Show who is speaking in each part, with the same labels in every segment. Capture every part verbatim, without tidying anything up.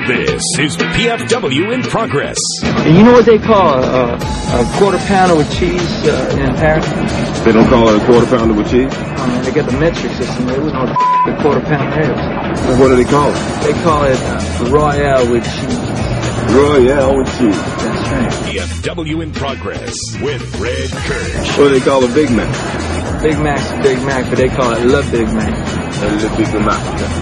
Speaker 1: This is P F W in Progress.
Speaker 2: And you know what they call a, a, a quarter pounder with cheese uh, in Paris?
Speaker 3: They don't call it a quarter pounder with cheese?
Speaker 2: Oh, man, they got the metric system. They wouldn't know what the f- a quarter pounder is.
Speaker 3: Well, what do they call it?
Speaker 2: They call it uh, Royale with cheese.
Speaker 3: Royale with cheese.
Speaker 2: That's right.
Speaker 1: P F W in Progress with Red Kirsch.
Speaker 3: What do they call a Big Mac?
Speaker 2: Big Mac's a Big Mac, but they call it Le Big Mac.
Speaker 3: Le Big Mac.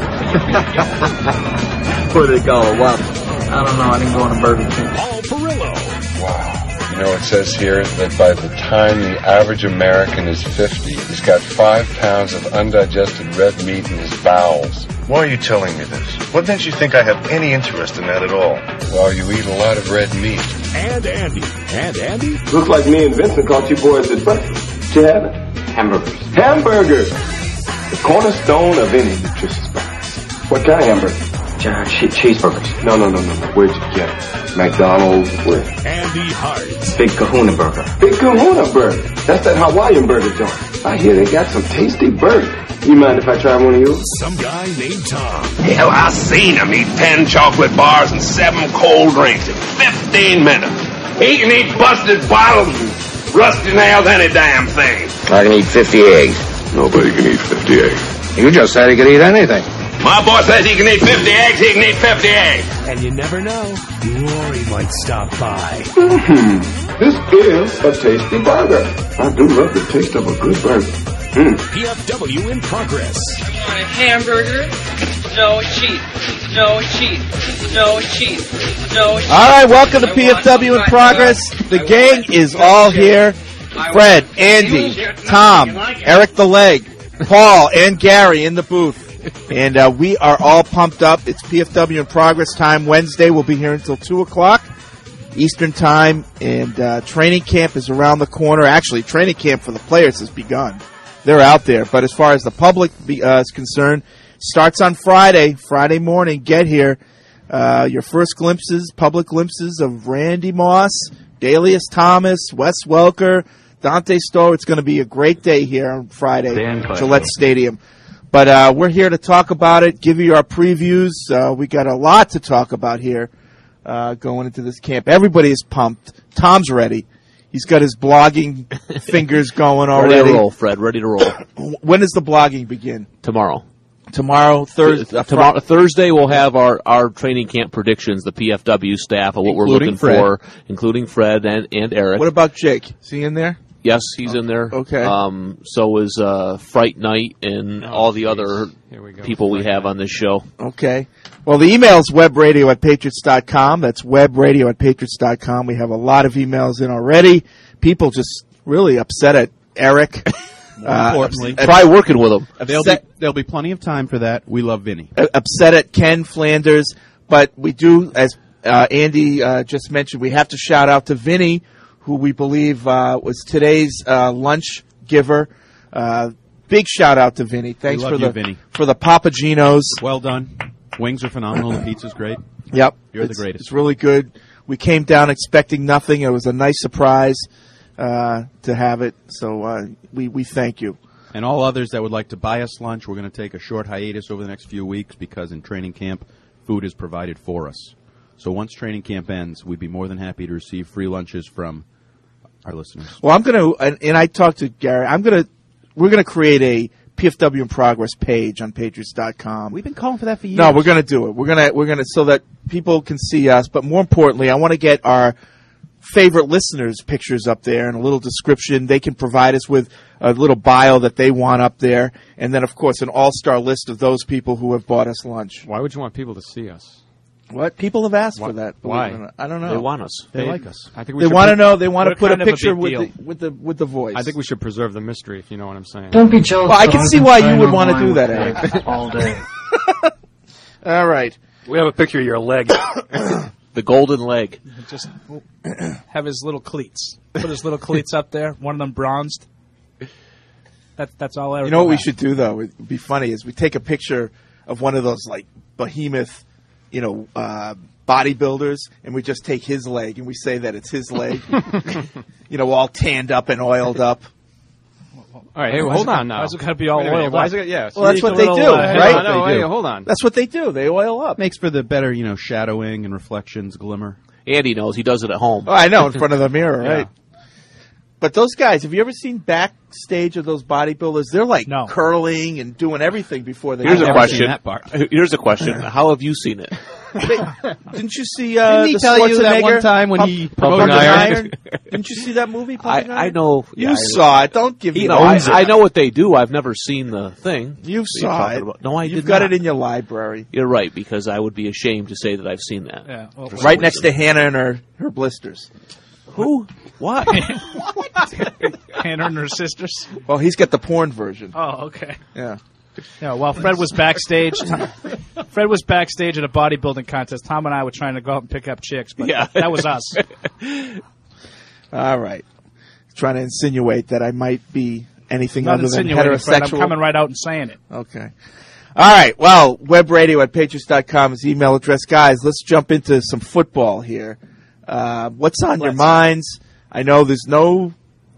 Speaker 2: What do they call it? Whopper? I don't know. I didn't go on a Burger King.
Speaker 1: Paul Perillo.
Speaker 4: Wow. You know, it says here that by the time the average American is fifty, he's got five pounds of undigested red meat in his bowels.
Speaker 5: Why are you telling me this? What makes you think I have any interest in that at all?
Speaker 4: Well, you eat a lot of red meat.
Speaker 1: And Andy. And Andy?
Speaker 3: Looks like me and Vincent caught you boys at breakfast. What you having?
Speaker 6: Hamburgers.
Speaker 3: Hamburgers! The cornerstone of any nutritious breakfast. What kind of hamburger?
Speaker 6: Uh, che- cheeseburgers.
Speaker 3: No, no, no, no, no. Where'd you get it? McDonald's? Where?
Speaker 1: Andy Hart.
Speaker 6: Big Kahuna Burger.
Speaker 3: Big Kahuna Burger. That's that Hawaiian burger joint. I hear they got some tasty burgers. You mind if I try one of yours?
Speaker 1: Some guy named Tom.
Speaker 7: Hell, I seen him eat ten chocolate bars and seven cold drinks in fifteen minutes. He can eat busted bottles and rusty nails, any damn thing.
Speaker 6: I can eat fifty eggs.
Speaker 3: Nobody can eat fifty eggs.
Speaker 6: You just said he could eat anything.
Speaker 7: My boy says he can eat fifty eggs, he can eat fifty eggs.
Speaker 1: And you never know, Lori might stop by.
Speaker 3: Mm-hmm. This is a tasty burger. I do love the taste of a good burger. Mm.
Speaker 1: P F W in Progress.
Speaker 8: I want a hamburger, no cheese, no cheese, no cheese, no cheese.
Speaker 9: All right, welcome to P F W in Progress. The gang is all here. Fred, Andy, Tom, Eric the Leg, Paul, and Gary in the booth. And uh, we are all pumped up. It's P F W in Progress time. Wednesday, we'll be here until two o'clock Eastern time. And uh, training camp is around the corner. Actually, training camp for the players has begun. They're out there. But as far as the public be, uh, is concerned, starts on Friday, Friday morning. Get here. Uh, your first glimpses, public glimpses of Randy Moss, Dalius Thomas, Wes Welker, Dante Stowe. It's going to be a great day here on Friday, Gillette Stadium. But uh, we're here to talk about it, give you our previews. Uh, we got a lot to talk about here uh, going into this camp. Everybody is pumped. Tom's ready. He's got his blogging fingers going already.
Speaker 10: Ready to roll, Fred. Ready to roll.
Speaker 9: When does the blogging begin?
Speaker 10: Tomorrow.
Speaker 9: Tomorrow, Thursday.
Speaker 10: Uh, tomorrow, Thursday, we'll have our, our training camp predictions, the P F W staff, of what
Speaker 9: including
Speaker 10: we're looking
Speaker 9: Fred.
Speaker 10: for, including Fred and, and Eric.
Speaker 9: What about Jake? Is he in there?
Speaker 10: Yes, he's
Speaker 9: oh,
Speaker 10: in there.
Speaker 9: Okay.
Speaker 10: Um, so is uh, Fright Night and oh, all the geez. other we people we have on this show.
Speaker 9: Okay. Well, the email is webradio at patriots dot com. That's webradio at patriots dot com. We have a lot of emails in already. People just really upset at Eric.
Speaker 11: Uh, importantly,
Speaker 10: try working with him.
Speaker 11: There'll be, there'll be plenty of time for that. We love Vinny.
Speaker 9: Upset at Ken Flanders, but we do, as uh, Andy uh, just mentioned, we have to shout out to Vinny, who we believe uh, was today's uh, lunch giver. Uh, big shout out to Vinny. Thanks
Speaker 11: we love
Speaker 9: for
Speaker 11: you,
Speaker 9: the
Speaker 11: Vinny.
Speaker 9: for the Papagenos.
Speaker 11: Well done. Wings are phenomenal. The pizza's great.
Speaker 9: Yep,
Speaker 11: you're
Speaker 9: it's,
Speaker 11: the greatest.
Speaker 9: It's really good. We came down expecting nothing. It was a nice surprise uh, to have it. So uh, we we thank you.
Speaker 11: And all others that would like to buy us lunch, we're going to take a short hiatus over the next few weeks because in training camp, food is provided for us. So once training camp ends, we'd be more than happy to receive free lunches from our listeners.
Speaker 9: Well, I'm going to, and, and I talked to Gary, I'm going to, we're going to create a P F W in Progress page on patriots dot com.
Speaker 11: We've been calling for that for years.
Speaker 9: No, we're going to do it. We're going to, we're going to, so that people can see us, but more importantly, I want to get our favorite listeners' pictures up there and a little description. They can provide us with a little bio that they want up there, and then, of course, an all-star list of those people who have bought us lunch.
Speaker 12: Why would you want people to see us?
Speaker 9: What? People have asked
Speaker 12: what?
Speaker 9: for that.
Speaker 12: Why?
Speaker 9: I don't know.
Speaker 10: They want us.
Speaker 11: They,
Speaker 12: they
Speaker 11: like us.
Speaker 12: I think we
Speaker 9: they want to
Speaker 12: pre-
Speaker 9: know. They want to put a picture
Speaker 12: a
Speaker 9: with the, with the with the voice.
Speaker 12: I think we should preserve the mystery, if you know what I'm saying.
Speaker 2: Don't be jealous.
Speaker 9: Well, I can see why you would want to do that, Eric.
Speaker 2: All day.
Speaker 9: All right.
Speaker 12: We have a picture of your leg.
Speaker 10: The golden leg.
Speaker 13: Just have his little cleats. Put his little cleats up there. One of them bronzed. That, that's all.
Speaker 9: You know what we should do though? It would be funny is we take a picture of one of those like behemoth, you know, uh, bodybuilders, and we just take his leg and we say that it's his leg. You know, all tanned up and oiled up.
Speaker 12: All right, hey, well, hold on now.
Speaker 13: Why is it got to be all
Speaker 12: Wait a minute,
Speaker 13: oiled
Speaker 12: why
Speaker 13: up?
Speaker 12: is it- yeah, so
Speaker 9: Well, that's
Speaker 12: you
Speaker 9: what
Speaker 12: need
Speaker 9: they
Speaker 12: a
Speaker 9: do,
Speaker 12: little, uh,
Speaker 9: right?
Speaker 12: no, no,
Speaker 11: They
Speaker 12: hey,
Speaker 11: do.
Speaker 12: hold on.
Speaker 9: That's what they do. They oil up.
Speaker 11: Makes for the better, you know, shadowing and reflections, glimmer.
Speaker 10: Andy knows. He does it at home.
Speaker 9: Oh, I know, in front of the mirror,
Speaker 11: Yeah.
Speaker 9: right? But those guys, have you ever seen backstage of those bodybuilders? They're like
Speaker 13: No.
Speaker 9: curling and doing everything before they.
Speaker 10: Here's
Speaker 9: go
Speaker 10: a
Speaker 9: on.
Speaker 10: question.
Speaker 11: that part.
Speaker 10: Here's a question. How have you seen it?
Speaker 9: Didn't you see? Uh,
Speaker 11: Didn't he
Speaker 9: the
Speaker 11: tell you that
Speaker 9: Schwarzenegger
Speaker 11: one time when
Speaker 9: Pump-
Speaker 11: he
Speaker 9: Pumping
Speaker 11: promoted
Speaker 9: Iron?
Speaker 10: Iron?
Speaker 9: Didn't you see that movie?
Speaker 10: I,
Speaker 9: Pumping
Speaker 10: I
Speaker 9: Iron?
Speaker 10: know.
Speaker 9: You
Speaker 10: yeah,
Speaker 9: saw it. Don't give me.
Speaker 10: You know, I,
Speaker 9: owns it.
Speaker 10: I know what they do. I've never seen the thing.
Speaker 9: You
Speaker 10: that you're
Speaker 9: saw
Speaker 10: talking
Speaker 9: it.
Speaker 10: about. No, I
Speaker 9: You've
Speaker 10: did
Speaker 9: got
Speaker 10: not.
Speaker 9: it in your library,
Speaker 10: You're right, because I would be ashamed to say that I've seen that.
Speaker 13: Yeah, well,
Speaker 10: For
Speaker 9: right
Speaker 10: some
Speaker 9: next to
Speaker 10: reason.
Speaker 9: Hannah and her her blisters.
Speaker 10: Who? What?
Speaker 13: Hannah and her sisters.
Speaker 9: Well, he's got the porn version.
Speaker 13: Oh, okay.
Speaker 9: Yeah.
Speaker 13: Yeah, while Fred was backstage, Fred was backstage at a bodybuilding contest. Tom and I were trying to go out and pick up chicks, but
Speaker 10: Yeah.
Speaker 13: that was us.
Speaker 9: All right. Trying to insinuate that I might be anything
Speaker 13: Not
Speaker 9: other than
Speaker 13: insinuating, Fred. I'm
Speaker 9: heterosexual.
Speaker 13: coming right out and saying it.
Speaker 9: Okay. All right. Well, webradio at patriots dot com is the email address. Guys, let's jump into some football here. Uh, what's on your
Speaker 13: Let's.
Speaker 9: minds? I know there's no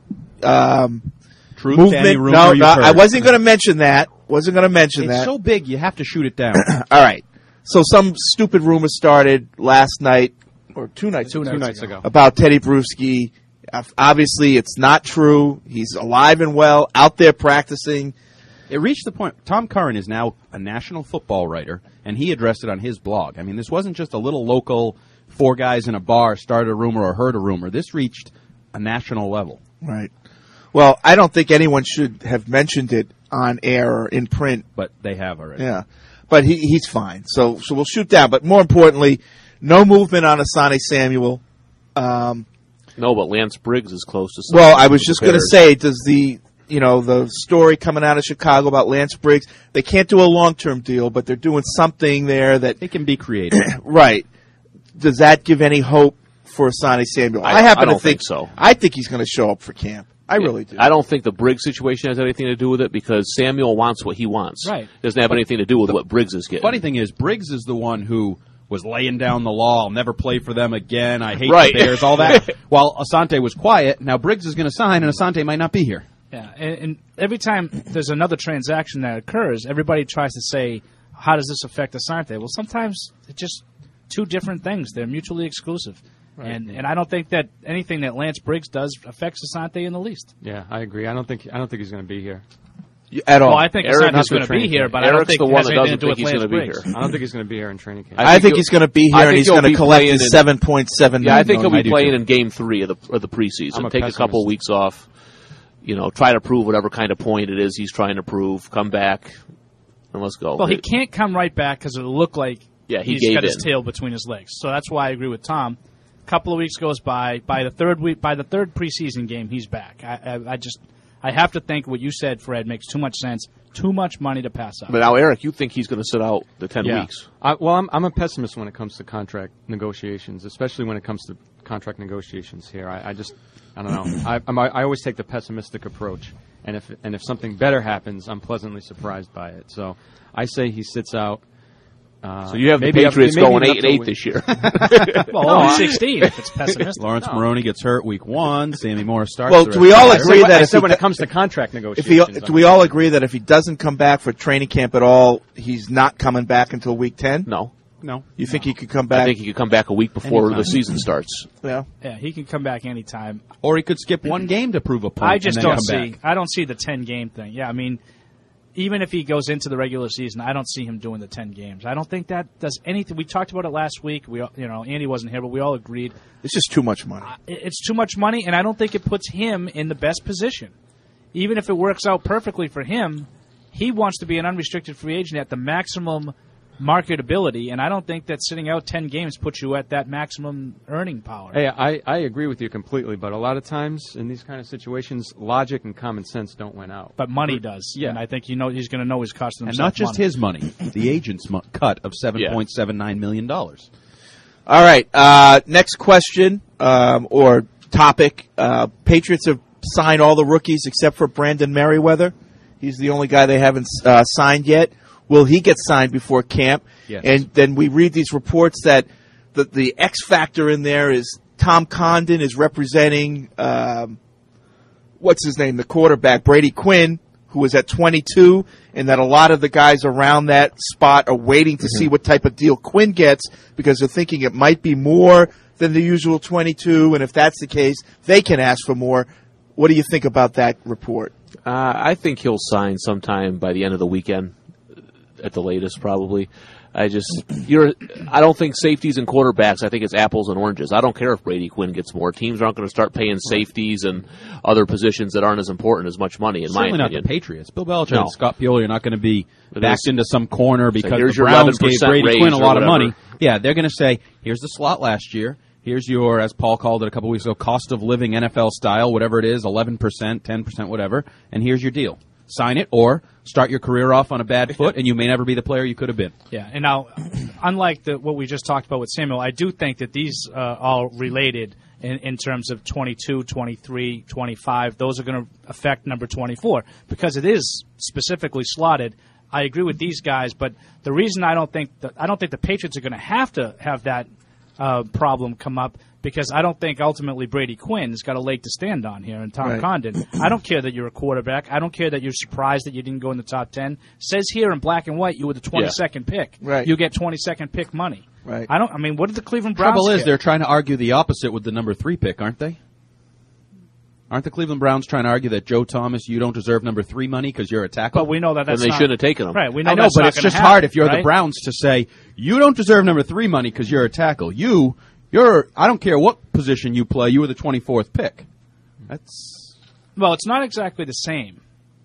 Speaker 9: um,
Speaker 11: Truth,
Speaker 9: movement.
Speaker 11: any rumor
Speaker 9: no,
Speaker 11: you've
Speaker 9: no, I
Speaker 11: heard.
Speaker 9: wasn't going to mention that. Wasn't going to mention
Speaker 11: It's
Speaker 9: that.
Speaker 11: so big, you have to shoot it down.
Speaker 9: All right. So some stupid rumor started last night or two nights
Speaker 13: Two
Speaker 9: ago,
Speaker 13: nights
Speaker 12: nights ago.
Speaker 9: about Teddy Bruschi. Uh, Obviously, it's not true. He's alive and well, out there practicing.
Speaker 11: It reached the point. Tom Curran is now a national football writer, and he addressed it on his blog. I mean, this wasn't just a little local four guys in a bar started a rumor or heard a rumor. This reached a national level.
Speaker 9: Right. Well, I don't think anyone should have mentioned it on air or in print.
Speaker 11: But they have already.
Speaker 9: Yeah. But he he's fine. So so we'll shoot down. But more importantly, no movement on Asante Samuel. Um,
Speaker 10: No, but Lance Briggs is close to.
Speaker 9: well,
Speaker 10: something
Speaker 9: I was
Speaker 10: with
Speaker 9: just
Speaker 10: the
Speaker 9: going to
Speaker 10: Bears.
Speaker 9: say, does the you know the story coming out of Chicago about Lance Briggs? They can't do a long term deal, but they're doing something there that
Speaker 11: They can be creative.
Speaker 9: right. Does that give any hope for Asante Samuel?
Speaker 10: I-
Speaker 9: happen
Speaker 10: I don't
Speaker 9: to think,
Speaker 10: think so.
Speaker 9: I think he's going to show up for camp. I really do.
Speaker 10: I don't think the Briggs situation has anything to do with it because Samuel wants what he wants.
Speaker 13: Right.
Speaker 10: It doesn't have anything to do with what Briggs is getting.
Speaker 11: Funny thing is, Briggs is the one who was laying down the law. I'll never play for them again. I hate
Speaker 10: Right.
Speaker 11: the Bears, all that. While Asante was quiet, now Briggs is going to sign, and Asante might not be here.
Speaker 13: Yeah, and, and every time there's another transaction that occurs, everybody tries to say, how does this affect Asante? Well, sometimes it's just two different things. They're mutually exclusive. And and I don't think that anything that Lance Briggs does affects Asante in the least.
Speaker 12: Yeah, I agree. I don't think I don't think he's going to be here.
Speaker 9: At all.
Speaker 13: Well, I think
Speaker 10: Eric
Speaker 13: Asante's
Speaker 10: is
Speaker 13: going to be
Speaker 12: training
Speaker 13: here,
Speaker 12: camp.
Speaker 13: but I don't
Speaker 10: Eric's
Speaker 13: think
Speaker 10: the
Speaker 13: it
Speaker 10: one
Speaker 13: has
Speaker 10: that
Speaker 13: anything to
Speaker 10: doesn't
Speaker 13: do with
Speaker 10: think he's
Speaker 13: Lance
Speaker 10: gonna be
Speaker 13: Briggs.
Speaker 10: here.
Speaker 12: I don't think he's going to be here in training camp.
Speaker 10: I
Speaker 9: I,
Speaker 10: think
Speaker 9: think
Speaker 10: he'll-
Speaker 9: he's going to be
Speaker 10: I
Speaker 9: here, and
Speaker 10: think
Speaker 9: he's
Speaker 10: he'll
Speaker 9: going to
Speaker 10: be
Speaker 9: collect
Speaker 10: playing
Speaker 9: his
Speaker 10: in-
Speaker 9: seven point seven.
Speaker 10: Yeah, I think he'll
Speaker 11: I
Speaker 10: be
Speaker 11: do
Speaker 10: playing
Speaker 11: too.
Speaker 10: in Game Three of the of the preseason.
Speaker 12: I'm a
Speaker 10: Take a couple
Speaker 12: pessimist.
Speaker 10: weeks off. You know, try to prove whatever kind of point it is he's trying to prove. Come back, and let's go.
Speaker 13: Well, he can't come right back because it'll look like
Speaker 10: Yeah, he
Speaker 13: he's
Speaker 10: gave
Speaker 13: got his
Speaker 10: in.
Speaker 13: tail between his legs. So that's why I agree with Tom. A couple of weeks goes by. By the third week, by the third preseason game, he's back. I, I, I just, I have to think what you said, Fred, makes too much sense. Too much money to pass up.
Speaker 10: But now, Eric, you think he's going to sit out the ten
Speaker 12: Yeah.
Speaker 10: weeks?
Speaker 12: I, well, I'm, I'm a pessimist when it comes to contract negotiations, especially when it comes to contract negotiations here. I, I just, I don't know. I, I'm, I always take the pessimistic approach, and if and if something better happens, I'm pleasantly surprised by it. So I say he sits out. Uh,
Speaker 10: So you have the
Speaker 12: maybe up-
Speaker 10: Patriots
Speaker 12: maybe
Speaker 10: going
Speaker 12: up
Speaker 10: eight and
Speaker 12: to a
Speaker 10: eight
Speaker 12: week.
Speaker 10: this year.
Speaker 13: well,
Speaker 12: No,
Speaker 13: only
Speaker 12: I-
Speaker 13: sixteen if it's pessimistic.
Speaker 11: Lawrence
Speaker 12: No.
Speaker 11: Maroney gets hurt week one. Sammy Morris starts.
Speaker 9: Well,
Speaker 11: the
Speaker 9: do
Speaker 11: rest
Speaker 9: we
Speaker 11: of
Speaker 9: all
Speaker 11: the
Speaker 12: I
Speaker 11: year.
Speaker 12: said
Speaker 9: agree
Speaker 12: when-
Speaker 9: that
Speaker 12: I
Speaker 9: if
Speaker 12: said
Speaker 9: he
Speaker 12: when
Speaker 9: do-
Speaker 12: it comes to contract
Speaker 9: If
Speaker 12: negotiations,
Speaker 9: he, do we all agree that if he doesn't come back for training camp at all, he's not coming back until week ten?
Speaker 10: No,
Speaker 11: No.
Speaker 9: You think he could come back?
Speaker 10: I think he could come back a week before
Speaker 11: Anytime.
Speaker 10: the season starts.
Speaker 9: yeah.
Speaker 13: Yeah, he can come back anytime.
Speaker 11: Or he could skip one game to prove a point.
Speaker 13: I just
Speaker 11: and then
Speaker 13: don't
Speaker 11: come
Speaker 13: see.
Speaker 11: back.
Speaker 13: I don't see the ten game thing. Yeah, I mean, even if he goes into the regular season, I don't see him doing the ten games. I don't think that does anything. We talked about it last week. We, all- you know, Andy wasn't here, but we all agreed
Speaker 9: It's just too much money.
Speaker 13: it- it's too much money, and I don't think it puts him in the best position. Even if it works out perfectly for him, he wants to be an unrestricted free agent at the maximum marketability, and I don't think that sitting out ten games puts you at that maximum earning power.
Speaker 12: Hey, I, I agree with you completely, but a lot of times in these kind of situations, logic and common sense don't win out.
Speaker 13: But money does,
Speaker 12: Yeah.
Speaker 13: and I think you know he's going to know he's costing
Speaker 11: And
Speaker 13: himself
Speaker 11: not just
Speaker 13: money.
Speaker 11: his money, the agent's mo- cut of seven point seven nine million dollars.
Speaker 9: All right. Uh, next question um, or topic. Uh, Patriots have signed all the rookies except for Brandon Merriweather. He's the only guy they haven't uh, signed yet. Will he get signed before camp?
Speaker 11: Yes.
Speaker 9: And then we read these reports that the, the X factor in there is Tom Condon is representing um, what's his name, the quarterback, Brady Quinn, who is at twenty-two, and that a lot of the guys around that spot are waiting to mm-hmm. see what type of deal Quinn gets because they're thinking it might be more than the usual twenty-two, and if that's the case, they can ask for more. What do you think about that report?
Speaker 10: Uh, I think he'll sign sometime by the end of the weekend, at the latest, probably. I just, you're, I don't think safeties and quarterbacks, I think it's apples and oranges. I don't care if Brady Quinn gets more. Teams aren't going to start paying safeties and other positions that aren't as important as much money, in
Speaker 11: Certainly
Speaker 10: my opinion.
Speaker 11: Not the Patriots. Bill Belichick
Speaker 10: No.
Speaker 11: and Scott Pioli are not going to be
Speaker 10: It
Speaker 11: backed
Speaker 10: is.
Speaker 11: into some corner because
Speaker 10: here's
Speaker 11: the
Speaker 10: your
Speaker 11: Browns gave Brady
Speaker 10: raise
Speaker 11: Quinn a
Speaker 10: or
Speaker 11: lot of
Speaker 10: whatever.
Speaker 11: money. Yeah, they're going to say, here's the slot last year. Here's your, as Paul called it a couple weeks ago, cost of living N F L style, whatever it is, eleven percent, ten percent, whatever, and here's your deal. Sign it or start your career off on a bad foot, and you may never be the player you could have been.
Speaker 13: Yeah, and now, unlike the, what we just talked about with Samuel, I do think that these uh, are all related in, in terms of twenty-two, twenty-three, twenty-five. Those are going to affect number twenty-four because it is specifically slotted. I agree with these guys, but the reason I don't think that, I don't think the Patriots are going to have to have that uh, problem come up because I don't think ultimately Brady Quinn's got a leg to stand on here and Tom
Speaker 9: Right.
Speaker 13: Condon. I don't care that you're a quarterback. I don't care that you're surprised that you didn't go in the top ten. Says here in black and white you were the twenty-second pick.
Speaker 9: Right.
Speaker 13: You get twenty-second pick money.
Speaker 9: Right.
Speaker 13: I don't. I mean, what did the Cleveland Browns
Speaker 11: Trouble is,
Speaker 13: get?
Speaker 11: they're trying to argue the opposite with the number three pick, aren't they? Aren't the Cleveland Browns trying to argue that Joe Thomas, you don't deserve number three money because you're a tackle?
Speaker 13: But we know that that's
Speaker 10: Then they
Speaker 13: not,
Speaker 10: shouldn't have taken him.
Speaker 13: Right. We know
Speaker 11: I know,
Speaker 13: that's
Speaker 11: but
Speaker 13: not
Speaker 11: it's
Speaker 13: gonna
Speaker 11: just
Speaker 13: happen,
Speaker 11: hard if you're
Speaker 13: right?
Speaker 11: the Browns to say you don't deserve number three money because you're a tackle. You, you're. I don't care what position you play. You were the twenty-fourth pick. That's
Speaker 13: Well, it's not exactly the same.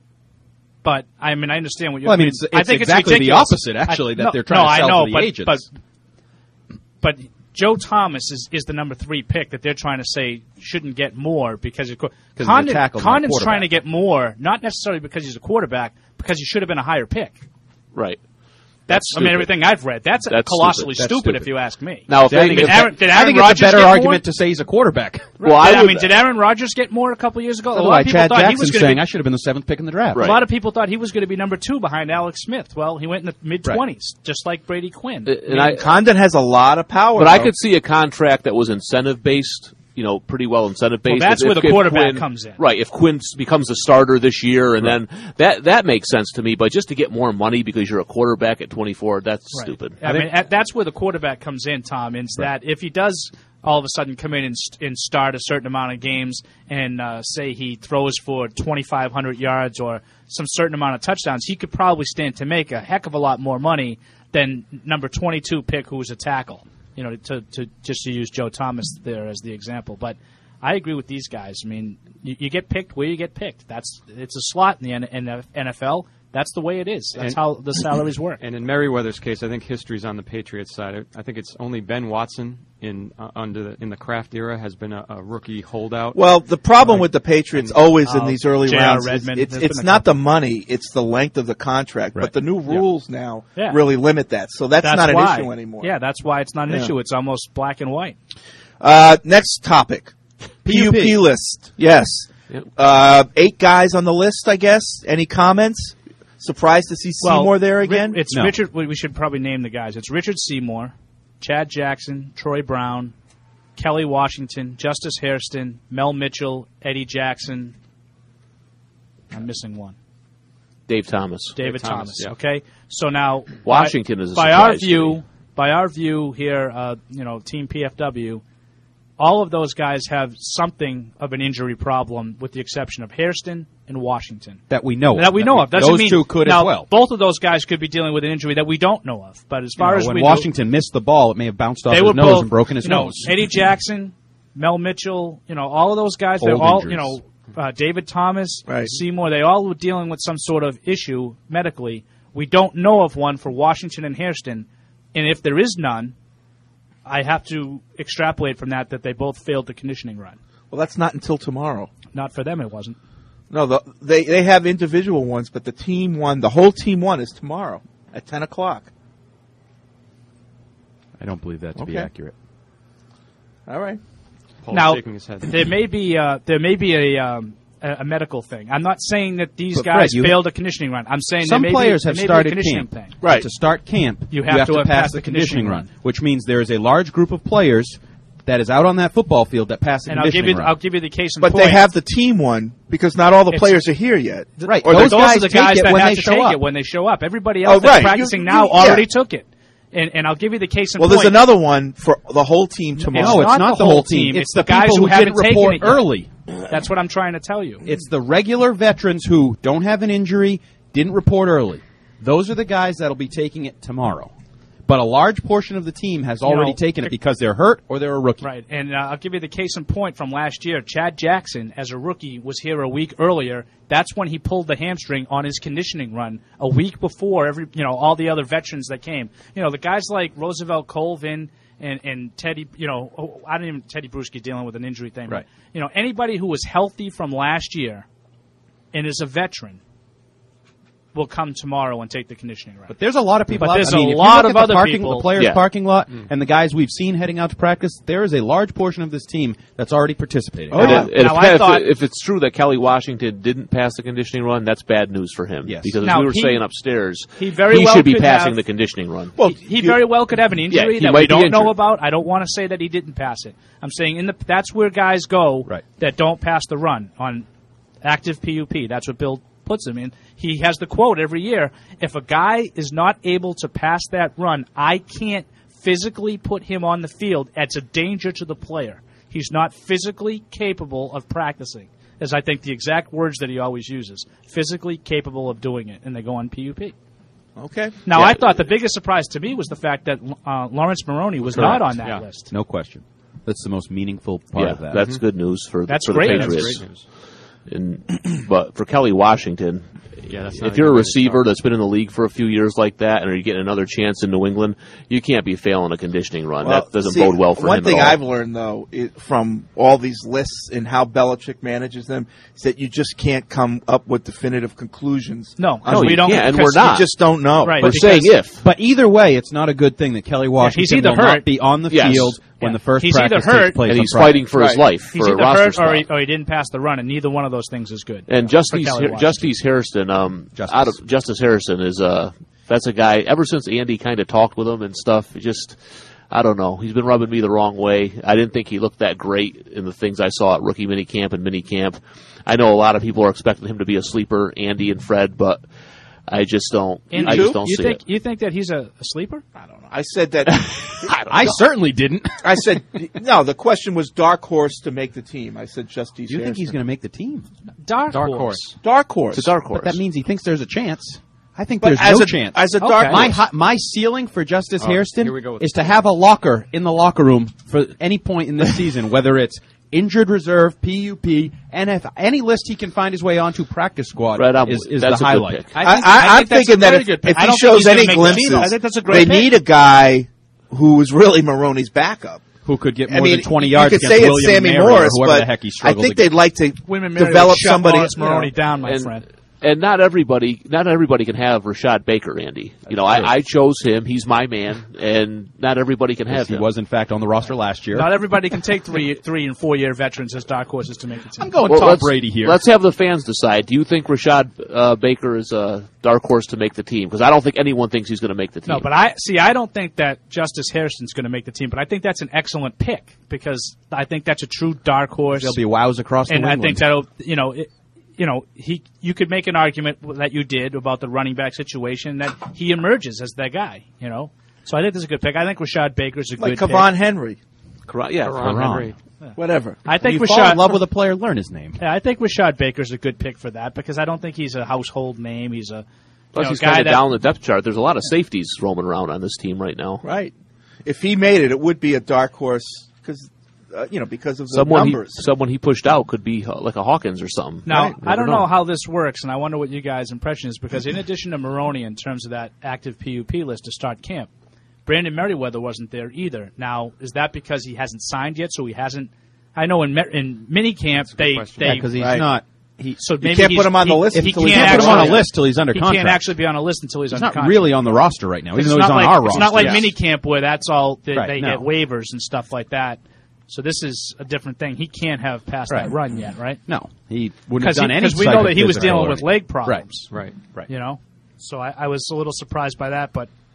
Speaker 13: But I mean, I understand what you're.
Speaker 11: Well, I mean, it's-
Speaker 13: I
Speaker 11: it's
Speaker 13: think
Speaker 11: exactly
Speaker 13: it's
Speaker 11: the
Speaker 13: ridiculous.
Speaker 11: opposite, actually,
Speaker 13: I,
Speaker 11: that
Speaker 13: no,
Speaker 11: they're trying
Speaker 13: no,
Speaker 11: to sell
Speaker 13: I know,
Speaker 11: to the
Speaker 13: but,
Speaker 11: agents.
Speaker 13: But, but Joe Thomas is, is the number three pick that they're trying to say shouldn't get more because of,
Speaker 11: he's a
Speaker 13: Condon,
Speaker 11: tackle, not a
Speaker 13: Condon's
Speaker 11: quarterback.
Speaker 13: trying to get more, not necessarily because he's a quarterback, because he should have been a higher pick.
Speaker 10: Right.
Speaker 13: That's,
Speaker 10: That's
Speaker 13: I mean,
Speaker 10: stupid.
Speaker 13: everything I've read. That's,
Speaker 10: That's
Speaker 13: colossally
Speaker 10: stupid.
Speaker 13: stupid,
Speaker 10: That's
Speaker 13: if you ask me.
Speaker 10: Now, if
Speaker 11: I
Speaker 10: they,
Speaker 11: think,
Speaker 13: did
Speaker 11: it's,
Speaker 13: Aaron, did
Speaker 11: I
Speaker 13: Aaron
Speaker 11: think
Speaker 13: Rodgers
Speaker 11: it's a better
Speaker 13: get more?
Speaker 11: argument to say he's a quarterback.
Speaker 10: well,
Speaker 13: I,
Speaker 10: I,
Speaker 13: I
Speaker 10: would,
Speaker 13: mean, did Aaron Rodgers get more a couple years ago? A lot
Speaker 11: Otherwise,
Speaker 13: of people
Speaker 11: Chad
Speaker 13: thought he
Speaker 11: Jackson
Speaker 13: was going
Speaker 11: saying
Speaker 13: to
Speaker 11: I should have been the seventh pick in the draft.
Speaker 10: Right.
Speaker 13: A lot of people thought he was going to be number two behind Alex Smith. Well, he went in the mid twenties, just like Brady Quinn.
Speaker 10: and I,
Speaker 9: Condon has a lot of power.
Speaker 10: but I
Speaker 9: though.
Speaker 10: could see a contract that was incentive based. You know, pretty well incentive based.
Speaker 13: Well, that's
Speaker 10: If-
Speaker 13: where the
Speaker 10: if
Speaker 13: quarterback
Speaker 10: Quinn-
Speaker 13: comes in.
Speaker 10: Right. If Quinn becomes the starter this year, and then that that makes sense to me. But just to get more money because you're a quarterback at twenty-four, that's
Speaker 13: Right.
Speaker 10: stupid.
Speaker 13: I, mean, at, that's where the quarterback comes in, Tom. Is that if he does all of a sudden come in and, st- and start a certain amount of games and uh, say he throws for twenty-five hundred yards or some certain amount of touchdowns, he could probably stand to make a heck of a lot more money than number twenty-two pick who's a tackle. You know, to, to just to use Joe Thomas there as the example. But I agree with these guys. I mean, you, you get picked where you get picked. That's it's a slot in the N- in the N F L. That's the way it is. That's
Speaker 12: And-
Speaker 13: how the salaries work.
Speaker 12: And in Merriweather's case, I think history's on the Patriots side. I, I think it's only Ben Watson in uh, under the, in the Kraft era has been a, a rookie holdout.
Speaker 9: Well, the problem with the Patriots
Speaker 12: and-
Speaker 9: always in
Speaker 13: Oh,
Speaker 9: these early
Speaker 13: J R
Speaker 9: rounds is
Speaker 13: Redmond.
Speaker 9: it's,
Speaker 13: There's
Speaker 9: it's
Speaker 13: been a
Speaker 9: not the money, it's the length of the contract.
Speaker 11: Right.
Speaker 9: But the new rules now
Speaker 13: Yeah.
Speaker 9: really limit that. So that's, not an
Speaker 13: why.
Speaker 9: issue anymore.
Speaker 13: Yeah, that's why it's not an
Speaker 9: Yeah.
Speaker 13: issue. It's almost black and white.
Speaker 9: Uh, next topic. P U P
Speaker 11: P U P
Speaker 9: list. Yes.
Speaker 10: Yep.
Speaker 9: Uh, eight guys on the list, I guess. Any comments? Surprised to see Seymour there
Speaker 13: Ri-
Speaker 9: again?
Speaker 13: It's
Speaker 11: No.
Speaker 13: Richard. We we should probably name the guys. It's Richard Seymour, Chad Jackson, Troy Brown, Kelly Washington, Justice Hairston, Mel Mitchell, Eddie Jackson. I'm missing one.
Speaker 10: Dave Thomas.
Speaker 13: David
Speaker 12: Dave
Speaker 13: Thomas.
Speaker 12: Thomas, yeah.
Speaker 13: Okay, so now
Speaker 10: Washington
Speaker 13: by,
Speaker 10: is a
Speaker 13: by our
Speaker 10: surprise to
Speaker 13: view.
Speaker 10: me.
Speaker 13: By our view here, uh, you know, Team P F W, all of those guys have something of an injury problem, with the exception of Hairston and Washington.
Speaker 11: that we know of.
Speaker 13: That we know of. Doesn't
Speaker 11: Those
Speaker 13: mean,
Speaker 11: two could
Speaker 13: now,
Speaker 11: as well.
Speaker 13: Both of those guys could be dealing with an injury that we don't know of. But as
Speaker 11: You
Speaker 13: far
Speaker 11: know,
Speaker 13: as
Speaker 11: when
Speaker 13: we
Speaker 11: Washington missed the ball, it may have bounced
Speaker 13: know,
Speaker 11: off
Speaker 13: they
Speaker 11: his
Speaker 13: were
Speaker 11: nose
Speaker 13: both,
Speaker 11: and broken his
Speaker 13: you know,
Speaker 11: nose.
Speaker 13: Eddie Jackson, Mel Mitchell, you know, all of those guys. They're
Speaker 11: Old
Speaker 13: all,
Speaker 11: injuries.
Speaker 13: you know, uh, David Thomas,
Speaker 9: Right.
Speaker 13: Seymour. They all were dealing with some sort of issue medically. We don't know of one for Washington and Hairston, and if there is none, I have to extrapolate from that that they both failed the conditioning run.
Speaker 9: Well, that's not until tomorrow.
Speaker 13: Not for them, it wasn't.
Speaker 9: No, the, they they have individual ones, but the team one, the whole team one, is tomorrow at ten o'clock.
Speaker 11: I don't believe that to be
Speaker 9: Okay.
Speaker 11: accurate.
Speaker 9: All right.
Speaker 12: Paul's
Speaker 13: Now,
Speaker 12: shaking his head.
Speaker 13: there may be uh, there may be a, um, a a medical thing. I'm not saying that these
Speaker 11: But,
Speaker 13: guys
Speaker 11: Fred, you-
Speaker 13: failed a conditioning run. I'm saying
Speaker 11: Some
Speaker 13: there may
Speaker 11: players
Speaker 13: be,
Speaker 11: have
Speaker 13: there may
Speaker 11: started
Speaker 13: be a conditioning
Speaker 11: camp.
Speaker 13: thing.
Speaker 9: Right.
Speaker 11: To start camp,
Speaker 13: You have to have
Speaker 11: pass
Speaker 13: passed
Speaker 11: the
Speaker 13: the
Speaker 11: conditioning
Speaker 13: conditioning
Speaker 11: run, which means there is a large group of players that is out on that football field that passed the
Speaker 13: And I'll give
Speaker 11: conditioning
Speaker 13: you,
Speaker 11: run.
Speaker 13: I'll give you the case in
Speaker 9: But
Speaker 13: point.
Speaker 9: they have the team one because not all the
Speaker 13: It's-
Speaker 9: players are here yet.
Speaker 11: Right.
Speaker 9: Or
Speaker 11: Those
Speaker 9: the-
Speaker 11: guys
Speaker 13: are the
Speaker 11: take
Speaker 13: guys
Speaker 11: it
Speaker 13: that
Speaker 11: when
Speaker 13: have
Speaker 11: they
Speaker 13: to
Speaker 11: show
Speaker 13: take
Speaker 11: up.
Speaker 13: it when they show up. Everybody
Speaker 9: Oh,
Speaker 13: else that's
Speaker 9: right.
Speaker 13: practicing
Speaker 9: You-
Speaker 13: now
Speaker 9: you-
Speaker 13: already
Speaker 9: yeah.
Speaker 13: took it. And, and I'll give you the case in
Speaker 9: Well,
Speaker 13: point.
Speaker 9: there's another one for the whole team tomorrow.
Speaker 11: No, it's not the whole team. It's the
Speaker 13: guys
Speaker 11: people
Speaker 13: who
Speaker 11: who
Speaker 13: haven't
Speaker 11: didn't
Speaker 13: taken
Speaker 11: report
Speaker 13: it yet.
Speaker 11: early.
Speaker 13: That's what I'm trying to tell you.
Speaker 11: It's the regular veterans who don't have an injury, didn't report early. Those are the guys that'll be taking it tomorrow. But a large portion of the team has
Speaker 13: You
Speaker 11: already
Speaker 13: know,
Speaker 11: taken it because they're hurt or they're a rookie.
Speaker 13: Right, and uh, I'll give you the case in point from last year. Chad Jackson, as a rookie, was here a week earlier. That's when he pulled the hamstring on his conditioning run a week before every, you know, all the other veterans that came. You know, the guys like Roosevelt Colvin and, and Teddy, you know, oh, I don't even Teddy Bruschi dealing with an injury thing.
Speaker 11: Right.
Speaker 13: But, you know, anybody who was healthy from last year and is a veteran will come tomorrow and take the conditioning run.
Speaker 11: But there's a lot of people
Speaker 13: But
Speaker 11: out
Speaker 13: there's
Speaker 11: I mean,
Speaker 13: a
Speaker 11: if
Speaker 13: lot
Speaker 11: you look
Speaker 13: of
Speaker 11: at the
Speaker 13: other
Speaker 11: parking,
Speaker 13: people-
Speaker 11: the players'
Speaker 10: Yeah.
Speaker 11: parking lot, and the guys we've seen heading out to practice, there is a large portion of this team that's already participating.
Speaker 10: And
Speaker 13: yeah.
Speaker 10: it- and
Speaker 13: Now,
Speaker 10: if,
Speaker 13: I
Speaker 10: if,
Speaker 13: thought-
Speaker 10: if it's true that Kelly Washington didn't pass the conditioning run, that's bad news for him.
Speaker 11: Yes.
Speaker 10: Because as
Speaker 13: Now,
Speaker 10: we were
Speaker 13: he-
Speaker 10: saying upstairs,
Speaker 13: he very well
Speaker 10: should be
Speaker 13: could
Speaker 10: passing
Speaker 13: have-
Speaker 10: the conditioning run.
Speaker 9: Well,
Speaker 13: he, he
Speaker 9: you-
Speaker 13: very well could have an injury
Speaker 10: Yeah, he
Speaker 13: that
Speaker 10: might
Speaker 13: we
Speaker 10: be
Speaker 13: don't know
Speaker 10: injured.
Speaker 13: about. I don't want to say that he didn't pass it. I'm saying in the that's where guys go
Speaker 11: Right.
Speaker 13: that don't pass the run on active P U P. That's what Bill puts him in. He has the quote every year, if a guy is not able to pass that run, I can't physically put him on the field. It's a danger to the player. He's not physically capable of practicing. Is I think the exact words that he always uses. Physically capable of doing it, and they go on P U P.
Speaker 9: Okay.
Speaker 13: Now,
Speaker 10: Yeah.
Speaker 13: I thought the biggest surprise to me was the fact that uh, Lawrence Maroney was
Speaker 11: Correct.
Speaker 13: not on that
Speaker 11: Yeah.
Speaker 13: list.
Speaker 11: No question. That's the most meaningful part
Speaker 10: yeah,
Speaker 11: of that.
Speaker 10: that's good news for,
Speaker 13: That's
Speaker 10: for
Speaker 13: great.
Speaker 10: the
Speaker 13: That's
Speaker 10: Patriots.
Speaker 12: great news.
Speaker 10: And, but for Kelly Washington,
Speaker 12: Yeah, that's not
Speaker 10: if
Speaker 12: a
Speaker 10: you're
Speaker 12: good
Speaker 10: a
Speaker 12: way to
Speaker 10: receiver
Speaker 12: start.
Speaker 10: that's been in the league for a few years like that, and are you getting another chance in New England, you can't be failing a conditioning run.
Speaker 9: Well,
Speaker 10: that doesn't
Speaker 9: see,
Speaker 10: bode well for
Speaker 9: one
Speaker 10: him
Speaker 9: thing
Speaker 10: at all.
Speaker 9: I've learned, though, it, from all these lists and how Belichick manages them, is that you just can't come up with definitive conclusions.
Speaker 13: No,
Speaker 9: on
Speaker 10: No,
Speaker 9: what
Speaker 10: you
Speaker 13: don't-
Speaker 10: can't, and
Speaker 13: because
Speaker 10: we're not.
Speaker 9: You just don't know.
Speaker 13: Right.
Speaker 10: We're
Speaker 13: because-
Speaker 10: saying if.
Speaker 11: But either way, it's not a good thing that Kelly Washington
Speaker 13: he's either
Speaker 11: will not
Speaker 13: hurt-
Speaker 11: be on the
Speaker 10: Yes.
Speaker 11: field when
Speaker 13: Yeah.
Speaker 11: the first
Speaker 13: He's either
Speaker 11: practice
Speaker 13: hurt-
Speaker 11: takes place
Speaker 10: and
Speaker 11: on
Speaker 10: he's
Speaker 11: Friday.
Speaker 10: fighting for his
Speaker 9: Right.
Speaker 10: life
Speaker 13: He's
Speaker 10: for a
Speaker 13: either
Speaker 10: roster
Speaker 13: hurt or
Speaker 10: spot.
Speaker 13: he, or he didn't pass the run, and neither one of those things is good.
Speaker 10: And
Speaker 13: for
Speaker 10: Justice,
Speaker 13: Kelly Washington.
Speaker 10: Justice Harrison, um,
Speaker 11: Justice.
Speaker 10: out of Justice Harrison is uh, that's a guy. Ever since Andy kind of talked with him and stuff, it just I don't know. He's been rubbing me the wrong way. I didn't think he looked that great in the things I saw at rookie minicamp and minicamp. I know a lot of people are expecting him to be a sleeper, Andy and Fred, but I just don't.
Speaker 13: And
Speaker 10: I
Speaker 13: you-
Speaker 10: just don't
Speaker 13: you
Speaker 10: see
Speaker 13: think
Speaker 10: it.
Speaker 13: you think that he's a, a sleeper? I don't know.
Speaker 9: I said that.
Speaker 11: I certainly didn't.
Speaker 9: I said no. The question was dark horse to make the team. I said Justice.
Speaker 11: Do you think he's
Speaker 9: Harrison.
Speaker 11: going to make the team?
Speaker 13: Dark,
Speaker 12: Dark
Speaker 13: horse.
Speaker 12: horse.
Speaker 9: dark horse?
Speaker 10: It's a dark horse.
Speaker 11: But that means he thinks there's a chance. I think
Speaker 9: But
Speaker 11: there's
Speaker 9: as
Speaker 11: no
Speaker 9: a,
Speaker 11: chance.
Speaker 9: as a
Speaker 13: Okay.
Speaker 9: dark
Speaker 11: my
Speaker 9: horse.
Speaker 11: hi- my ceiling for Justice
Speaker 12: Oh,
Speaker 11: Hairston
Speaker 12: here we go with
Speaker 11: is
Speaker 12: the
Speaker 11: to have a locker in the locker room for any point in this season, whether it's injured reserve, P U P, N F L, any list he can find his way onto practice squad
Speaker 10: Right, I'm
Speaker 11: is,
Speaker 10: with-
Speaker 11: is
Speaker 10: that's
Speaker 11: the
Speaker 10: a good
Speaker 11: highlight.
Speaker 10: pick.
Speaker 9: I,
Speaker 13: I think-
Speaker 9: I,
Speaker 13: I
Speaker 9: I'm
Speaker 13: think that's
Speaker 9: thinking
Speaker 13: a
Speaker 9: that
Speaker 13: very
Speaker 9: if,
Speaker 13: good pick.
Speaker 9: if
Speaker 13: I
Speaker 9: he
Speaker 13: don't think
Speaker 9: shows
Speaker 13: he's gonna
Speaker 9: any
Speaker 13: make the team.
Speaker 9: glimpses,
Speaker 13: I think that's a
Speaker 9: they
Speaker 13: great pick.
Speaker 9: need a guy who is really Maroney's backup.
Speaker 11: Who could get more
Speaker 9: I mean,
Speaker 11: than twenty
Speaker 9: you
Speaker 11: yards
Speaker 9: could
Speaker 11: against
Speaker 9: say it's
Speaker 11: William
Speaker 9: Sammy
Speaker 11: Mary or
Speaker 9: Morris,
Speaker 11: whoever
Speaker 9: but
Speaker 11: the heck he
Speaker 9: I
Speaker 11: struggled
Speaker 9: think they'd like to
Speaker 13: Women Mary
Speaker 9: develop
Speaker 13: would shut
Speaker 9: somebody.
Speaker 13: Lawrence Maroney
Speaker 9: you know.
Speaker 13: down, my
Speaker 10: And-
Speaker 13: friend.
Speaker 10: And not everybody, not everybody can have Rashad Baker, Andy. You know, I, I chose him. He's my man, and not everybody can have
Speaker 11: He
Speaker 10: him.
Speaker 11: was, in fact, on the roster last year.
Speaker 13: Not everybody can take three, three and four year veterans as dark horses to make the team.
Speaker 11: I'm going
Speaker 10: Well,
Speaker 11: Tom
Speaker 10: let's-
Speaker 11: Brady here.
Speaker 10: Let's have the fans decide. Do you think Rashad uh, Baker is a dark horse to make the team? Because I don't think anyone thinks he's going to make the team.
Speaker 13: No, but I see. I don't think that Justice Harrison's going to make the team, but I think that's an excellent pick because I think that's a true dark horse.
Speaker 11: There'll be wows across
Speaker 13: and
Speaker 11: New
Speaker 13: I
Speaker 11: England.
Speaker 13: think that'll, you know, it, you know, he. You could make an argument that you did about the running back situation that he emerges as that guy. You know, so I think that's a good pick. I think Rashad Baker's a
Speaker 9: like
Speaker 13: good
Speaker 9: Kavon
Speaker 13: pick.
Speaker 9: Henry,
Speaker 10: Correct, yeah,
Speaker 12: Ron
Speaker 11: Ron.
Speaker 12: Henry.
Speaker 9: whatever.
Speaker 13: I think
Speaker 11: you fall in
Speaker 13: Rashad.
Speaker 11: love with a player, learn his name.
Speaker 13: Yeah, I think Rashad Baker's a good pick for that because I don't think he's a household name. He's a you
Speaker 10: Plus,
Speaker 13: know,
Speaker 10: he's
Speaker 13: guy
Speaker 10: kind of
Speaker 13: that
Speaker 10: down the depth chart. There's a lot of safeties roaming around on this team right now.
Speaker 9: Right. If he made it, it would be a dark horse because uh, you know because of the
Speaker 10: Someone he,
Speaker 9: numbers.
Speaker 10: someone he pushed out could be uh, like a Hawkins or something.
Speaker 13: Now,
Speaker 10: Right?
Speaker 13: I don't
Speaker 10: Never
Speaker 13: know how this works, and I wonder what you guys' impression is, because in addition to Maroney in terms of that active P U P list to start camp, Brandon Merriweather wasn't there either. Now, is that because he hasn't signed yet, so he hasn't – I know in Mer- in minicamp they – they
Speaker 11: Yeah, because he's
Speaker 9: Right.
Speaker 11: not. He,
Speaker 13: so
Speaker 9: You
Speaker 13: maybe
Speaker 9: can't
Speaker 13: he's-
Speaker 9: put him on the
Speaker 13: he-
Speaker 9: list
Speaker 13: he
Speaker 9: until
Speaker 11: you
Speaker 9: he's
Speaker 11: can't
Speaker 13: can't
Speaker 11: put him on a
Speaker 13: actually-
Speaker 11: list till he's under
Speaker 13: He
Speaker 11: contract.
Speaker 13: can't actually be on a list until he's,
Speaker 11: He's
Speaker 13: under
Speaker 11: not
Speaker 13: contract.
Speaker 11: really on the roster right now, even
Speaker 13: It's
Speaker 11: though he's
Speaker 13: not
Speaker 11: on
Speaker 13: like,
Speaker 11: our
Speaker 13: it's
Speaker 11: roster.
Speaker 13: not like
Speaker 11: Yes.
Speaker 13: minicamp where that's all they,
Speaker 11: Right,
Speaker 13: they
Speaker 11: no.
Speaker 13: get waivers and stuff like that. So this is a different thing. He can't have passed
Speaker 11: Right.
Speaker 13: that run yet, right?
Speaker 11: No, he wouldn't have done any.
Speaker 13: Because we
Speaker 11: type
Speaker 13: know
Speaker 11: of
Speaker 13: that he was
Speaker 11: physical
Speaker 13: dealing with
Speaker 11: or-
Speaker 13: leg problems.
Speaker 12: Right.
Speaker 11: Right.
Speaker 13: You know, so I, I was a little surprised by that, but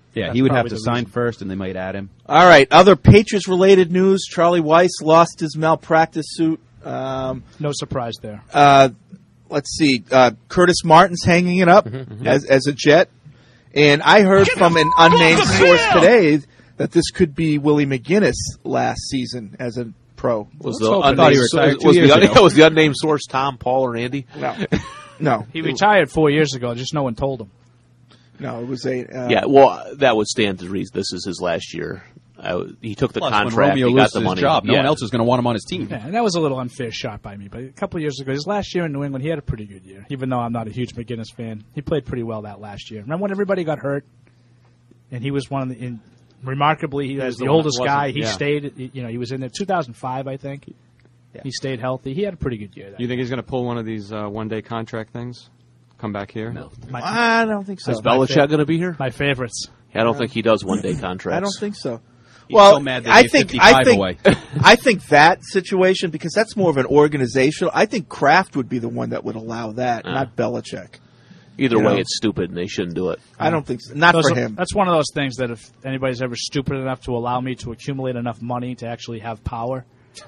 Speaker 11: Yeah,
Speaker 9: That's
Speaker 11: he would have
Speaker 9: probably
Speaker 11: to
Speaker 9: the sign
Speaker 11: reason. first, and they might add him.
Speaker 9: All right, other Patriots-related news. Charlie Weiss lost his malpractice suit. Um,
Speaker 13: no surprise there.
Speaker 9: Uh, let's see. Uh, Curtis Martin's hanging it up
Speaker 13: Mm-hmm,
Speaker 9: as as a Jet. And I heard from an unnamed source today that this could be Willie McGinnis last season as a pro.
Speaker 10: Was
Speaker 9: Let's
Speaker 10: the
Speaker 9: hope
Speaker 10: unnamed,
Speaker 9: it-
Speaker 10: was, was, the, was the unnamed source Tom, Paul, or Andy?
Speaker 9: No. No.
Speaker 13: He retired four years ago. Just no one told him.
Speaker 9: No, it was a... Uh,
Speaker 10: yeah, well, that would stand to reason. This is his last year. I, he took the
Speaker 11: Plus, when
Speaker 10: contract.
Speaker 11: Romeo
Speaker 10: He got
Speaker 11: loses
Speaker 10: the
Speaker 11: his
Speaker 10: money.
Speaker 11: job, no
Speaker 10: yeah.
Speaker 11: one else is going to want him on his team.
Speaker 13: Yeah, and that was a little unfair shot by me. But a couple of years ago, his last year in New England, he had a pretty good year. Even though I'm not a huge McGinnis fan, he played pretty well that last year. Remember when everybody got hurt, and he was one of the. In, remarkably, he,
Speaker 12: He
Speaker 13: was
Speaker 12: was
Speaker 13: the,
Speaker 12: the one that
Speaker 13: oldest
Speaker 12: wasn't,
Speaker 13: guy. He
Speaker 12: yeah.
Speaker 13: stayed. You know, he was in there two thousand five, I think.
Speaker 12: Yeah.
Speaker 13: He stayed healthy. He had a pretty good year. That
Speaker 12: You think he's going to pull one of these uh, one-day contract things? Come back here? No.
Speaker 13: My-
Speaker 9: I don't think so.
Speaker 10: Is Belichick going to be here?
Speaker 13: My favorites.
Speaker 10: I don't think he does one-day contracts.
Speaker 9: I don't think so.
Speaker 11: He's
Speaker 9: well,
Speaker 11: so mad they
Speaker 9: I
Speaker 11: gave
Speaker 9: think
Speaker 11: fifty-five
Speaker 9: I think
Speaker 11: away.
Speaker 9: I think that situation, because that's more of an organizational. I think Kraft would be the one that would allow that,
Speaker 10: Uh.
Speaker 9: not Belichick.
Speaker 10: Either
Speaker 9: You
Speaker 10: way,
Speaker 9: know?
Speaker 10: it's stupid, and they shouldn't do it.
Speaker 9: I don't think so. Not
Speaker 13: Those
Speaker 9: for
Speaker 13: are-
Speaker 9: him.
Speaker 13: That's one of those things that if anybody's ever stupid enough to allow me to accumulate enough money to actually have power,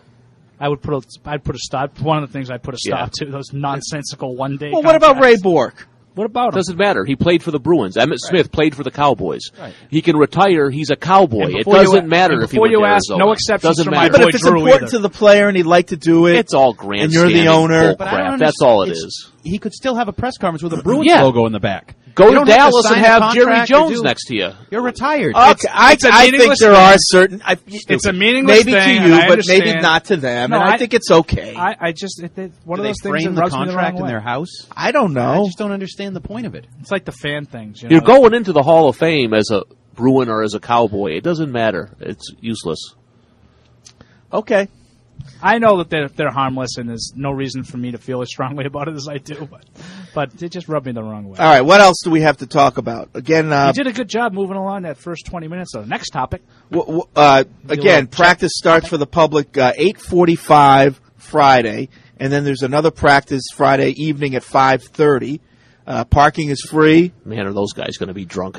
Speaker 13: I would put a, I'd put a stop. One of the things I put a stop to those nonsensical one day.
Speaker 9: Well, what about Ray Bork?
Speaker 13: What about him?
Speaker 10: Doesn't matter. He played for the Bruins. Emmett Smith played for the Cowboys.
Speaker 13: Right.
Speaker 10: He can retire. He's a Cowboy.
Speaker 13: And
Speaker 10: It
Speaker 13: before you
Speaker 10: doesn't
Speaker 13: a-
Speaker 10: matter
Speaker 13: and
Speaker 10: if he
Speaker 13: before
Speaker 10: went
Speaker 13: you
Speaker 10: to
Speaker 13: ask,
Speaker 10: Arizona.
Speaker 13: no exceptions
Speaker 10: Doesn't
Speaker 13: for my
Speaker 10: matter.
Speaker 9: But
Speaker 13: boy
Speaker 9: if it's
Speaker 13: Drew
Speaker 9: important
Speaker 13: either.
Speaker 9: to the player and he'd like to do it,
Speaker 10: It's all
Speaker 9: and you're the
Speaker 10: grandstanding
Speaker 9: owner.
Speaker 10: bull crap. That's all it is.
Speaker 11: He could still have a press conference with a Bruins
Speaker 10: Yeah.
Speaker 11: logo in the back.
Speaker 10: Go
Speaker 11: You
Speaker 10: to
Speaker 11: don't have to
Speaker 10: Dallas
Speaker 11: sign
Speaker 10: and
Speaker 11: a
Speaker 10: have Jerry
Speaker 11: contract or
Speaker 10: Jones
Speaker 11: do-
Speaker 10: next to you.
Speaker 11: You're retired.
Speaker 9: Okay,
Speaker 13: It's-
Speaker 9: I,
Speaker 13: it's a
Speaker 9: I think
Speaker 13: meaningless
Speaker 9: there
Speaker 13: thing.
Speaker 9: are certain. I,
Speaker 13: It's a meaningless
Speaker 9: maybe
Speaker 13: thing,
Speaker 9: to
Speaker 13: and
Speaker 9: you,
Speaker 13: I
Speaker 9: but maybe
Speaker 13: understand.
Speaker 9: not to them.
Speaker 13: No,
Speaker 9: and I,
Speaker 13: I-
Speaker 9: think it's okay.
Speaker 13: I, I just it, it, one
Speaker 11: Do
Speaker 13: of
Speaker 11: they
Speaker 13: those things
Speaker 11: frame
Speaker 13: that
Speaker 11: the
Speaker 13: rubs me the
Speaker 11: contract
Speaker 13: wrong
Speaker 11: in
Speaker 13: way.
Speaker 11: their house?
Speaker 9: I don't
Speaker 11: I
Speaker 9: know.
Speaker 11: just don't understand the point of it.
Speaker 13: It's like the fan things. You know?
Speaker 10: You're going into the Hall of Fame as a Bruin or as a Cowboy. It doesn't matter. It's useless.
Speaker 9: Okay.
Speaker 13: I know that they're they're harmless, and there's no reason for me to feel as strongly about it as I do. But but it just rubbed me the wrong way.
Speaker 9: All right, what else do we have to talk about? Again, uh,
Speaker 13: You did a good job moving along that first twenty minutes. So next topic.
Speaker 9: w- w- uh,
Speaker 13: Do a
Speaker 9: again,
Speaker 13: little
Speaker 9: practice starts for the public uh, eight forty-five Friday, and then there's another practice Friday evening at five thirty. Uh, parking is free.
Speaker 10: Man, are those guys going to be drunk?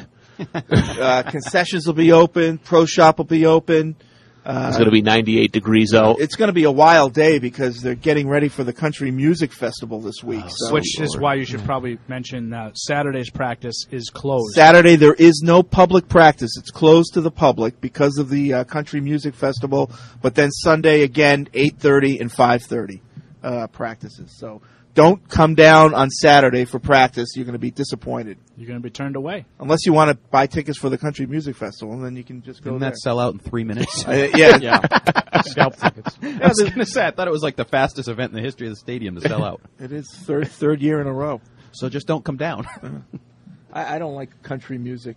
Speaker 9: Uh, concessions will be open. Pro shop will be open. Uh,
Speaker 10: It's going to be ninety-eight degrees out.
Speaker 9: It's going to be a wild day because they're getting ready for the Country Music Festival this week. so.
Speaker 13: Which is why you should probably mention uh, Saturday's practice is closed.
Speaker 9: Saturday there is no public practice. It's closed to the public because of the uh, Country Music Festival. But then Sunday again, eight thirty and five thirty uh, practices. So don't come down on Saturday for practice. You're going to be disappointed.
Speaker 13: You're going to be turned away.
Speaker 9: Unless you want to buy tickets for the Country Music Festival, and then you can just go
Speaker 11: Didn't
Speaker 9: there.
Speaker 11: that sell out in three minutes?
Speaker 9: Uh, yeah.
Speaker 11: yeah.
Speaker 12: Scalp tickets.
Speaker 11: I was going to say, I thought it was like the fastest event in the history of the stadium to sell out.
Speaker 9: It is third third year in a row.
Speaker 11: So just don't come down.
Speaker 9: I, I don't like country music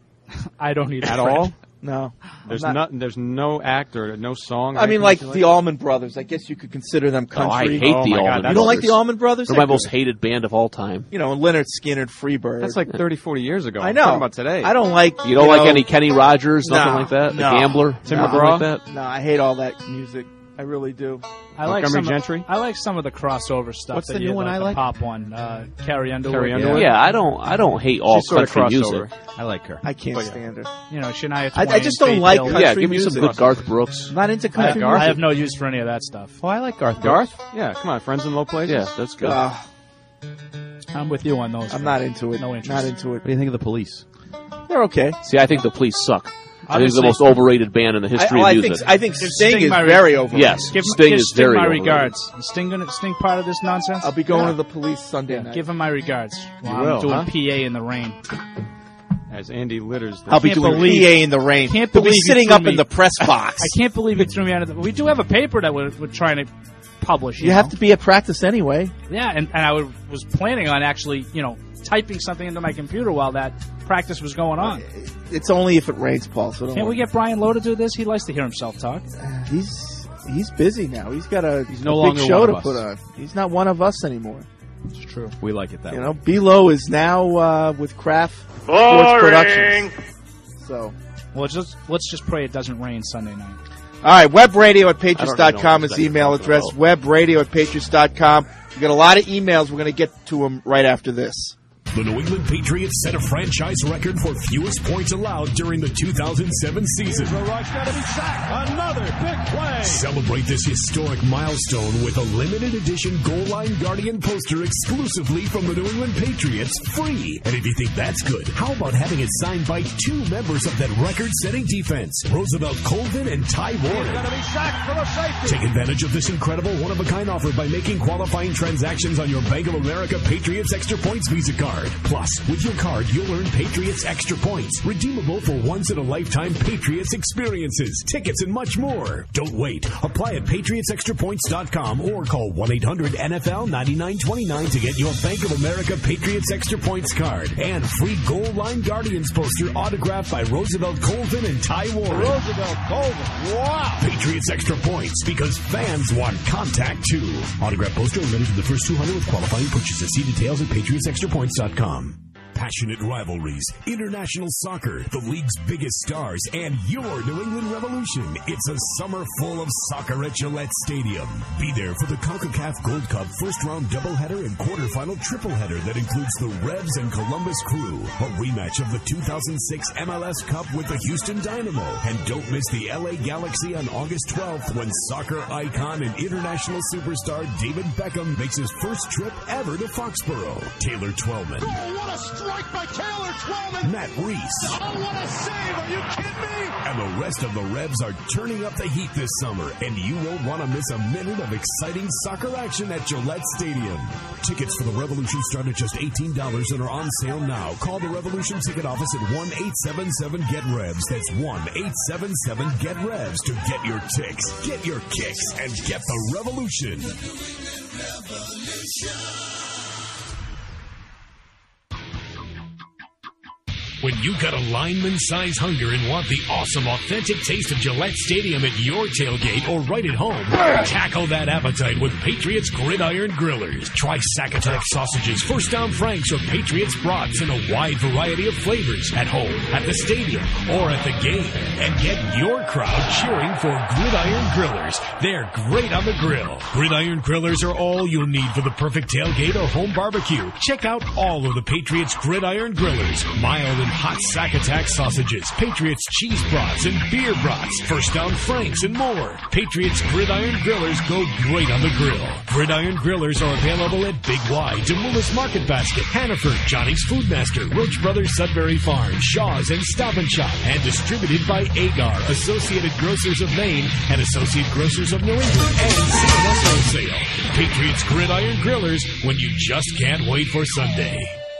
Speaker 13: I don't need
Speaker 12: At all?
Speaker 9: No,
Speaker 12: There's
Speaker 9: I'm
Speaker 12: not, There's no act or no song. or
Speaker 9: I mean,
Speaker 12: anything
Speaker 9: like
Speaker 12: that you
Speaker 9: the Allman Brothers. I guess you could consider them
Speaker 10: Oh, I
Speaker 9: country.
Speaker 10: hate
Speaker 12: Oh
Speaker 10: the
Speaker 12: my God,
Speaker 10: Allman
Speaker 12: that's-
Speaker 9: You don't like
Speaker 10: Brothers.
Speaker 9: the Allman Brothers?
Speaker 10: They're my most hated band of all time.
Speaker 9: You know, Leonard Skinner, Freebird.
Speaker 12: That's like thirty, forty years ago.
Speaker 9: I
Speaker 12: I'm
Speaker 9: know.
Speaker 12: talking about today.
Speaker 9: I don't like.
Speaker 10: You don't like
Speaker 9: know,
Speaker 10: any Kenny Rogers, nothing
Speaker 9: No,
Speaker 10: like that?
Speaker 9: no,
Speaker 10: the Gambler?
Speaker 12: Tim
Speaker 10: nothing
Speaker 12: McGraw?
Speaker 10: like that?
Speaker 9: No, I hate all that music. I really do.
Speaker 13: I like
Speaker 12: Montgomery
Speaker 13: some
Speaker 12: Gentry?
Speaker 13: Of, I like some of the crossover stuff.
Speaker 11: What's
Speaker 13: that
Speaker 11: the
Speaker 13: you
Speaker 11: new one
Speaker 13: like,
Speaker 11: I
Speaker 13: the
Speaker 11: like?
Speaker 13: pop one. Uh, Carrie Underwood.
Speaker 12: Carrie Underwood?
Speaker 10: Yeah, I don't I don't hate all
Speaker 12: She's sort of
Speaker 10: country
Speaker 12: crossover.
Speaker 10: music.
Speaker 11: I like her.
Speaker 9: I can't
Speaker 12: Oh, yeah.
Speaker 9: stand her.
Speaker 13: You know, Shania
Speaker 9: I- I
Speaker 13: Twain,
Speaker 9: just don't
Speaker 13: Faith
Speaker 9: like
Speaker 13: Hill.
Speaker 9: country
Speaker 10: Yeah, give me some
Speaker 9: music.
Speaker 10: good Garth Brooks.
Speaker 9: Not into
Speaker 13: I,
Speaker 9: country
Speaker 13: I
Speaker 9: music.
Speaker 13: have no use for any of that stuff.
Speaker 11: Oh, I like Garth.
Speaker 12: Garth? Yeah, come on. Friends in Low Places?
Speaker 10: Yeah, that's good.
Speaker 9: Uh,
Speaker 13: I'm with you on those.
Speaker 9: I'm not into it.
Speaker 13: No interest.
Speaker 9: Not into it.
Speaker 11: What do you think of the Police?
Speaker 9: They're okay.
Speaker 10: See, I think the Police suck. I think it's the
Speaker 13: Obviously-
Speaker 10: most overrated band in the history
Speaker 9: I, well,
Speaker 10: of
Speaker 9: I
Speaker 10: music.
Speaker 9: think I think
Speaker 13: Give
Speaker 9: Sting,
Speaker 13: Sting
Speaker 9: is
Speaker 13: my re-
Speaker 9: very over.
Speaker 10: Yes,
Speaker 13: Give,
Speaker 10: Sting
Speaker 13: give
Speaker 10: is
Speaker 13: Sting
Speaker 10: very
Speaker 13: my
Speaker 10: overrated.
Speaker 13: regards. Is Sting, gonna, Sting part of this nonsense?
Speaker 9: I'll be going
Speaker 13: Yeah.
Speaker 9: to the Police Sunday
Speaker 13: Yeah,
Speaker 9: night.
Speaker 13: give him my regards. While
Speaker 12: You
Speaker 13: I'm
Speaker 12: will,
Speaker 13: doing
Speaker 12: huh?
Speaker 13: P A in the rain.
Speaker 12: As Andy litters the
Speaker 9: I'll be
Speaker 13: can't
Speaker 9: doing
Speaker 13: believe-
Speaker 9: P A in the rain.
Speaker 13: can't
Speaker 9: He'll be
Speaker 13: believe you
Speaker 9: sitting
Speaker 13: threw
Speaker 9: up
Speaker 13: me-
Speaker 9: in the press box.
Speaker 13: I can't believe you threw me out of the. We do have a paper that we're, we're trying to publish. You,
Speaker 9: You
Speaker 13: know?
Speaker 9: have to be at practice anyway.
Speaker 13: Yeah, and, and I would, was planning on actually, you know, typing something into my computer while that practice was going on.
Speaker 9: It's only if it rains, Paul. So don't
Speaker 13: Can't we
Speaker 9: worry.
Speaker 13: get Brian Lowe to do this? He likes to hear himself talk.
Speaker 9: He's he's busy now. He's got a,
Speaker 11: He's no
Speaker 9: a
Speaker 11: longer
Speaker 9: big show
Speaker 11: one
Speaker 9: to
Speaker 11: of
Speaker 9: put
Speaker 11: us.
Speaker 9: on. He's not one of us anymore.
Speaker 13: It's true.
Speaker 11: We like it that
Speaker 9: You
Speaker 11: way.
Speaker 9: know, B-Lo is now uh, with Kraft Sports Productions. So,
Speaker 13: Well, just let's just pray it doesn't rain Sunday night.
Speaker 9: all right, webradio at
Speaker 10: I
Speaker 9: patriots
Speaker 10: don't
Speaker 9: dot
Speaker 10: even
Speaker 9: com
Speaker 10: know
Speaker 9: is
Speaker 10: what
Speaker 9: the email
Speaker 10: you're talking
Speaker 9: address. webradio at patriots dot com. We got a lot of emails. We're going to get to them right after this.
Speaker 14: The New England Patriots set a franchise record for fewest points allowed during the two thousand seven season.
Speaker 15: Rush got to be sacked. Another big play.
Speaker 14: Celebrate this historic milestone with a limited edition Goal Line Guardian poster exclusively from the New England Patriots, free. And if you think that's good, how about having it signed by two members of that record-setting defense, Roosevelt Colvin and Ty Ward?
Speaker 15: Got to be sacked for the safety.
Speaker 14: Take advantage of this incredible one-of-a-kind offer by making qualifying transactions on your Bank of America Patriots Extra Points Visa card. Plus, with your card, you'll earn Patriots Extra Points, redeemable for once-in-a-lifetime Patriots experiences, tickets, and much more. Don't wait. Apply at patriots extra points dot com or call one eight hundred N F L ninety-nine twenty-nine to get your Bank of America Patriots Extra Points card and free Goal Line Guardians poster autographed by Roosevelt Colvin and Ty Ward.
Speaker 15: Roosevelt Colvin. Wow.
Speaker 14: Patriots Extra Points, because fans want contact too. Autograph poster limited to the first two hundred with qualifying purchases. See details at patriots extra points dot com. Passionate rivalries, international soccer, the league's biggest stars, and your New England Revolution. It's a summer full of soccer at Gillette Stadium. Be there for the CONCACAF Gold Cup first-round doubleheader and quarterfinal tripleheader that includes the Revs and Columbus Crew, a rematch of the two thousand six M L S Cup with the Houston Dynamo. And don't miss the L A Galaxy on August twelfth when soccer icon and international superstar David Beckham makes his first trip ever to Foxborough. Taylor Twellman.
Speaker 15: Oh, what a strike by Taylor Twellman.
Speaker 14: Matt Reese.
Speaker 15: Oh, what a save. Are you kidding me?
Speaker 14: And the rest of the Revs are turning up the heat this summer, and you won't want to miss a minute of exciting soccer action at Gillette Stadium. Tickets for the Revolution start at just eighteen dollars and are on sale now. Call the Revolution ticket office at one eight seven seven get revs. That's one eight seven seven get revs to get your ticks, get your kicks, and get the Revolution. When you got a lineman-size hunger and want the awesome, authentic taste of Gillette Stadium at your tailgate or right at home, tackle that appetite with Patriots Gridiron Grillers. Try Sack Attack sausages, First Down Franks, or Patriots brats in a wide variety of flavors at home, at the stadium, or at the game. And get your crowd cheering for Gridiron Grillers. They're great on the grill. Gridiron Grillers are all you'll need for the perfect tailgate or home barbecue. Check out all of the Patriots Gridiron Grillers. Mild and hot Sack Attack sausages, Patriots cheese brats and beer brats, First Down Franks, and more. Patriots Gridiron Grillers go great on the grill. Gridiron Grillers are available at Big Y, Demoulas Market Basket, Hannaford, Johnny's Food Master, Roach Brothers Sudbury Farm, Shaw's, and Stop and Shop, and distributed by Agar, Associated Grocers of Maine, and Associate Grocers of New England, and C M S Wholesale. Patriots Gridiron Grillers, when you just can't wait for Sunday.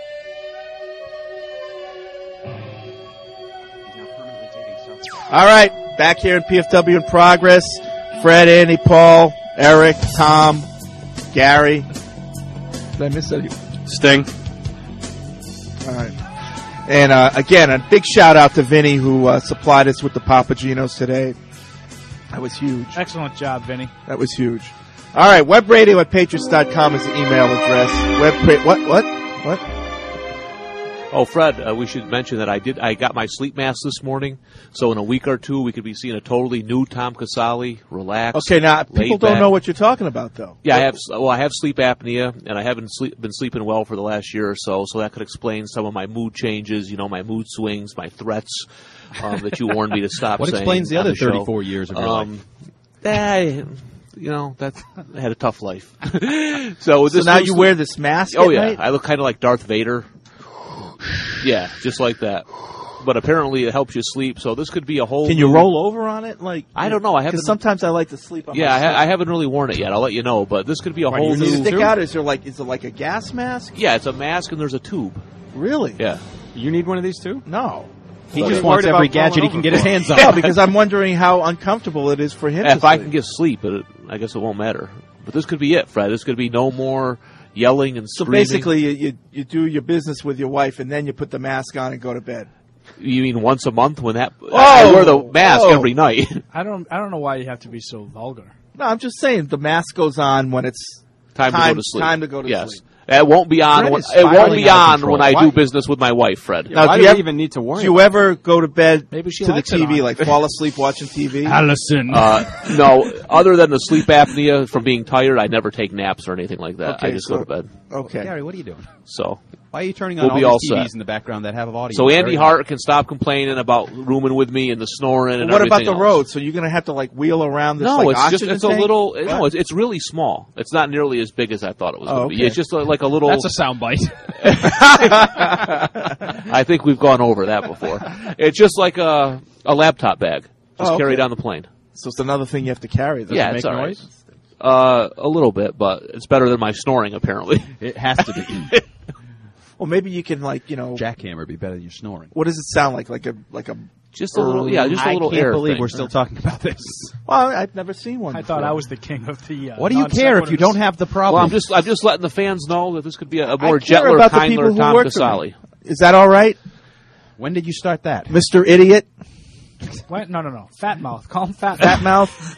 Speaker 9: All right, back here in P F W in progress. Fred, Andy, Paul, Eric, Tom, Gary. Did I miss any?
Speaker 12: Sting.
Speaker 9: All right. And uh, again, a big shout out to Vinny who uh, supplied us with the Papagenos today. That was huge.
Speaker 13: Excellent job, Vinny.
Speaker 9: That was huge. All right, webradio at patriots dot com is the email address. Web what what what?
Speaker 10: Oh, Fred, uh, we should mention that I did. I got my sleep mask this morning, so in a week or two we could be seeing a totally new Tom Casale, relaxed.
Speaker 9: Okay, now people don't
Speaker 10: back.
Speaker 9: know what you're talking about, though.
Speaker 10: Yeah, I have. Well, I have sleep apnea, and I haven't sleep, been sleeping well for the last year or so. So that could explain some of my mood changes. You know, my mood swings, my threats um, that you warned me to stop.
Speaker 11: What
Speaker 10: saying
Speaker 11: explains the other
Speaker 10: the
Speaker 11: thirty-four years of your
Speaker 10: um,
Speaker 11: life?
Speaker 10: Eh, you know, that's, I had a tough life. so,
Speaker 9: So
Speaker 10: this
Speaker 9: now
Speaker 10: was-
Speaker 9: you wear this mask.
Speaker 10: Oh
Speaker 9: at
Speaker 10: yeah,
Speaker 9: night?
Speaker 10: I look kind of like Darth Vader. Yeah, just like that. But apparently it helps you sleep, so this could be a whole...
Speaker 9: Can you
Speaker 10: new-
Speaker 9: roll over on it? Like
Speaker 10: I don't know. I haven't.
Speaker 9: Because sometimes I like to sleep on
Speaker 10: Yeah,
Speaker 9: my
Speaker 10: I, ha-
Speaker 9: side.
Speaker 10: I haven't really worn it yet. I'll let you know. But this could be a
Speaker 9: Right,
Speaker 10: whole
Speaker 9: does it
Speaker 10: new...
Speaker 9: stick out? Is there like is it like a gas mask?
Speaker 10: Yeah, it's a mask and there's a tube.
Speaker 9: Really?
Speaker 10: Yeah.
Speaker 12: You need one of these too?
Speaker 9: No.
Speaker 12: He just wants every gadget he can get his hands on.
Speaker 9: Yeah, because I'm wondering how uncomfortable it is for him.
Speaker 10: If
Speaker 9: to
Speaker 10: I
Speaker 9: sleep.
Speaker 10: can get sleep, it, I guess it won't matter. But this could be it, Fred. This could be no more yelling and
Speaker 9: So
Speaker 10: screaming.
Speaker 9: basically, you, you you do your business with your wife, and then you put the mask on and go to bed.
Speaker 10: You mean once a month when that...
Speaker 9: Oh!
Speaker 10: I wear the mask
Speaker 9: Oh!
Speaker 10: every night.
Speaker 13: I don't. I don't know why you have to be so vulgar.
Speaker 9: No, I'm just saying the mask goes on when it's
Speaker 10: Time, to go to sleep.
Speaker 9: Time to go to
Speaker 10: yes.
Speaker 9: sleep.
Speaker 10: It won't be on.
Speaker 12: Fred
Speaker 10: When,
Speaker 12: is
Speaker 10: it won't
Speaker 12: spiraling
Speaker 10: be
Speaker 12: out of
Speaker 10: on
Speaker 12: control.
Speaker 10: when I
Speaker 12: Why-
Speaker 10: do business with my wife, Fred.
Speaker 9: Now,
Speaker 12: Why
Speaker 9: do
Speaker 12: do
Speaker 9: you
Speaker 12: we
Speaker 9: ever-
Speaker 12: even need to worry
Speaker 9: Do you
Speaker 12: about
Speaker 9: ever go to bed
Speaker 13: Maybe she
Speaker 9: to the
Speaker 13: likes it
Speaker 9: T V,
Speaker 13: on.
Speaker 9: like fall asleep watching T V?
Speaker 13: Allison.
Speaker 10: Uh, no, other than the sleep apnea from being tired, I never take naps or anything like that.
Speaker 9: Okay,
Speaker 10: I just
Speaker 9: so-
Speaker 10: go to bed.
Speaker 9: Okay.
Speaker 11: Gary, what are you doing?
Speaker 10: So
Speaker 11: Why are you turning on
Speaker 10: We'll
Speaker 11: all
Speaker 10: be
Speaker 11: these
Speaker 10: all
Speaker 11: T Vs
Speaker 10: set.
Speaker 11: in the background that have audio?
Speaker 10: So Andy
Speaker 11: Very
Speaker 10: Hart can stop complaining about rooming with me and the snoring and
Speaker 9: Well, what about
Speaker 10: everything
Speaker 9: the
Speaker 10: else.
Speaker 9: road? So you're going to have to like wheel around this
Speaker 10: No,
Speaker 9: like
Speaker 10: it's just
Speaker 9: oxygen
Speaker 10: it's a
Speaker 9: tank?
Speaker 10: little.
Speaker 9: What?
Speaker 10: No, it's, it's really small. It's not nearly as big as I thought it was
Speaker 9: Oh,
Speaker 10: going to be.
Speaker 9: okay.
Speaker 10: It's just a, like a little.
Speaker 13: That's a soundbite.
Speaker 10: I think we've gone over that before. It's just like a a laptop bag, just
Speaker 9: Oh, okay.
Speaker 10: carried on the plane.
Speaker 9: So it's another thing you have to carry. Does
Speaker 10: yeah,
Speaker 9: it make
Speaker 10: it's all right.
Speaker 9: noise?
Speaker 10: Uh, a little bit, but it's better than my snoring apparently.
Speaker 11: It has to be.
Speaker 9: Well, maybe you can like you know.
Speaker 11: Jackhammer would be better than your snoring.
Speaker 9: What does it sound like? Like a like a
Speaker 10: Just a little, yeah, just a
Speaker 11: I
Speaker 10: little
Speaker 11: can't
Speaker 10: air
Speaker 11: believe
Speaker 10: thing.
Speaker 11: we're still talking about this.
Speaker 9: Well, I've never seen one.
Speaker 13: I
Speaker 9: before.
Speaker 13: thought I was the king of the. Uh,
Speaker 11: What do you care if you don't have the problem?
Speaker 10: Well, I'm just I'm just letting the fans know that this could be a, a more
Speaker 9: I care
Speaker 10: gentler,
Speaker 9: about the
Speaker 10: kinder
Speaker 9: people who
Speaker 10: Tom
Speaker 9: work for me.
Speaker 10: Casale.
Speaker 9: Is that all right,
Speaker 11: When did you start that?
Speaker 9: Mister Idiot?
Speaker 13: What? No, no, no. Fat mouth. Call him fat,
Speaker 9: Fat mouth.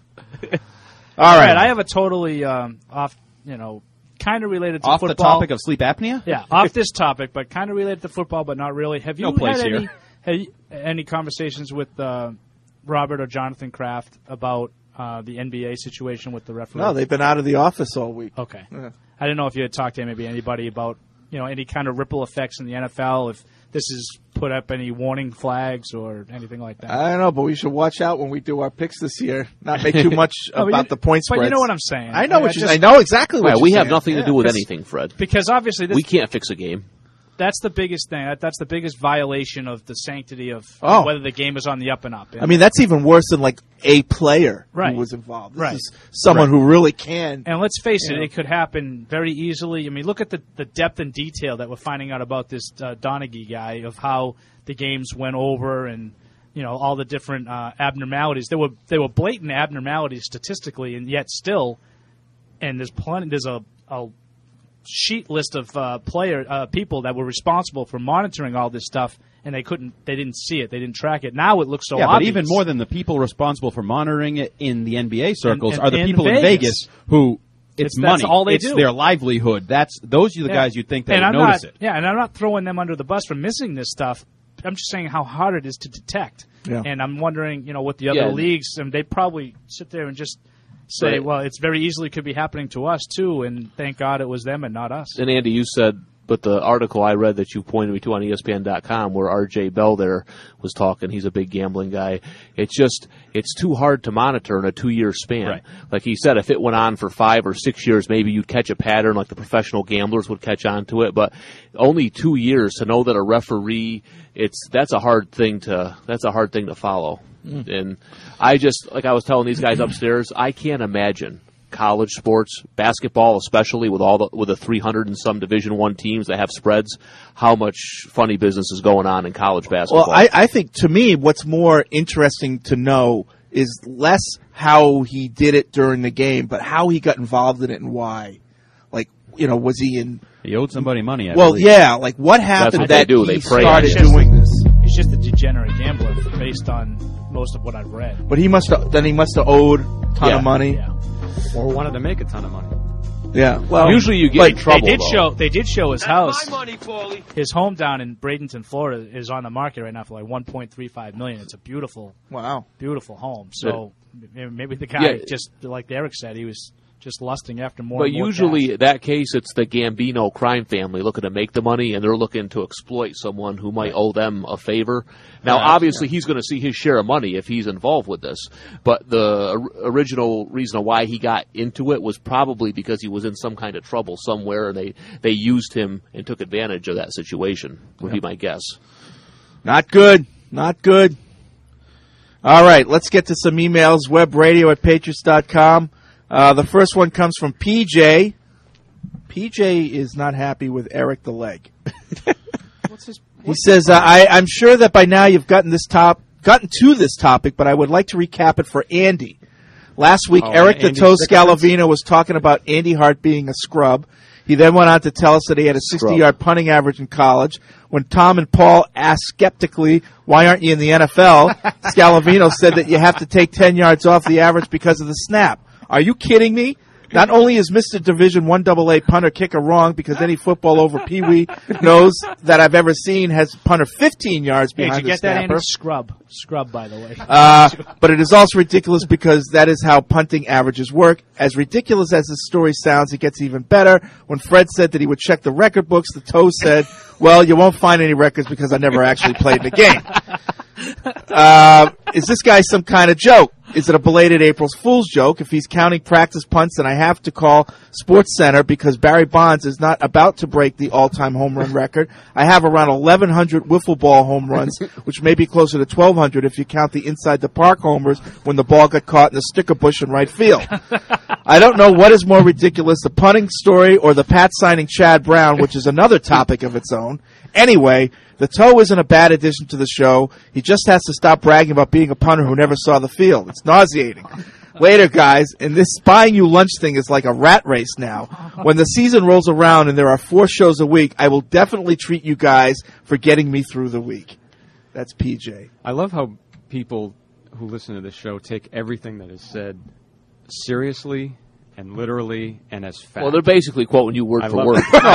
Speaker 9: All
Speaker 13: All
Speaker 9: right.
Speaker 13: right. I have a totally um, off. You know, kind of related to
Speaker 11: Off
Speaker 13: football.
Speaker 11: the topic of sleep apnea?
Speaker 13: Yeah, off this topic, but kind of related to football, but not really. Have you
Speaker 11: No place
Speaker 13: had
Speaker 11: here.
Speaker 13: any had you- any conversations with uh, Robert or Jonathan Kraft about uh, the N B A situation with the referee?
Speaker 9: No, they've been out of the office all week.
Speaker 13: Okay.
Speaker 9: Yeah.
Speaker 13: I didn't know if you had talked to maybe anybody about you know any kind of ripple effects in the N F L, if this has put up any warning flags or anything like that.
Speaker 9: I don't know, but we should watch out when we do our picks this year. Not make too much
Speaker 13: No, but
Speaker 9: about
Speaker 13: you-
Speaker 9: the point
Speaker 13: but
Speaker 9: spreads.
Speaker 13: you know what I'm saying.
Speaker 9: I know
Speaker 13: I-
Speaker 9: what
Speaker 13: I
Speaker 9: you.
Speaker 13: just-
Speaker 9: I know exactly what
Speaker 10: Yeah,
Speaker 9: you're
Speaker 10: we have
Speaker 9: saying.
Speaker 10: nothing to
Speaker 9: Yeah.
Speaker 10: do with
Speaker 13: Because-
Speaker 10: anything, Fred.
Speaker 13: Because obviously this,
Speaker 10: We can't fix a game.
Speaker 13: that's the biggest thing. That, that's the biggest violation of the sanctity of
Speaker 9: Oh.
Speaker 13: whether the game is on the up and up. And
Speaker 9: I mean, that's even worse than like a player
Speaker 13: Right.
Speaker 9: who was involved. This
Speaker 13: Right.
Speaker 9: is someone
Speaker 13: Right.
Speaker 9: who really can.
Speaker 13: And let's face
Speaker 9: You
Speaker 13: it,
Speaker 9: know.
Speaker 13: it could happen very easily. I mean, look at the, the depth and detail that we're finding out about this uh, Donaghy guy of how the games went over and you know all the different uh, abnormalities. There were there were blatant abnormalities statistically, and yet still, and there's plenty. There's a, a sheet list of uh, player uh, people that were responsible for monitoring all this stuff, and they couldn't. They didn't see it. They didn't track it. Now it looks so
Speaker 11: yeah,
Speaker 13: obvious.
Speaker 11: but even more than the people responsible for monitoring it in the N B A circles
Speaker 13: And-
Speaker 11: are the
Speaker 13: and
Speaker 11: people
Speaker 13: in
Speaker 11: in
Speaker 13: Vegas.
Speaker 11: Vegas who it's,
Speaker 13: It's- that's
Speaker 11: money.
Speaker 13: all they
Speaker 11: it's
Speaker 13: do.
Speaker 11: their livelihood. That's those are the
Speaker 13: Yeah.
Speaker 11: guys you'd think that
Speaker 13: and
Speaker 11: would
Speaker 13: I'm
Speaker 11: notice
Speaker 13: not,
Speaker 11: it.
Speaker 13: Yeah, and I'm not throwing them under the bus for missing this stuff. I'm just saying how hard it is to detect.
Speaker 9: Yeah.
Speaker 13: And I'm wondering, you know, what the other
Speaker 10: Yeah.
Speaker 13: leagues, and they probably sit there and just say,
Speaker 10: Right.
Speaker 13: well, it's very easily could be happening to us too, and thank God it was them and not us.
Speaker 10: And Andy, you said, but the article I read that you pointed me to on E S P N dot com where R J Bell there was talking, he's a big gambling guy. It's just, it's too hard to monitor in a two-year span.
Speaker 11: Right.
Speaker 10: Like he said, if it went on for five or six years, maybe you'd catch a pattern like the professional gamblers would catch on to it. But only two years to know that a referee, it's that's a hard thing to that's a hard thing to follow.
Speaker 9: Mm.
Speaker 10: And I just, like I was telling these guys upstairs, I can't imagine college sports, basketball especially, with all the with the three hundred and some Division One teams that have spreads, how much funny business is going on in college basketball.
Speaker 9: Well, I, I think to me, what's more interesting to know is less how he did it during the game, but how he got involved in it and why. Like, you know, was he in?
Speaker 11: He owed somebody money. I
Speaker 9: Well,
Speaker 11: believe.
Speaker 9: yeah. Like, what happened
Speaker 10: what
Speaker 9: that
Speaker 10: they do.
Speaker 9: he
Speaker 10: They prey
Speaker 9: started
Speaker 10: on it.
Speaker 9: doing this?
Speaker 13: He's just a degenerate gambler based on most of what I've read.
Speaker 9: But he must have. Then he must have owed a ton
Speaker 10: Yeah.
Speaker 9: of money.
Speaker 13: Yeah.
Speaker 12: Or wanted to make a ton of money.
Speaker 9: Yeah. Well,
Speaker 10: usually you get
Speaker 9: but
Speaker 10: in trouble.
Speaker 13: They did
Speaker 10: though.
Speaker 13: show. They did show his house.
Speaker 15: My money, Paulie.
Speaker 13: His home down in Bradenton, Florida, is on the market right now for like one point three five million. It's a beautiful,
Speaker 9: Wow.
Speaker 13: beautiful home. So maybe the guy,
Speaker 10: Yeah.
Speaker 13: just like Eric said, he was just lusting after more.
Speaker 10: But
Speaker 13: and more
Speaker 10: usually,
Speaker 13: cash.
Speaker 10: that case, it's the Gambino crime family looking to make the money, and they're looking to exploit someone who might owe them a favor. Now,
Speaker 9: Right.
Speaker 10: obviously, he's going to see his share of money if he's involved with this. But the or- original reason why he got into it was probably because he was in some kind of trouble somewhere, and they, they used him and took advantage of that situation, would be my guess.
Speaker 9: Not good. Not good. All right, let's get to some emails. Webradio at patriots dot com. Uh, the first one comes from P J. P J is not happy with Eric the Leg.
Speaker 13: What's his,
Speaker 9: He says, uh, I, I'm sure that by now you've gotten this top, gotten to this topic, but I would like to recap it for Andy. Last week,
Speaker 12: Oh,
Speaker 9: Eric the
Speaker 12: Andy
Speaker 9: Toe
Speaker 12: Dickerson?
Speaker 9: Scalavino was talking about Andy Hart being a scrub. He then went on to tell us that he had a sixty-yard punting average in college. When Tom and Paul asked skeptically, why aren't you in the N F L, Scalavino said that you have to take ten yards off the average because of the snap. Are you kidding me? Not only is Mister Division One Double A punter kicker wrong because any football over Pee Wee knows that I've ever seen has punter fifteen yards
Speaker 13: Hey,
Speaker 9: behind
Speaker 13: did you
Speaker 9: the
Speaker 13: get that,
Speaker 9: snapper.
Speaker 13: Andy? Scrub. Scrub, by the way.
Speaker 9: Uh, but it is also ridiculous because that is how punting averages work. As ridiculous as this story sounds, it gets even better. When Fred said that he would check the record books, the toe said, well, you won't find any records because I never actually played the game. Uh, is this guy some kind of joke? Is it a belated April Fool's joke? If he's counting practice punts, then I have to call Sports Center because Barry Bonds is not about to break the all-time home run record. I have around eleven hundred wiffle ball home runs, which may be closer to twelve hundred if you count the inside the park homers when the ball got caught in the sticker bush in right field. I don't know what is more ridiculous, the punting story or the Pat signing Chad Brown, which is another topic of its own. Anyway, the toe isn't a bad addition to the show. He just has to stop bragging about being a punter who never saw the field. It's nauseating. Later, guys, and this buying you lunch thing is like a rat race now. When the season rolls around and there are four shows a week, I will definitely treat you guys for getting me through the week. That's P J.
Speaker 12: I love how people who listen to this show take everything that is said seriously and literally and as fact.
Speaker 10: Well, they're basically quoting you word
Speaker 12: I
Speaker 10: for
Speaker 12: love
Speaker 10: word.
Speaker 12: that. No,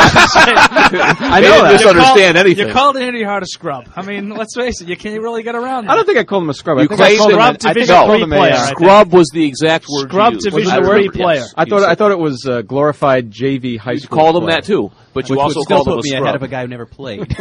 Speaker 12: I
Speaker 10: They
Speaker 12: know
Speaker 10: didn't
Speaker 12: that.
Speaker 10: misunderstand
Speaker 13: you
Speaker 10: anything.
Speaker 13: You called Andy Hart a scrub. I mean, let's face it, you can't really get around that.
Speaker 12: I don't think I called him a scrub. I
Speaker 10: You
Speaker 12: think I
Speaker 10: claimed
Speaker 12: called him,
Speaker 10: it-
Speaker 12: I
Speaker 13: Scrub
Speaker 12: think
Speaker 13: Division
Speaker 12: I called
Speaker 13: three
Speaker 12: him a,
Speaker 13: player,
Speaker 12: uh,
Speaker 13: I think.
Speaker 10: Scrub was the exact word
Speaker 13: Scrub
Speaker 10: you used.
Speaker 13: Division
Speaker 10: I
Speaker 13: three
Speaker 10: remember,
Speaker 13: player.
Speaker 10: yes.
Speaker 12: I thought I thought it was uh, glorified J V high
Speaker 10: You
Speaker 12: school.
Speaker 10: called him
Speaker 12: player.
Speaker 10: that too, but you
Speaker 11: Which
Speaker 10: also
Speaker 11: would still
Speaker 10: called him
Speaker 11: put
Speaker 10: a
Speaker 11: me ahead of
Speaker 10: scrub.
Speaker 11: a guy who never played.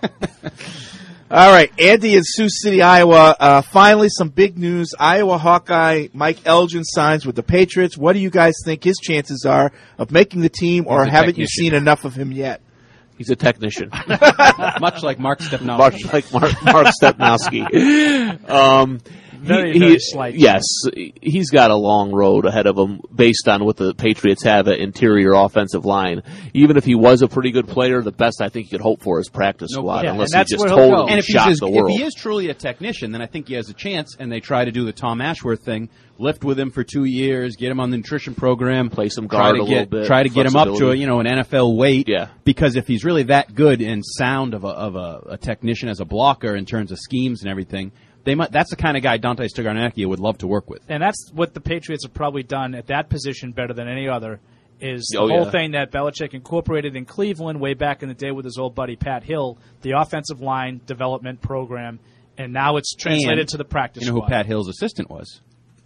Speaker 9: All right, Andy in Sioux City, Iowa. Uh, finally, some big news. Iowa Hawkeye Mike Elgin signs with the Patriots. What do you guys think his chances are of making the team, or
Speaker 11: He's a
Speaker 9: haven't you
Speaker 11: technician.
Speaker 9: seen enough of him yet?
Speaker 10: He's a technician.
Speaker 11: Much like Mark Stepnowski.
Speaker 10: Much like Mark, Mark Stepnowski. Um,
Speaker 13: Very,
Speaker 10: he,
Speaker 13: very
Speaker 10: he-
Speaker 13: slight.
Speaker 10: Yes, he's got a long road ahead of him based on what the Patriots have at interior offensive line. Even if he was a pretty good player, the best I think you could hope for is practice
Speaker 11: No
Speaker 10: squad,
Speaker 11: question.
Speaker 10: unless
Speaker 13: Yeah, and
Speaker 10: he
Speaker 13: that's
Speaker 10: just
Speaker 13: where he'll go.
Speaker 10: totally
Speaker 11: And if, he's
Speaker 10: shocked
Speaker 11: as,
Speaker 10: the
Speaker 11: if
Speaker 10: world.
Speaker 11: he is truly a technician, then I think he has a chance, and they try to do the Tom Ashworth thing, lift with him for two years, get him on the nutrition program,
Speaker 10: Play some
Speaker 11: try
Speaker 10: guard
Speaker 11: to
Speaker 10: a
Speaker 11: get,
Speaker 10: little bit,
Speaker 11: try to get him up to a,
Speaker 10: flexibility.
Speaker 11: you know, an N F L weight.
Speaker 10: Yeah.
Speaker 11: Because if he's really that good and sound of a of a, a technician as a blocker in terms of schemes and everything, they might. That's the kind of guy Dante Stigarnacchia would love to work with.
Speaker 13: And that's what the Patriots have probably done at that position better than any other, is the
Speaker 10: Oh,
Speaker 13: whole
Speaker 10: yeah.
Speaker 13: thing that Belichick incorporated in Cleveland way back in the day with his old buddy Pat Hill, the offensive line development program, and now it's translated
Speaker 11: And
Speaker 13: to the practice
Speaker 11: You know who
Speaker 13: squad.
Speaker 11: Pat Hill's assistant was?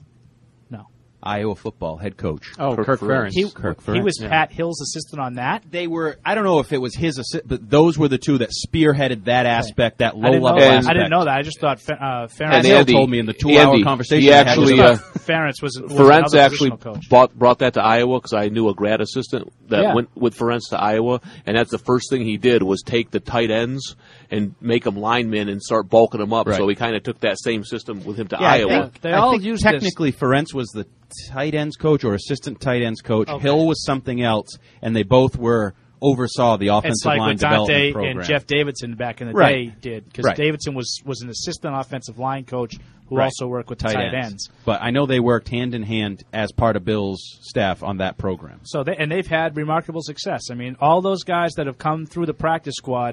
Speaker 13: No.
Speaker 11: Iowa football head coach.
Speaker 12: Oh, Kirk, Kirk Ferentz.
Speaker 13: He,
Speaker 11: Kirk
Speaker 13: he
Speaker 11: Ferentz,
Speaker 13: was
Speaker 11: yeah.
Speaker 13: Pat Hill's assistant on that?
Speaker 11: They were. I don't know if it was his assist, but those were the two that spearheaded that aspect, that
Speaker 13: I
Speaker 11: low
Speaker 13: didn't, know
Speaker 11: level
Speaker 13: that.
Speaker 11: aspect.
Speaker 13: I didn't know that. I just thought Fe- uh, Ferentz,
Speaker 10: And
Speaker 11: Hill
Speaker 10: Andy-
Speaker 11: told me in the two-hour
Speaker 10: Andy,
Speaker 11: conversation
Speaker 10: he
Speaker 11: I had with
Speaker 10: actually,
Speaker 11: him.
Speaker 10: uh,
Speaker 13: Ferentz was, was
Speaker 10: Ferentz
Speaker 13: another
Speaker 10: actually
Speaker 13: positional coach.
Speaker 10: bought, brought that to Iowa because I knew a grad assistant that
Speaker 13: Yeah.
Speaker 10: went with Ferentz to Iowa, and that's the first thing he did was take the tight ends and make them linemen and start bulking them up.
Speaker 11: Right.
Speaker 10: So he kind of took that same system with him to
Speaker 11: Yeah, I
Speaker 10: Iowa.
Speaker 11: think-
Speaker 13: They
Speaker 11: I
Speaker 13: all
Speaker 11: think
Speaker 13: use this.
Speaker 11: technically Ferentz was the tight ends coach or assistant tight ends coach.
Speaker 13: Okay.
Speaker 11: Hill was something else, and they both were oversaw the offensive
Speaker 13: It's like
Speaker 11: line
Speaker 13: what Dante
Speaker 11: development program.
Speaker 13: and Jeff Davidson back in the
Speaker 11: Right.
Speaker 13: day did, because
Speaker 11: Right.
Speaker 13: Davidson was, was an assistant offensive line coach who
Speaker 11: Right.
Speaker 13: also worked with the tight ends.
Speaker 11: But I know they worked hand in hand as part of Bill's staff on that program.
Speaker 13: So they, and they've had remarkable success. I mean, all those guys that have come through the practice squad,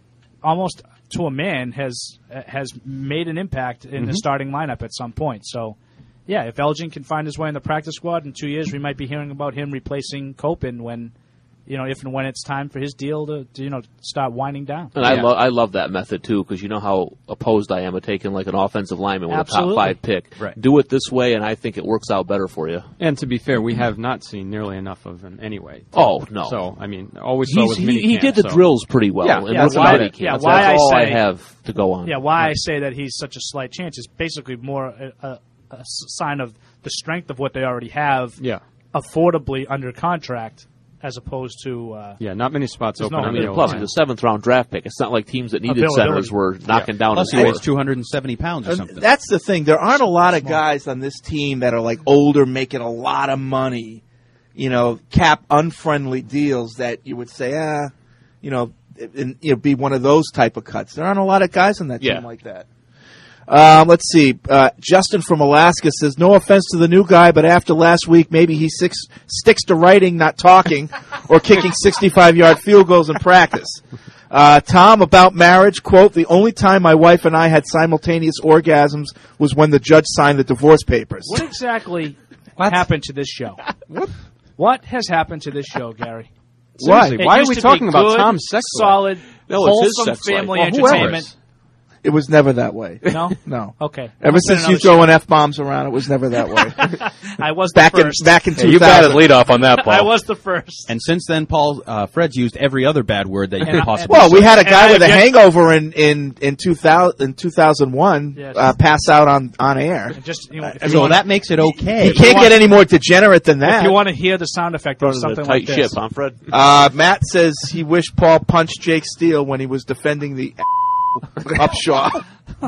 Speaker 13: almost to a man, has has made an impact in the
Speaker 11: Mhm.
Speaker 13: starting lineup at some point. So, yeah, if Elgin can find his way in the practice squad in two years, we might be hearing about him replacing Copen when, you know, if and when it's time for his deal to, to you know, start winding down.
Speaker 10: And I love I love that method too because you know how opposed I am of taking like an offensive lineman with
Speaker 13: Absolutely.
Speaker 10: a top five pick.
Speaker 12: Right.
Speaker 10: Do it this way, and I think it works out better for you.
Speaker 12: And to be fair, we have not seen nearly enough of him anyway.
Speaker 10: Oh, no.
Speaker 12: So I mean, all we saw
Speaker 10: He's,
Speaker 12: was
Speaker 10: he,
Speaker 12: mini
Speaker 10: he did the
Speaker 12: so.
Speaker 10: drills pretty well.
Speaker 12: Yeah,
Speaker 10: and
Speaker 13: yeah,
Speaker 10: that's
Speaker 13: why-
Speaker 10: about it.
Speaker 13: yeah,
Speaker 10: That's,
Speaker 13: why
Speaker 10: that's
Speaker 13: I
Speaker 10: all
Speaker 13: say-
Speaker 10: I have to go on.
Speaker 13: Yeah, why I say that he's such a slight chance is basically more a, a, a s- sign of the strength of what they already have
Speaker 12: Yeah.
Speaker 13: affordably under contract as opposed to uh,
Speaker 12: Yeah, not many spots
Speaker 13: There's
Speaker 12: open.
Speaker 13: no-
Speaker 10: I
Speaker 12: on
Speaker 10: mean,
Speaker 12: the
Speaker 10: plus
Speaker 12: O-line.
Speaker 10: he's a seventh round draft pick. It's not like teams that needed
Speaker 13: Availability.
Speaker 10: centers were knocking down
Speaker 11: Plus,
Speaker 10: his
Speaker 11: he
Speaker 10: door.
Speaker 11: weighs two hundred seventy pounds or
Speaker 9: And
Speaker 11: something.
Speaker 9: that's the thing. There aren't a lot of guys on this team that are like older, making a lot of money, you know, cap unfriendly deals that you would say, ah, you know, and, you know, be one of those type of cuts. There aren't a lot of guys on that
Speaker 10: Yeah.
Speaker 9: team like that. Um, let's see. Uh, Justin from Alaska says, no offense to the new guy, but after last week, maybe he six, sticks to writing, not talking, or kicking sixty-five-yard field goals in practice. Uh, Tom, about marriage, quote, the only time my wife and I had simultaneous orgasms was when the judge signed the divorce papers.
Speaker 13: what exactly happened to this show?
Speaker 9: What
Speaker 13: What has happened to this show, Gary?
Speaker 12: Why?
Speaker 13: It
Speaker 12: Why are
Speaker 13: used
Speaker 12: we
Speaker 13: to
Speaker 12: talking
Speaker 13: be
Speaker 12: about
Speaker 13: good,
Speaker 12: Tom's sex life?
Speaker 13: solid,
Speaker 10: No, it's his
Speaker 13: wholesome
Speaker 10: sex life.
Speaker 13: family
Speaker 10: Well,
Speaker 13: entertainment?
Speaker 10: whoever's.
Speaker 9: It was never that way.
Speaker 13: No?
Speaker 9: No.
Speaker 13: Okay.
Speaker 9: Ever
Speaker 13: Must've been
Speaker 9: since you
Speaker 13: another
Speaker 9: throwing F bombs around, it was never that way.
Speaker 13: I was the
Speaker 9: back
Speaker 13: first.
Speaker 9: in back in
Speaker 11: Yeah,
Speaker 9: two
Speaker 11: you got
Speaker 9: thousand.
Speaker 11: a lead off on that, Paul.
Speaker 13: I was the first.
Speaker 11: And since then, Paul, uh, Fred's used every other bad word that you
Speaker 13: And
Speaker 11: could
Speaker 13: I-
Speaker 11: possibly.
Speaker 9: Well, we had a
Speaker 13: And
Speaker 9: guy
Speaker 13: I
Speaker 9: with a
Speaker 13: have yet-
Speaker 9: hangover in in in two thousand in two thousand one
Speaker 13: Yes.
Speaker 9: uh, pass out on on air.
Speaker 13: Just, you know, if you
Speaker 11: so
Speaker 13: wanna-
Speaker 11: that makes it okay.
Speaker 9: You can't get any more degenerate than
Speaker 13: If
Speaker 9: that.
Speaker 13: you want to hear the sound effect of
Speaker 10: Running a
Speaker 13: something
Speaker 10: tight
Speaker 13: like this.
Speaker 10: ship, huh, Fred?
Speaker 9: Uh, Matt says he wished Paul punched Jake Steele when he was defending the Upshaw.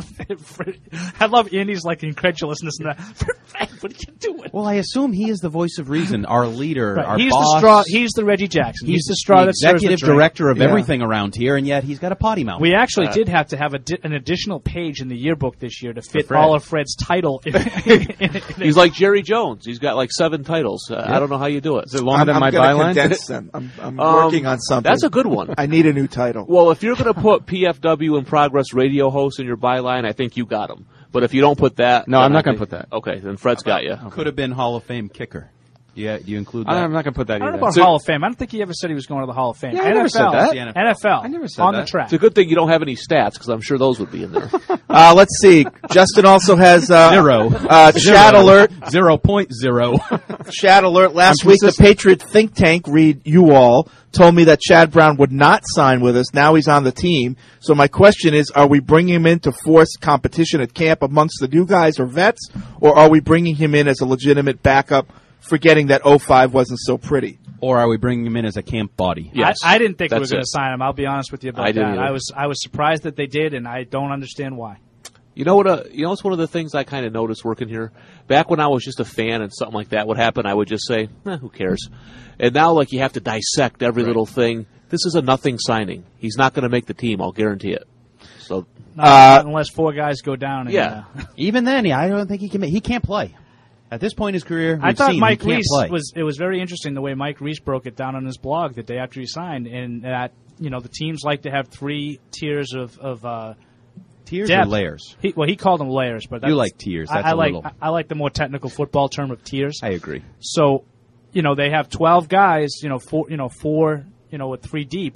Speaker 13: I love Andy's like incredulousness and that. What are you doing?
Speaker 11: Well, I assume he is the voice of reason, our leader,
Speaker 13: Right.
Speaker 11: our
Speaker 13: He's
Speaker 11: boss.
Speaker 13: the straw. He's the Reggie Jackson. He's, the straw that serves the
Speaker 11: executive
Speaker 13: drink.
Speaker 11: director of
Speaker 9: Yeah.
Speaker 11: everything around here, and yet he's got a potty mouth.
Speaker 13: We actually
Speaker 11: Uh,
Speaker 13: did have to have a di- an additional page in the yearbook this year to fit
Speaker 11: Fred.
Speaker 13: all of Fred's title. In, in, in, in
Speaker 10: He's like Jerry Jones. He's got like seven titles. Uh, I don't know how you do it.
Speaker 12: Is it longer
Speaker 9: I'm,
Speaker 12: than
Speaker 9: I'm
Speaker 12: my
Speaker 9: gonna
Speaker 12: byline?
Speaker 9: condense them. I'm, I'm
Speaker 10: Um,
Speaker 9: working on something.
Speaker 10: That's a good one.
Speaker 9: I need a new title.
Speaker 10: Well, if you're going to put P F W in progress radio host in your byline, I think you got him. But if you don't put that,
Speaker 12: No,
Speaker 10: then
Speaker 12: I'm
Speaker 10: I
Speaker 12: not gonna
Speaker 10: think-
Speaker 12: put that.
Speaker 10: Okay, then Fred's got you.
Speaker 11: Could have been Hall of Fame kicker. Yeah, do you include that?
Speaker 12: I'm not going to put that
Speaker 13: I don't know
Speaker 12: either.
Speaker 13: about
Speaker 10: So-
Speaker 13: Hall of Fame. I don't think he ever said he was going to the Hall of Fame.
Speaker 12: Yeah, I
Speaker 13: N F L,
Speaker 12: never said that.
Speaker 11: The
Speaker 13: N F L.
Speaker 12: I never said
Speaker 13: on
Speaker 12: that.
Speaker 13: the track.
Speaker 10: It's a good thing you don't have any stats because I'm sure those would be in there.
Speaker 9: Uh, let's see. Justin also has uh,
Speaker 11: Zero.
Speaker 9: Uh, chat alert.
Speaker 11: Zero point zero.
Speaker 9: Chat alert. Last
Speaker 11: I'm
Speaker 9: week, the
Speaker 11: consistent.
Speaker 9: Patriot think tank, read you all, told me that Chad Brown would not sign with us. Now he's on the team. So my question is, are we bringing him in to force competition at camp amongst the new guys or vets, or are we bringing him in as a legitimate backup, forgetting that oh five wasn't so pretty?
Speaker 11: Or are we bringing him in as a camp body?
Speaker 10: Yes,
Speaker 13: I, I didn't think we were
Speaker 10: that's
Speaker 13: going
Speaker 10: it.
Speaker 13: to sign him. I'll be honest with you about
Speaker 10: I didn't
Speaker 13: that.
Speaker 10: either.
Speaker 13: I was I was surprised that they did, and I don't understand why.
Speaker 10: You know what? Uh, you know, it's one of the things I kind of noticed working here. Back when I was just a fan and something like that would happen, I would just say, eh, "Who cares?" And now, like, you have to dissect every little thing. This is a nothing signing. He's not going to make the team. I'll guarantee it. So,
Speaker 13: Not,
Speaker 9: Uh,
Speaker 13: not unless four guys go down. And,
Speaker 10: yeah.
Speaker 13: uh,
Speaker 11: Even then, I don't think he can. He can't play. At this point in his career,
Speaker 13: I
Speaker 11: we've
Speaker 13: thought
Speaker 11: seen
Speaker 13: Mike
Speaker 11: he can't
Speaker 13: Reese
Speaker 11: play.
Speaker 13: was. It was very interesting the way Mike Reese broke it down on his blog the day after he signed, and that you know the teams like to have three tiers of of uh,
Speaker 11: tiers
Speaker 13: depth.
Speaker 11: or layers.
Speaker 13: He, well, he called them layers, but
Speaker 11: You
Speaker 13: that's,
Speaker 11: like tiers.
Speaker 13: I,
Speaker 11: That's
Speaker 13: I
Speaker 11: a
Speaker 13: like
Speaker 11: little.
Speaker 13: I, I like the more technical football term of tiers.
Speaker 11: I agree.
Speaker 13: So, you know, they have twelve guys. You know, four. You know, four. You know, with three deep.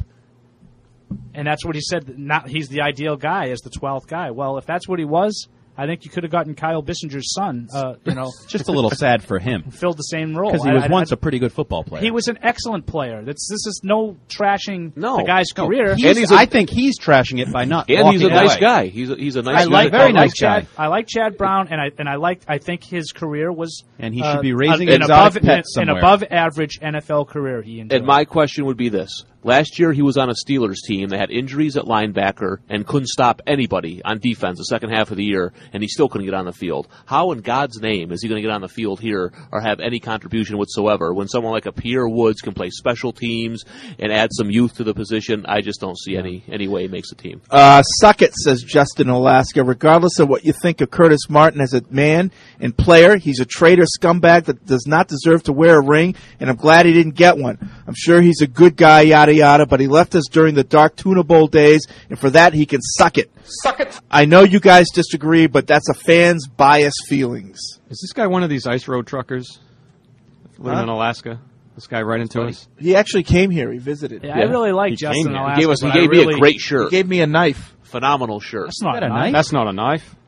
Speaker 13: And that's what he said. Not he's the ideal guy as the twelfth guy. Well, if that's what he was, I think you could have gotten Kyle Bissinger's son. Uh, you know,
Speaker 11: Just a little sad for him
Speaker 13: filled the same role
Speaker 11: because he
Speaker 13: I-
Speaker 11: was
Speaker 13: I-
Speaker 11: once
Speaker 13: I-
Speaker 11: a pretty good football player.
Speaker 13: He was an excellent player. That's this is no trashing
Speaker 10: No.
Speaker 13: the guy's
Speaker 11: No,
Speaker 13: career.
Speaker 11: he's-
Speaker 10: And he's a-
Speaker 11: I think he's trashing it by not.
Speaker 10: and he's a
Speaker 11: walking
Speaker 10: nice
Speaker 11: away.
Speaker 10: guy. He's a, he's a nice
Speaker 13: I
Speaker 10: guy.
Speaker 13: like
Speaker 11: very
Speaker 13: I like
Speaker 11: nice
Speaker 13: Chad.
Speaker 11: guy.
Speaker 13: I like Chad Brown, and I and I like I think his career was
Speaker 11: And he
Speaker 13: uh,
Speaker 11: should be raising
Speaker 13: an
Speaker 11: exotic
Speaker 13: above
Speaker 11: pets
Speaker 13: an
Speaker 11: somewhere.
Speaker 13: above average N F L career. He enjoyed.
Speaker 10: And my question would be this. Last year he was on a Steelers team that had injuries at linebacker and couldn't stop anybody on defense the second half of the year, and he still couldn't get on the field. How in God's name is he going to get on the field here or have any contribution whatsoever when someone like a Pierre Woods can play special teams and add some youth to the position? I just don't see any, any way he makes the team.
Speaker 9: Uh, suck it, says Justin in Alaska. Regardless of what you think of Curtis Martin as a man and player, he's a traitor scumbag that does not deserve to wear a ring, and I'm glad he didn't get one. I'm sure he's a good guy, yada yada, but he left us during the dark Tuna Bowl days, and for that he can suck it.
Speaker 15: Suck it.
Speaker 9: I know you guys disagree, but that's a fan's biased feelings.
Speaker 12: Is this guy one of these ice road truckers living
Speaker 9: Huh?
Speaker 12: in Alaska? This guy right into us?
Speaker 9: He actually came here. He visited.
Speaker 13: Yeah, I really like
Speaker 12: He
Speaker 13: Justin
Speaker 12: came here.
Speaker 13: Alaska.
Speaker 10: He gave us. He
Speaker 13: but
Speaker 10: gave
Speaker 13: I
Speaker 10: me
Speaker 13: really,
Speaker 10: a great
Speaker 9: He
Speaker 10: shirt.
Speaker 9: gave me a knife.
Speaker 10: Phenomenal shirt.
Speaker 13: That's not
Speaker 11: Is that
Speaker 13: a
Speaker 11: a
Speaker 13: knife.
Speaker 11: knife?
Speaker 12: That's not a knife.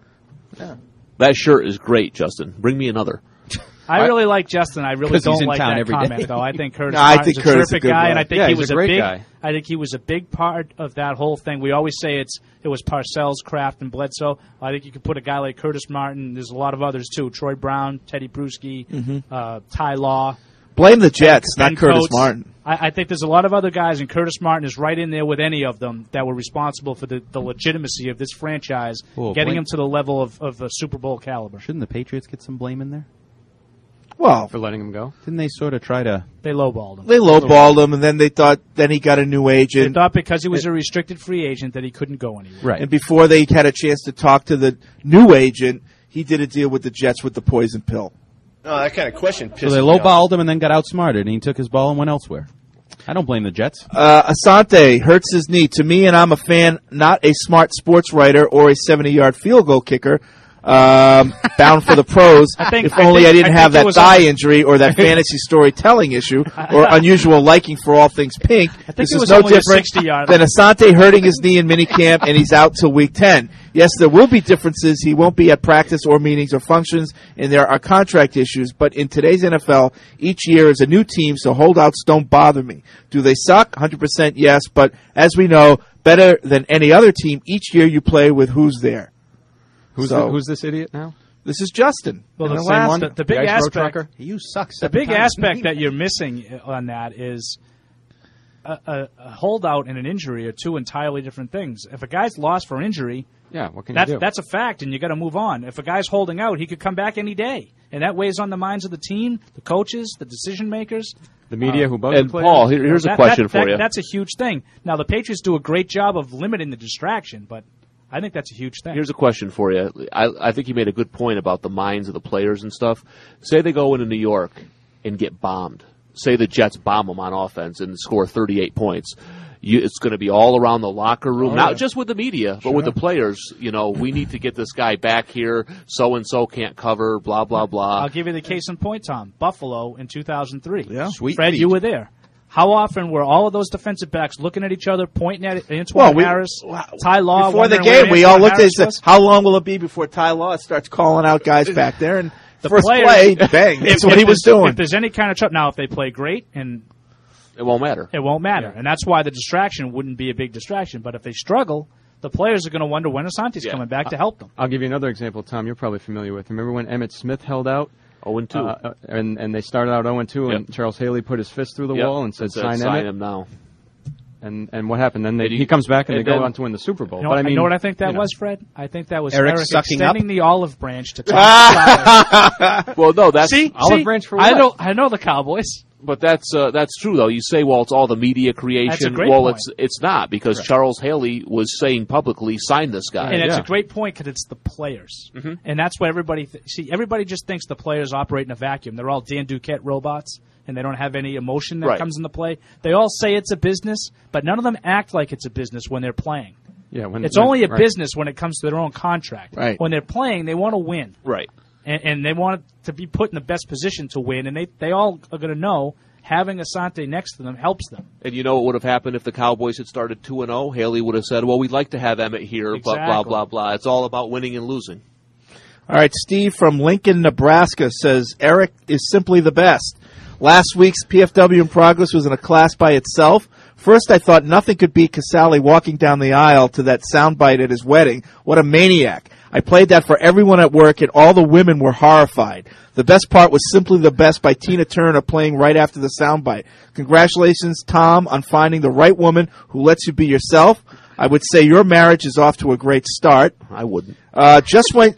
Speaker 10: That shirt is great, Justin. Bring me another.
Speaker 13: I really like Justin. I really
Speaker 11: 'Cause he's
Speaker 13: don't
Speaker 11: in
Speaker 13: like
Speaker 11: town
Speaker 13: that
Speaker 11: every
Speaker 13: comment,
Speaker 11: day.
Speaker 13: though. I think Curtis
Speaker 9: No, I
Speaker 13: Martin's
Speaker 9: think
Speaker 13: a
Speaker 9: Curtis is a
Speaker 13: terrific
Speaker 9: good
Speaker 13: guy,
Speaker 9: guy.
Speaker 13: and I think
Speaker 12: Yeah,
Speaker 13: he
Speaker 12: he's a
Speaker 13: was a,
Speaker 12: great
Speaker 13: big.
Speaker 12: guy.
Speaker 13: I think he was a big part of that whole thing. We always say it's it was Parcells, Kraft, and Bledsoe. I think you could put a guy like Curtis Martin. There's a lot of others too: Troy Brown, Teddy Bruschi, uh, Ty Law.
Speaker 9: Blame the Jets,
Speaker 13: Ben
Speaker 9: not Curtis
Speaker 13: Coates.
Speaker 9: Martin.
Speaker 13: I, I think there's a lot of other guys, and Curtis Martin is right in there with any of them that were responsible for the, the legitimacy of this franchise,
Speaker 11: Whoa,
Speaker 13: getting
Speaker 11: blame-
Speaker 13: him to the level of, of a Super Bowl caliber.
Speaker 11: Shouldn't the Patriots get some blame in there?
Speaker 9: Well,
Speaker 12: For letting him go?
Speaker 11: Didn't they sort of try to?
Speaker 13: They lowballed him.
Speaker 9: they lowballed him, and then they thought. Then he got a new
Speaker 13: They
Speaker 9: agent.
Speaker 13: thought because he was a restricted free agent that he couldn't go anywhere.
Speaker 11: Right.
Speaker 9: And before they had a chance to talk to the new agent, he did a deal with the Jets with the poison pill.
Speaker 5: No, that kind of question pisses
Speaker 11: So they
Speaker 5: me off.
Speaker 11: lowballed him and then got outsmarted, and he took his ball and went elsewhere. I don't blame the Jets.
Speaker 9: Uh, Asante hurts his knee. To me, and I'm a fan, not a smart sports writer or a seventy-yard field goal kicker, Um, bound for the pros.
Speaker 13: I think,
Speaker 9: if
Speaker 13: I
Speaker 9: only
Speaker 13: think,
Speaker 9: I didn't
Speaker 13: I
Speaker 9: have
Speaker 13: think
Speaker 9: that
Speaker 13: was
Speaker 9: thigh
Speaker 13: only,
Speaker 9: injury or that fantasy storytelling issue or unusual liking for all things pink.
Speaker 13: I think
Speaker 9: This
Speaker 13: it
Speaker 9: is
Speaker 13: was
Speaker 9: no
Speaker 13: only a
Speaker 9: different
Speaker 13: sixty-yard
Speaker 9: than Asante hurting his knee in minicamp and he's out till week ten. Yes, there will be differences. He won't be at practice or meetings or functions, and there are contract issues. But in today's N F L, each year is a new team, so holdouts don't bother me. Do they suck? one hundred percent yes, but as we know, better than any other team, each year you play with who's there.
Speaker 12: Who's
Speaker 9: So-
Speaker 12: the, who's this idiot now?
Speaker 9: This is Justin.
Speaker 13: Well,
Speaker 12: And
Speaker 13: the,
Speaker 12: the same
Speaker 13: last,
Speaker 12: one?
Speaker 13: the, the
Speaker 12: The
Speaker 13: big
Speaker 12: ice road
Speaker 13: aspect,
Speaker 12: trucker?
Speaker 16: You suck.
Speaker 13: the
Speaker 16: seven
Speaker 13: big
Speaker 16: times.
Speaker 13: aspect that you're missing on that is a, a, a holdout and an injury are two entirely different things. If a guy's lost for injury,
Speaker 12: Yeah, what can
Speaker 13: that's
Speaker 12: you do?
Speaker 13: that's a fact, and you got to move on. If a guy's holding out, he could come back any day, and that weighs on the minds of the team, the coaches, the decision makers.
Speaker 12: The media
Speaker 13: Uh,
Speaker 12: who bugs
Speaker 10: And
Speaker 12: the players?
Speaker 10: Paul, here, here's
Speaker 13: that,
Speaker 10: a question
Speaker 13: that,
Speaker 10: for
Speaker 13: that,
Speaker 10: you.
Speaker 13: That's a huge thing. Now the Patriots do a great job of limiting the distraction, but I think that's a huge thing.
Speaker 10: Here's a question for you. I, I think you made a good point about the minds of the players and stuff. Say they go into New York and get bombed. Say the Jets bomb them on offense and score thirty-eight points. You, it's going to be all around the locker room,
Speaker 13: Oh,
Speaker 10: not
Speaker 13: yeah.
Speaker 10: just with the media, but with the players. You know, we need to get this guy back here. So and so can't cover. Blah blah blah.
Speaker 13: I'll give you the case in point, Tom. Buffalo in two thousand three.
Speaker 9: Yeah.
Speaker 16: Sweet
Speaker 13: Fred,
Speaker 16: feet.
Speaker 13: you were there. How often were all of those defensive backs looking at each other, pointing at Antoine
Speaker 9: Well, we-
Speaker 13: Harris, Ty Law?
Speaker 9: Before the
Speaker 13: wondering where
Speaker 9: game, we
Speaker 13: Antoine
Speaker 9: all looked at it and
Speaker 13: Harris
Speaker 9: said,
Speaker 13: was?
Speaker 9: how long will it be before Ty Law starts calling out guys back there? And
Speaker 13: The
Speaker 9: first
Speaker 13: players-
Speaker 9: play, bang, that's
Speaker 13: If-
Speaker 9: what
Speaker 13: if
Speaker 9: he was
Speaker 13: there's-
Speaker 9: doing.
Speaker 13: If there's any kind of trouble, now if they play great, and
Speaker 10: It won't matter.
Speaker 13: it won't matter, and that's why the distraction wouldn't be a big distraction. But if they struggle, the players are going to wonder when Asante's
Speaker 10: Yeah.
Speaker 13: coming back to help them.
Speaker 12: I'll give you another example, Tom, you're probably familiar with. Remember when Emmitt Smith held out?
Speaker 10: oh and two.
Speaker 12: Uh, and, and they started out oh and two, and
Speaker 10: Yep.
Speaker 12: Charles Haley put his fist through the
Speaker 10: Yep.
Speaker 12: wall and said,
Speaker 10: It said,
Speaker 12: sign,
Speaker 10: sign
Speaker 12: Emmitt.
Speaker 10: him now.
Speaker 12: And, and what happened? Then they,
Speaker 10: And he-
Speaker 12: he comes back and,
Speaker 10: and
Speaker 12: they go
Speaker 10: then-
Speaker 12: on to win the Super Bowl.
Speaker 13: You know,
Speaker 12: but
Speaker 13: what-
Speaker 12: I mean,
Speaker 13: you know what I think that
Speaker 12: you know.
Speaker 13: was, Fred? I think that was
Speaker 16: Eric
Speaker 13: Eric,
Speaker 16: sucking
Speaker 13: extending
Speaker 16: up?
Speaker 13: the olive branch to Tom.
Speaker 10: Well, no, that's
Speaker 13: see,
Speaker 12: Olive
Speaker 13: see?
Speaker 12: branch for
Speaker 13: I
Speaker 12: what?
Speaker 13: know, I know the Cowboys.
Speaker 10: But that's uh, that's true though. You say, well, it's all the media creation.
Speaker 13: That's a great
Speaker 10: well,
Speaker 13: point.
Speaker 10: it's it's not because Charles Haley was saying publicly, sign this guy.
Speaker 13: And it's
Speaker 12: yeah.
Speaker 13: a great point because it's the players,
Speaker 10: Mm-hmm.
Speaker 13: and that's what everybody th- see. Everybody just thinks the players operate in a vacuum. They're all Dan Duquette robots, and they don't have any emotion that
Speaker 10: Right.
Speaker 13: comes into play. They all say it's a business, but none of them act like it's a business when they're playing.
Speaker 12: Yeah, when,
Speaker 13: It's
Speaker 12: when-
Speaker 13: only a
Speaker 12: right.
Speaker 13: business when it comes to their own contract.
Speaker 9: Right.
Speaker 13: When they're playing, they want to win,
Speaker 10: Right.
Speaker 13: and, and they want to be put in the best position to win. And they they all are going to know having Asante next to them helps them.
Speaker 10: And you know what would have happened if the Cowboys had started two and zero? Haley would have said, "Well, we'd like to have Emmett here, but blah
Speaker 13: Exactly.
Speaker 10: blah blah. It's all about winning and losing."
Speaker 9: All right, Steve from Lincoln, Nebraska says, Eric is simply the best. Last week's P F W in Progress was in a class by itself. First, I thought nothing could beat Casale walking down the aisle to that soundbite at his wedding. What a maniac. I played that for everyone at work, and all the women were horrified. The best part was Simply the Best by Tina Turner playing right after the soundbite. Congratulations, Tom, on finding the right woman who lets you be yourself. I would say your marriage is off to a great start.
Speaker 10: I wouldn't.
Speaker 9: Uh, just when...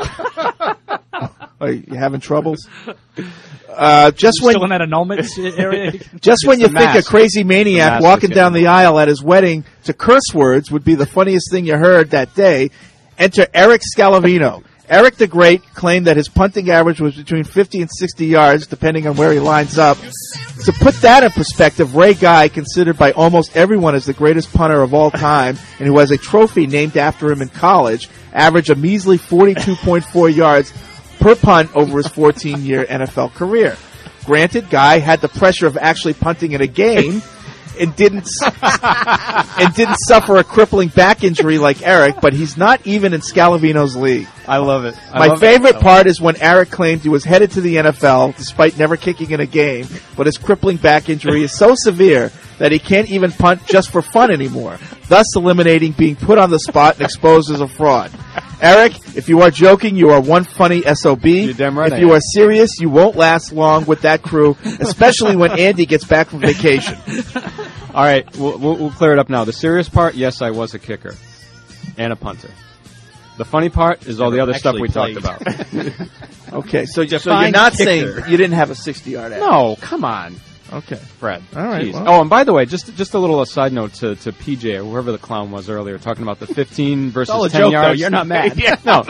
Speaker 9: Are you having troubles? Uh, just
Speaker 13: You
Speaker 9: when
Speaker 13: still in that annulment area.
Speaker 9: just when you
Speaker 12: the
Speaker 9: think a
Speaker 12: mask.
Speaker 9: crazy
Speaker 12: The
Speaker 9: maniac
Speaker 12: mask
Speaker 9: walking
Speaker 12: is
Speaker 9: down
Speaker 12: getting
Speaker 9: the aisle at his wedding to curse words would be the funniest thing you heard that day, enter Eric Scalavino. Eric the Great claimed that his punting average was between fifty and sixty yards, depending on where he lines up. To put that in perspective, Ray Guy, considered by almost everyone as the greatest punter of all time, and who has a trophy named after him in college, averaged a measly forty-two point four yards per punt over his fourteen-year N F L career. Granted, Guy had the pressure of actually punting in a game and didn't and didn't suffer a crippling back injury like Eric, but he's not even in Scalavino's league.
Speaker 12: I love it. I
Speaker 9: My
Speaker 12: love
Speaker 9: favorite
Speaker 12: it.
Speaker 9: part is when Eric claimed he was headed to the N F L despite never kicking in a game, but his crippling back injury is so severe that he can't even punt just for fun anymore, thus eliminating being put on the spot and exposed as a fraud. Eric, if you are joking, you are one funny S O B.
Speaker 12: You're damn right
Speaker 9: If
Speaker 12: I
Speaker 9: you
Speaker 12: am.
Speaker 9: are serious, you won't last long with that crew, especially when Andy gets back from vacation.
Speaker 12: All right, we'll, we'll, we'll clear it up now. The serious part, yes, I was a kicker and a punter. The funny part is all the other stuff we
Speaker 16: actually
Speaker 12: talked
Speaker 16: played.
Speaker 12: about.
Speaker 9: Okay, so, so you're
Speaker 16: Define
Speaker 9: not
Speaker 16: kicker.
Speaker 9: saying you didn't have a sixty-yard average.
Speaker 12: No, come on,
Speaker 9: Okay.
Speaker 12: Fred.
Speaker 9: All right,
Speaker 12: Jeez.
Speaker 9: well.
Speaker 12: Oh, and by the way, just just a little aside note to, to P J or whoever the clown was earlier, talking about the fifteen versus
Speaker 16: It's all a
Speaker 12: ten
Speaker 16: joke,
Speaker 12: yards.
Speaker 16: though. You're not mad.
Speaker 12: Yeah, no.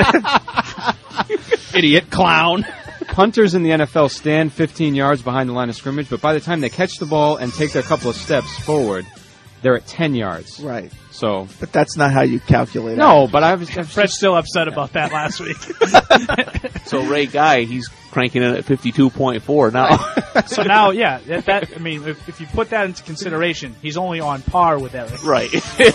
Speaker 16: Idiot clown.
Speaker 12: Punters in the N F L stand fifteen yards behind the line of scrimmage, but by the time they catch the ball and take a couple of steps forward, they're at ten yards.
Speaker 9: Right.
Speaker 12: So,
Speaker 9: but that's not how you calculate it.
Speaker 12: No, but I was.
Speaker 13: Fred's still upset about that last week.
Speaker 10: So Ray Guy, he's cranking it at fifty-two point four now.
Speaker 13: So now, yeah, that, that I mean, if, if you put that into consideration, he's only on par with Eric.
Speaker 10: Right.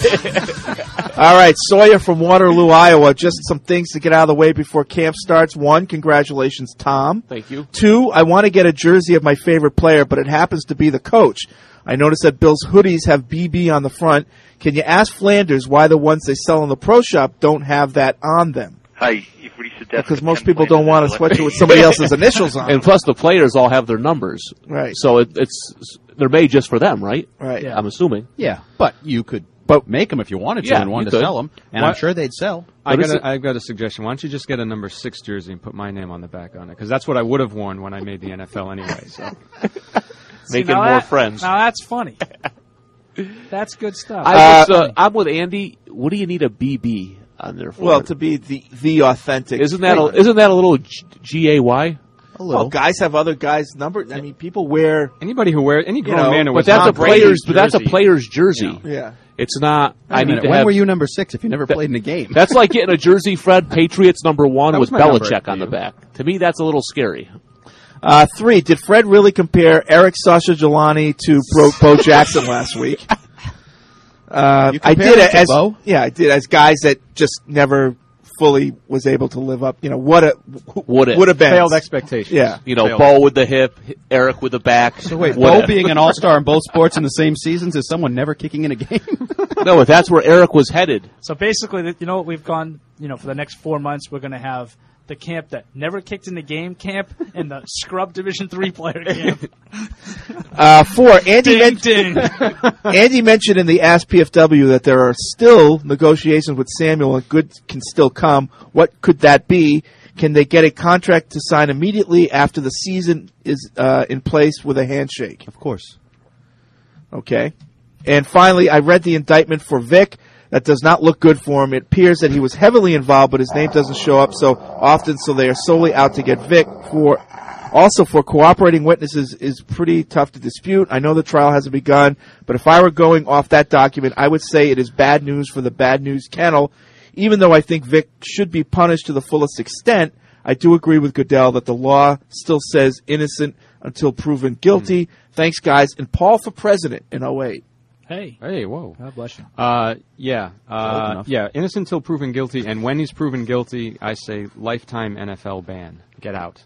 Speaker 9: All right, Sawyer from Waterloo, Iowa. Just some things to get out of the way before camp starts. One, congratulations, Tom.
Speaker 10: Thank you.
Speaker 9: Two, I want to get a jersey of my favorite player, but it happens to be the coach. I noticed that Bill's hoodies have B B on the front. Can you ask Flanders why the ones they sell in the pro shop don't have that on them?
Speaker 16: Hi.
Speaker 9: Because most people don't want a sweatshirt with somebody else's initials on it.
Speaker 10: And plus, the players all have their numbers.
Speaker 9: Right.
Speaker 10: So it, it's they're made just for them, right?
Speaker 9: Right.
Speaker 10: Yeah. I'm assuming.
Speaker 11: Yeah, but you could but make them if you wanted to
Speaker 10: Yeah,
Speaker 11: and wanted
Speaker 10: you
Speaker 11: to
Speaker 10: could.
Speaker 11: sell them, and
Speaker 12: Why-
Speaker 11: I'm sure they'd sell.
Speaker 12: I
Speaker 10: What is
Speaker 12: got,
Speaker 10: it?
Speaker 12: a, I've got a suggestion. Why don't you just get a number six jersey and put my name on the back on it? Because that's what I would have worn when I made the N F L anyway. So
Speaker 13: See,
Speaker 10: Making
Speaker 13: now
Speaker 10: more
Speaker 13: that-
Speaker 10: friends.
Speaker 13: Now that's funny. That's good stuff.
Speaker 10: I was, uh, I'm with Andy. What do you need a B B on there for?
Speaker 9: Well, to be the the authentic.
Speaker 10: isn't that a,
Speaker 9: player.
Speaker 10: isn't that a little G A Y?
Speaker 11: A little.
Speaker 9: Oh, guys have other guys' numbers. I mean, people wear.
Speaker 12: anybody who wears any grown
Speaker 9: know,
Speaker 12: man who
Speaker 10: But
Speaker 12: wears
Speaker 10: that's
Speaker 12: Tom
Speaker 10: a
Speaker 12: Brady's
Speaker 10: player's. But that's a
Speaker 12: jersey,
Speaker 10: player's jersey.
Speaker 9: Yeah.
Speaker 10: It's not.
Speaker 11: Wait a
Speaker 10: I need
Speaker 11: minute,
Speaker 10: to
Speaker 11: when
Speaker 10: have.
Speaker 11: were you number six if you never played in a game?
Speaker 10: That's like getting a jersey, Fred. Patriots number one
Speaker 12: That
Speaker 10: with
Speaker 12: was my number
Speaker 10: Belichick
Speaker 12: for
Speaker 10: on the
Speaker 12: you.
Speaker 10: back. To me, that's a little scary.
Speaker 9: Uh, three, did Fred really compare Eric Sasha Jelani to Bo, Bo Jackson last week? Uh,
Speaker 11: You
Speaker 9: I
Speaker 11: compared
Speaker 9: did
Speaker 11: him to
Speaker 9: as
Speaker 11: Bo?
Speaker 9: yeah, I did as guys that just never fully was able to live up. You know what a
Speaker 10: Would it
Speaker 9: would have been
Speaker 12: failed expectations.
Speaker 9: Yeah,
Speaker 10: You know,
Speaker 12: Failed.
Speaker 10: Bo with the hip, Eric with the back.
Speaker 11: So wait,
Speaker 10: Would
Speaker 11: Bo
Speaker 10: it?
Speaker 11: being an all-star in both sports in the same seasons is someone never kicking in a game?
Speaker 10: No, if that's where Eric was headed.
Speaker 13: So basically, th- you know what we've gone, you know, for the next four months, we're going to have the camp that never kicked in the game camp and the scrub Division three player camp.
Speaker 9: Uh, four, Andy,
Speaker 13: Ding,
Speaker 9: men-
Speaker 13: ding.
Speaker 9: Andy mentioned in the Ask P F W that there are still negotiations with Samuel and good can still come. What could that be? Can they get a contract to sign immediately after the season is uh, in place with a handshake?
Speaker 11: Of course.
Speaker 9: Okay. And finally, I read the indictment for Vic. That does not look good for him. It appears that he was heavily involved, but his name doesn't show up so often, so they are solely out to get Vic. For also for cooperating witnesses is pretty tough to dispute. I know the trial hasn't begun, but if I were going off that document, I would say it is bad news for the bad news kennel. Even though I think Vic should be punished to the fullest extent, I do agree with Goodell that the law still says innocent until proven guilty. Thanks, guys. And Paul for president in oh eight.
Speaker 13: Hey.
Speaker 12: Hey, whoa.
Speaker 13: God bless you.
Speaker 12: Uh, yeah,
Speaker 11: Old
Speaker 12: uh,
Speaker 11: enough.
Speaker 12: yeah. Innocent until proven guilty, and when he's proven guilty, I say lifetime N F L ban. Get out.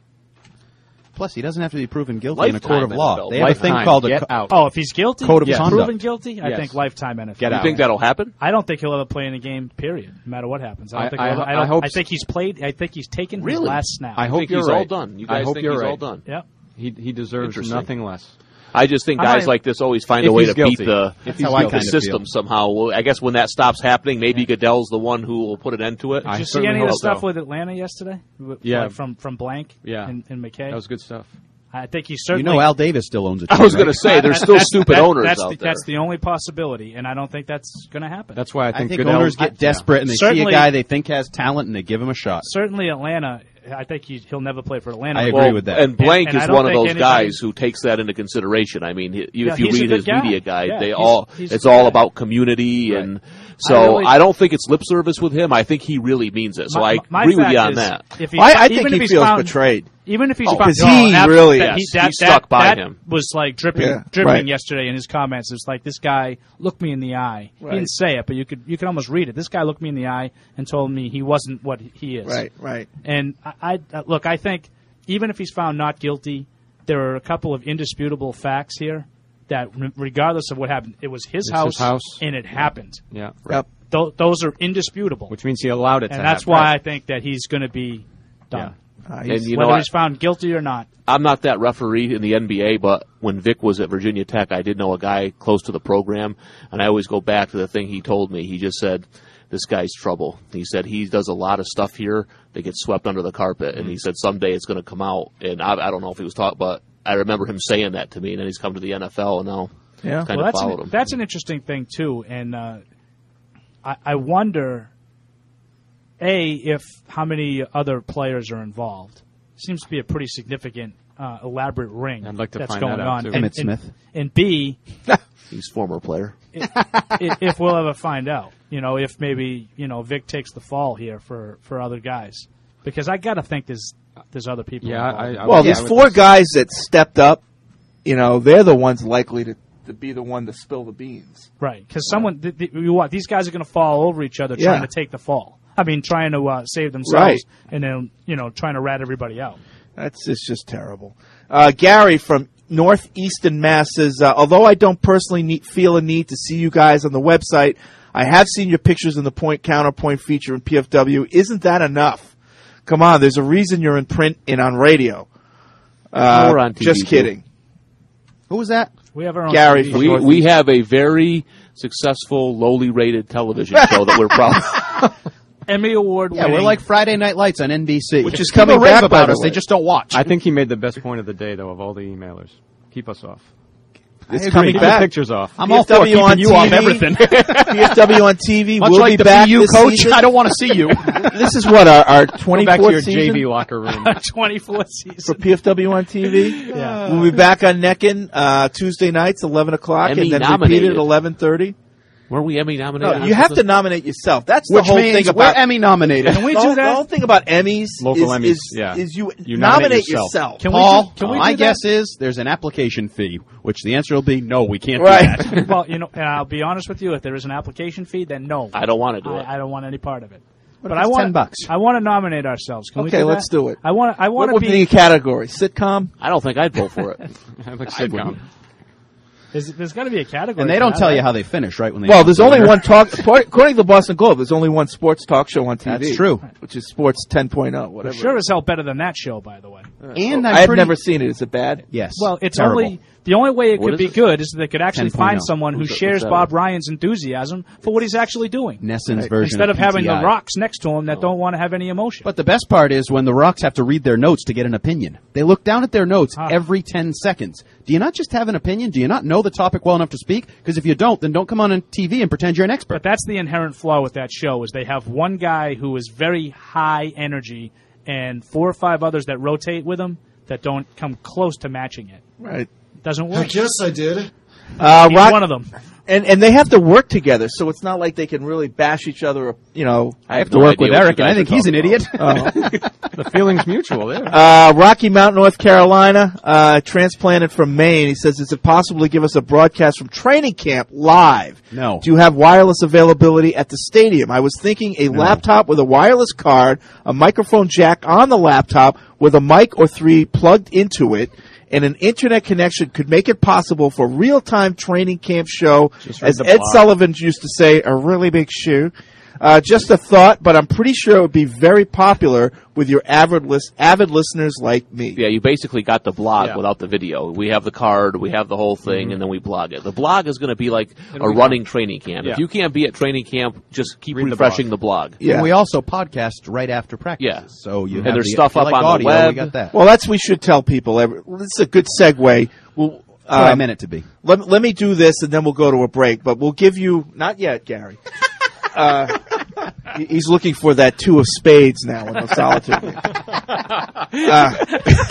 Speaker 11: Plus, he doesn't have to be proven guilty in a
Speaker 10: Lifetime
Speaker 11: court of law.
Speaker 10: N F L.
Speaker 11: They have a thing
Speaker 12: Lifetime.
Speaker 11: called a
Speaker 12: Get
Speaker 11: co-
Speaker 12: out.
Speaker 13: Oh, if he's guilty,
Speaker 11: Code of
Speaker 13: he's
Speaker 11: conduct.
Speaker 13: proven guilty, I
Speaker 12: Yes.
Speaker 13: think lifetime N F L.
Speaker 12: Get
Speaker 10: You
Speaker 12: out.
Speaker 10: think that'll happen?
Speaker 13: I don't think he'll ever play in a game. Period. No matter what happens. I don't
Speaker 12: I-
Speaker 13: think.
Speaker 12: I-
Speaker 13: he'll ever, I,
Speaker 12: I
Speaker 13: don't,
Speaker 12: hope
Speaker 13: I
Speaker 12: s-
Speaker 13: think he's played. I think he's taken his
Speaker 10: Really?
Speaker 13: last snap.
Speaker 12: I
Speaker 10: I
Speaker 12: hope
Speaker 10: think
Speaker 12: you're
Speaker 10: he's
Speaker 12: right.
Speaker 10: all done. You
Speaker 12: I
Speaker 10: guys
Speaker 12: hope
Speaker 10: think
Speaker 12: you're
Speaker 10: he's
Speaker 12: right.
Speaker 10: all done?
Speaker 13: Yep.
Speaker 12: He he deserves
Speaker 10: Interesting.
Speaker 12: nothing less.
Speaker 10: I just think
Speaker 13: I'm
Speaker 10: guys
Speaker 13: not-
Speaker 10: like this always find
Speaker 12: If
Speaker 10: a way
Speaker 12: he's
Speaker 10: to beat
Speaker 12: guilty.
Speaker 10: the,
Speaker 12: That's
Speaker 10: the
Speaker 11: how I kinda
Speaker 10: system
Speaker 11: feel.
Speaker 10: somehow. Well, I guess when that stops happening, maybe Goodell's the one who will put an end to it.
Speaker 13: Did
Speaker 12: I
Speaker 13: you see
Speaker 12: certainly
Speaker 13: any of the
Speaker 12: hope
Speaker 13: stuff
Speaker 12: so.
Speaker 13: with Atlanta yesterday? With-
Speaker 12: Yeah.
Speaker 13: like from from Blank.
Speaker 12: Yeah.
Speaker 13: And, and McKay.
Speaker 12: That was good stuff.
Speaker 13: I think he's
Speaker 11: You
Speaker 13: certainly.
Speaker 11: know Al Davis still owns it.
Speaker 10: I was going to say, there's still
Speaker 13: That's-
Speaker 10: stupid
Speaker 13: that-
Speaker 10: owners
Speaker 13: that's
Speaker 10: out
Speaker 13: the,
Speaker 10: there.
Speaker 13: That's the only possibility, and I don't think that's going to happen.
Speaker 12: That's why I
Speaker 11: I
Speaker 12: think,
Speaker 11: think
Speaker 12: Goodell-
Speaker 11: owners get
Speaker 12: I-
Speaker 11: desperate and they see a
Speaker 13: Certainly-
Speaker 11: guy they think has talent and they give him a shot.
Speaker 13: Certainly, Atlanta. I think he, he'll never play for Atlanta.
Speaker 11: I agree
Speaker 10: Well,
Speaker 11: with that.
Speaker 10: And Blank
Speaker 13: And- and I
Speaker 10: is
Speaker 13: don't
Speaker 10: one of
Speaker 13: think
Speaker 10: those
Speaker 13: anybody-
Speaker 10: guys who takes that into consideration. I mean, he,
Speaker 13: Yeah,
Speaker 10: if you
Speaker 13: he's a
Speaker 10: read
Speaker 13: good
Speaker 10: his
Speaker 13: guy.
Speaker 10: media guide,
Speaker 13: Yeah,
Speaker 10: they
Speaker 13: he's-
Speaker 10: all
Speaker 13: he's
Speaker 10: it's
Speaker 13: a
Speaker 10: all
Speaker 13: guy.
Speaker 10: about community,
Speaker 13: Right.
Speaker 10: and so I,
Speaker 13: really-
Speaker 10: don't think it's lip service with him. I think he really means it. So
Speaker 13: My-
Speaker 10: I
Speaker 13: my
Speaker 10: agree with you
Speaker 13: fact
Speaker 10: on
Speaker 13: is,
Speaker 10: that.
Speaker 13: if he-
Speaker 9: I, I
Speaker 13: even
Speaker 9: think
Speaker 13: if
Speaker 9: he
Speaker 13: he's
Speaker 9: feels
Speaker 13: found-
Speaker 9: betrayed.
Speaker 13: Even if he's
Speaker 9: Oh,
Speaker 13: found-
Speaker 9: 'cause he
Speaker 13: ab-
Speaker 9: really-
Speaker 13: that, he,
Speaker 10: Yes,
Speaker 13: that,
Speaker 10: he stuck
Speaker 13: that,
Speaker 10: by
Speaker 13: that
Speaker 10: him.
Speaker 13: was like dripping,
Speaker 9: Yeah,
Speaker 13: dripping
Speaker 9: right.
Speaker 13: yesterday in his comments. It's like this guy looked me in the eye.
Speaker 9: Right.
Speaker 13: He didn't say it, but you could you could almost read it. This guy looked me in the eye and told me he wasn't what he is.
Speaker 9: Right, right.
Speaker 13: And I, I look, I think even if he's found not guilty, there are a couple of indisputable facts here that, re- regardless of what happened, it was his,
Speaker 12: It's
Speaker 13: house,
Speaker 12: his house.
Speaker 13: and it happened.
Speaker 12: Yeah.
Speaker 9: Yep.
Speaker 13: Th- those are indisputable,
Speaker 12: Which means he allowed it
Speaker 13: and
Speaker 12: to
Speaker 13: that's
Speaker 12: happen.
Speaker 13: why I think that he's going to be done.
Speaker 9: Uh,
Speaker 10: And
Speaker 9: he's-
Speaker 10: you
Speaker 13: Whether
Speaker 10: know, I,
Speaker 13: he's found guilty or not.
Speaker 10: I'm not that referee in the N B A, but when Vic was at Virginia Tech, I did know a guy close to the program, and I always go back to the thing he told me. He just said, this guy's trouble. He said he does a lot of stuff here that gets swept under the carpet, and he said someday it's going to come out. And I, I don't know if he was talking, but I remember him saying that to me, and then he's come to the N F L, and now
Speaker 9: Yeah.
Speaker 10: kind
Speaker 13: Well,
Speaker 10: of
Speaker 13: that's
Speaker 10: followed
Speaker 13: an,
Speaker 10: him.
Speaker 13: that's an interesting thing too, and uh, I, I wonder, a if how many other players are involved. seems to be a pretty significant, uh, elaborate ring.
Speaker 12: I'd like to
Speaker 13: that's
Speaker 12: find
Speaker 13: going
Speaker 12: that out,
Speaker 13: on.
Speaker 12: too.
Speaker 13: And,
Speaker 11: Emmitt
Speaker 13: and-
Speaker 11: Smith.
Speaker 13: And B,
Speaker 10: He's former player.
Speaker 13: if, if we'll ever find out, you know, if maybe you know Vic takes the fall here for, for other guys, because I got to think there's there's other people.
Speaker 12: Yeah,
Speaker 13: involved.
Speaker 12: I- I-
Speaker 9: Well,
Speaker 12: yeah,
Speaker 9: there's
Speaker 12: I would
Speaker 9: four
Speaker 12: think so.
Speaker 9: guys that stepped up. You know, they're the ones likely to, to be the one to spill the beans.
Speaker 13: Right, because someone, th- th- you what? These guys are going to fall over each other
Speaker 9: Yeah.
Speaker 13: trying to take the fall. I mean, trying to uh, save themselves,
Speaker 9: Right.
Speaker 13: and then you know, trying to rat everybody out.
Speaker 9: That's it's just terrible. Uh, Gary from Northeastern Mass says, uh, although I don't personally need, feel a need to see you guys on the website, I have seen your pictures in the point counterpoint feature in P F W. Isn't that enough? Come on, there's a reason you're in print and on radio. Uh,
Speaker 10: Or on T V,
Speaker 9: just
Speaker 10: too.
Speaker 9: kidding.
Speaker 11: Who was that?
Speaker 13: We have our own
Speaker 9: Gary
Speaker 13: T V
Speaker 9: from
Speaker 10: We
Speaker 9: Northeast.
Speaker 10: we have a very successful, lowly rated television show that we're proud of.
Speaker 13: Emmy Award
Speaker 11: Yeah,
Speaker 13: winning.
Speaker 11: we're like Friday Night Lights on N B C.
Speaker 9: Which is
Speaker 11: People
Speaker 9: coming
Speaker 11: rave
Speaker 9: back, by
Speaker 11: about
Speaker 9: the
Speaker 11: us.
Speaker 9: way.
Speaker 11: They just don't watch.
Speaker 12: I think he made the best point of the day, though, of all the emailers. Keep us off.
Speaker 9: It's
Speaker 11: agree.
Speaker 9: coming
Speaker 12: Keep
Speaker 9: back.
Speaker 12: the pictures off.
Speaker 11: I'm all for
Speaker 9: P F W
Speaker 11: keeping
Speaker 9: on
Speaker 11: you
Speaker 9: T V.
Speaker 11: off everything.
Speaker 9: P F W on T V.
Speaker 11: Much
Speaker 9: We'll
Speaker 11: like
Speaker 9: be
Speaker 11: the
Speaker 9: back
Speaker 11: B U
Speaker 9: this
Speaker 11: coach,
Speaker 9: season.
Speaker 11: I don't want to see you.
Speaker 9: This is what, our, our
Speaker 12: Go back to
Speaker 9: twenty-fourth
Speaker 12: your
Speaker 9: season
Speaker 12: J V locker room.
Speaker 13: twenty-fourth
Speaker 9: for
Speaker 13: season.
Speaker 9: P F W on T V?
Speaker 13: Yeah.
Speaker 9: We'll be back on Neckin uh, Tuesday nights, eleven o'clock,
Speaker 10: Emmy
Speaker 9: and then
Speaker 10: nominated.
Speaker 9: repeated at eleven thirty.
Speaker 10: Weren't we Emmy nominated?
Speaker 9: No,
Speaker 10: on
Speaker 9: you have to
Speaker 10: something?
Speaker 9: nominate yourself. That's the
Speaker 11: Which
Speaker 9: whole
Speaker 11: means
Speaker 9: thing
Speaker 11: we're
Speaker 9: about
Speaker 11: Emmy nominated.
Speaker 13: Can we
Speaker 9: the
Speaker 13: do
Speaker 9: whole,
Speaker 13: that?
Speaker 9: The whole thing about Emmys
Speaker 12: Local
Speaker 9: is,
Speaker 12: Emmys,
Speaker 9: is,
Speaker 12: yeah.
Speaker 9: is you,
Speaker 12: You
Speaker 9: nominate,
Speaker 12: nominate
Speaker 9: yourself.
Speaker 12: yourself.
Speaker 13: Can we
Speaker 11: Paul,
Speaker 13: do- can we
Speaker 11: my
Speaker 13: do that?
Speaker 11: guess is there's an application fee, which the answer will be no, we can't
Speaker 9: Right.
Speaker 11: do that.
Speaker 13: Well, you know, and I'll be honest with you. If there is an application fee, then no,
Speaker 10: I don't want to do
Speaker 13: I,
Speaker 10: it.
Speaker 13: I don't want any part of it.
Speaker 11: What
Speaker 13: But
Speaker 11: if
Speaker 13: I
Speaker 11: it's
Speaker 13: want
Speaker 11: ten bucks?
Speaker 13: I want to nominate ourselves. Can we
Speaker 9: Okay,
Speaker 13: do that?
Speaker 9: let's do it.
Speaker 13: I want. I want
Speaker 9: What
Speaker 13: to
Speaker 9: would be
Speaker 13: be.
Speaker 9: the category? Sitcom?
Speaker 10: I don't think I'd vote for it.
Speaker 12: I like sitcom.
Speaker 13: There's, there's got to be a category.
Speaker 11: And they
Speaker 13: for
Speaker 11: don't
Speaker 13: that,
Speaker 11: tell
Speaker 13: right?
Speaker 11: you how they finish, right? When they
Speaker 9: Well, there's
Speaker 11: announce
Speaker 9: only
Speaker 11: the
Speaker 9: one
Speaker 11: winner.
Speaker 9: talk. According to the Boston Globe, there's only one sports talk show on T V.
Speaker 11: That's true.
Speaker 9: Which is Sports ten point oh, whatever.
Speaker 13: Sure as hell better than that show, by the way.
Speaker 11: And I'm
Speaker 9: I have
Speaker 11: pretty-
Speaker 9: never seen it. Is it bad?
Speaker 11: Yes.
Speaker 13: Well, it's
Speaker 11: Terrible.
Speaker 13: only the only way it
Speaker 10: What
Speaker 13: could
Speaker 10: is
Speaker 13: be
Speaker 10: it?
Speaker 13: good is that they could actually
Speaker 11: ten point oh.
Speaker 13: find someone who
Speaker 10: Who's that-
Speaker 13: shares
Speaker 10: what's that
Speaker 13: Bob
Speaker 10: one?
Speaker 13: Ryan's enthusiasm for what he's actually doing,
Speaker 11: Nesson's version
Speaker 13: instead of having
Speaker 11: P T I.
Speaker 13: the rocks next to him that don't want to have any emotion.
Speaker 11: But the best part is when the Rocks have to read their notes to get an opinion. They look down at their notes
Speaker 13: Ah.
Speaker 11: every ten seconds. Do you not just have an opinion? Do you not know the topic well enough to speak? Because if you don't, then don't come on T V and pretend you're an expert.
Speaker 13: But that's the inherent flaw with that show is they have one guy who is very high energy and four or five others that rotate with him that don't come close to matching it.
Speaker 9: Right.
Speaker 13: Doesn't work.
Speaker 16: guess I did.
Speaker 9: Uh,
Speaker 13: He's
Speaker 9: Rock-
Speaker 13: one of them.
Speaker 9: And and they have to work together, so it's not like they can really bash each other. You know,
Speaker 11: I have to work with Eric, and I think he's an idiot.
Speaker 12: The feeling's mutual there.
Speaker 9: Uh, Rocky Mount, North Carolina, uh, transplanted from Maine. He says, is it possible to give us a broadcast from training camp live?
Speaker 11: No.
Speaker 9: Do you have wireless availability at the stadium? I was thinking a laptop with a wireless card, a microphone jack on the laptop with a mic or three plugged into it, and an internet connection could make it possible for real-time training camp show,
Speaker 12: Just read
Speaker 9: as
Speaker 12: the
Speaker 9: Ed
Speaker 12: blog.
Speaker 9: Sullivan used to say, a really big shoe. Uh, just a thought, but I'm pretty sure it would be very popular with your avid, lis- avid listeners like me.
Speaker 10: Yeah, you basically got the blog
Speaker 12: Yeah.
Speaker 10: without the video. We have the card, we have the whole thing,
Speaker 12: Mhm.
Speaker 10: and then we blog it. The blog is going to be like
Speaker 12: It'll
Speaker 10: a
Speaker 12: be
Speaker 10: running training camp.
Speaker 12: Yeah.
Speaker 10: If you can't be at training camp, just keep
Speaker 12: Read the
Speaker 10: refreshing the blog.
Speaker 9: Yeah.
Speaker 11: And we also podcast right after practice.
Speaker 10: Yeah.
Speaker 11: So you
Speaker 10: And
Speaker 11: have
Speaker 10: there's
Speaker 11: the,
Speaker 10: stuff
Speaker 11: if you
Speaker 10: up
Speaker 11: like
Speaker 10: on the
Speaker 11: audio,
Speaker 10: web.
Speaker 11: We got that.
Speaker 9: Well, that's we should tell people. Every, this is a good segue. We'll,
Speaker 11: That's what I
Speaker 9: um,
Speaker 11: meant it to be.
Speaker 9: Let, let me do this, and then we'll go to a break. But we'll give you not yet, Gary. uh, he- he's looking for that two of spades now in the solitude. game. Uh,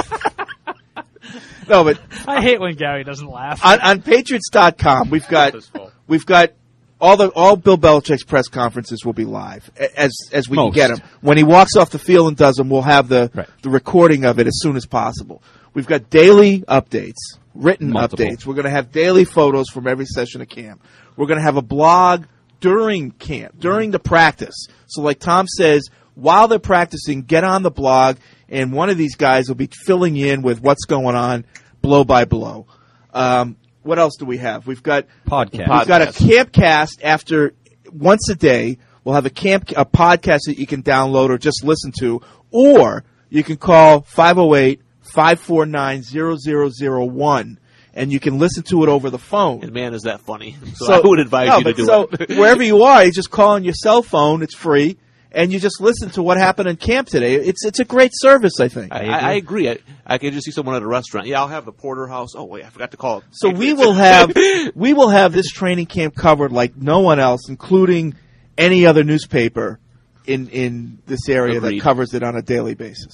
Speaker 9: no, but
Speaker 13: I hate when Gary doesn't laugh.
Speaker 9: on, on Patriots dot com, we've got
Speaker 12: His fault.
Speaker 9: we've got all the all Bill Belichick's press conferences will be live a- as as we
Speaker 11: Most.
Speaker 9: can get them. When he walks off the field and does them, we'll have the
Speaker 11: Right.
Speaker 9: the recording of it as soon as possible. We've got daily updates, written
Speaker 11: Multiple.
Speaker 9: updates. We're going to have daily photos from every session of camp. We're going to have a blog during camp, during the practice. So like Tom says, while they're practicing, get on the blog, and one of these guys will be filling you in with what's going on blow by blow. Um, what else do we have? We've got
Speaker 11: Podcast.
Speaker 9: We've got a camp cast after once a day. We'll have a camp a podcast that you can download or just listen to, or you can call five oh eight, five four nine, zero zero zero one and you can listen to it over the phone.
Speaker 10: And man, is that funny. So, I would advise
Speaker 9: no,
Speaker 10: you to
Speaker 9: but
Speaker 10: do
Speaker 9: so
Speaker 10: it.
Speaker 9: wherever you are, you just call on your cell phone. It's free. And you just listen to what happened in camp today. It's it's a great service, I think.
Speaker 10: I, I, I agree. I, I can just see someone at a restaurant. Yeah, I'll have the porterhouse. Oh wait, I forgot to call.
Speaker 9: So we will have we will have this training camp covered like no one else, including any other newspaper in in this area
Speaker 10: Agreed.
Speaker 9: that covers it on a daily basis.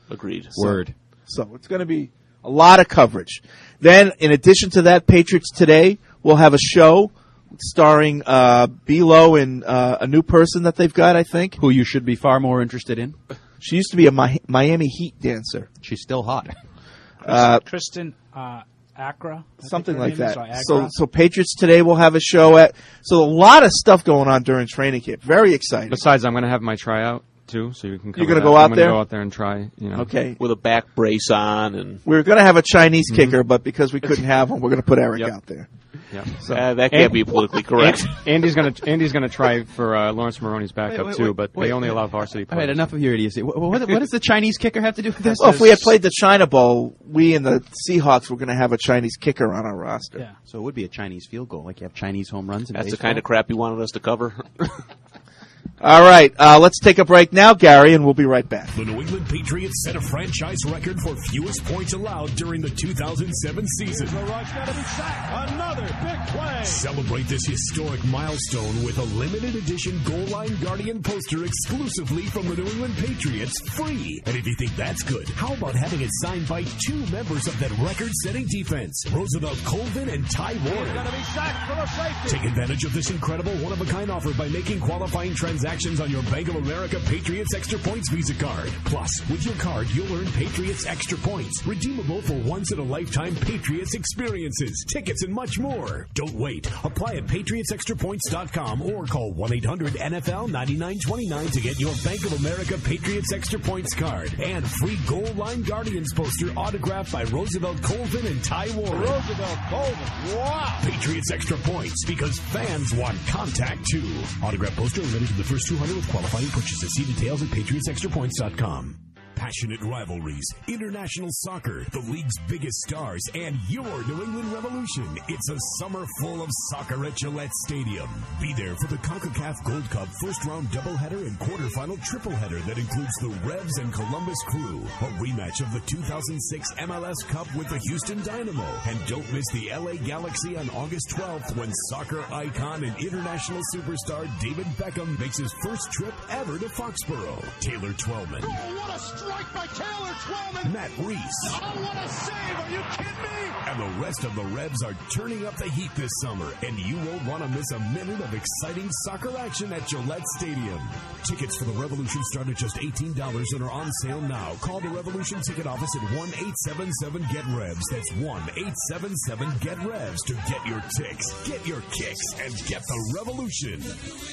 Speaker 10: Agreed.
Speaker 11: Word.
Speaker 9: So it's going to be a lot of coverage. Then, in addition to that, Patriots Today will have a show starring uh, B-Lo and uh, a new person that they've got, I think.
Speaker 11: Who you should be far more interested in.
Speaker 9: She used to be a Mi- Miami Heat dancer.
Speaker 11: She's still hot.
Speaker 9: Uh,
Speaker 13: Kristen uh, Acra? I
Speaker 9: something
Speaker 13: think her
Speaker 9: like
Speaker 13: name is,
Speaker 9: that.
Speaker 13: or
Speaker 9: So,
Speaker 13: Agra.
Speaker 9: so Patriots Today will have a show at. So a lot of stuff going on during training camp. Very exciting.
Speaker 12: Besides, I'm going to have my tryout too, so you can. Cover
Speaker 9: You're gonna
Speaker 12: that.
Speaker 9: go out
Speaker 12: I'm gonna
Speaker 9: there?
Speaker 12: Go out there and try. You know.
Speaker 9: Okay.
Speaker 10: With a back brace on and.
Speaker 9: We were going to have a Chinese
Speaker 12: Mhm.
Speaker 9: kicker, but because we couldn't have him, we're going to put Eric
Speaker 12: Yep.
Speaker 9: out there.
Speaker 12: Yeah.
Speaker 9: So
Speaker 10: Uh, that can't
Speaker 12: And-
Speaker 10: be politically correct.
Speaker 12: And- Andy's going to Andy's going to try for uh, Lawrence Maroney's backup
Speaker 11: Wait, wait,
Speaker 12: too,
Speaker 11: wait,
Speaker 12: but
Speaker 11: wait,
Speaker 12: they only
Speaker 11: wait.
Speaker 12: allow varsity
Speaker 11: All
Speaker 12: players.
Speaker 11: right, enough of your idiocy. What, what, what does the Chinese kicker have to do with this?
Speaker 9: Well, if we had played the China Bowl, we and the Seahawks were going to have a Chinese kicker on our roster.
Speaker 13: Yeah.
Speaker 11: So it would be a Chinese field goal, like you have Chinese home runs in
Speaker 10: That's the
Speaker 11: baseball.
Speaker 10: kind of crap you wanted us to cover.
Speaker 9: All right, uh, let's take a break now, Gary, and we'll be right back.
Speaker 14: The New England Patriots set a franchise record for fewest points allowed during the two thousand seven season.
Speaker 15: The rush got to be sacked. Another big play.
Speaker 14: Celebrate this historic milestone with a limited edition Goal Line Guardian poster exclusively from the New England Patriots, free. And if you think that's good, how about having it signed by two members of that record-setting defense, Roosevelt Colvin and Ty Ward?
Speaker 15: Got to be sacked for the safety.
Speaker 14: Take advantage of this incredible one-of-a-kind offer by making qualifying transactions on your Bank of America Patriots Extra Points Visa card. Plus, with your card, you'll earn Patriots Extra Points, redeemable for once-in-a-lifetime Patriots experiences, tickets, and much more. Don't wait. Apply at patriots extra points dot com or call one eight hundred N F L ninety-nine twenty-nine to get your Bank of America Patriots Extra Points card and free Goal Line Guardians poster autographed by Roosevelt Colvin and Ty Ward.
Speaker 15: Roosevelt Colvin. Wow.
Speaker 14: Patriots Extra Points, because fans want contact too. Autograph poster limited to the first two hundred with qualifying purchases. See details at patriots extra points dot com. Passionate rivalries, international soccer, the league's biggest stars, and your New England Revolution. It's a summer full of soccer at Gillette Stadium. Be there for the CONCACAF Gold Cup first-round doubleheader and quarterfinal tripleheader that includes the Revs and Columbus Crew, a rematch of the two thousand six M L S Cup with the Houston Dynamo. And don't miss the L A Galaxy on August twelfth when soccer icon and international superstar David Beckham makes his first trip ever to Foxborough. Taylor Twellman,
Speaker 15: Oh, what a strike by Taylor Twellman.
Speaker 14: Matt Reese,
Speaker 15: Oh, what a save. Are you kidding me?
Speaker 14: and the rest of the Revs are turning up the heat this summer, and you won't want to miss a minute of exciting soccer action at Gillette Stadium. Tickets for the Revolution start at just eighteen dollars and are on sale now. Call the Revolution ticket office at one eight seven seven get revs. That's one eight seven seven get revs to get your ticks, get your kicks, and get the Revolution.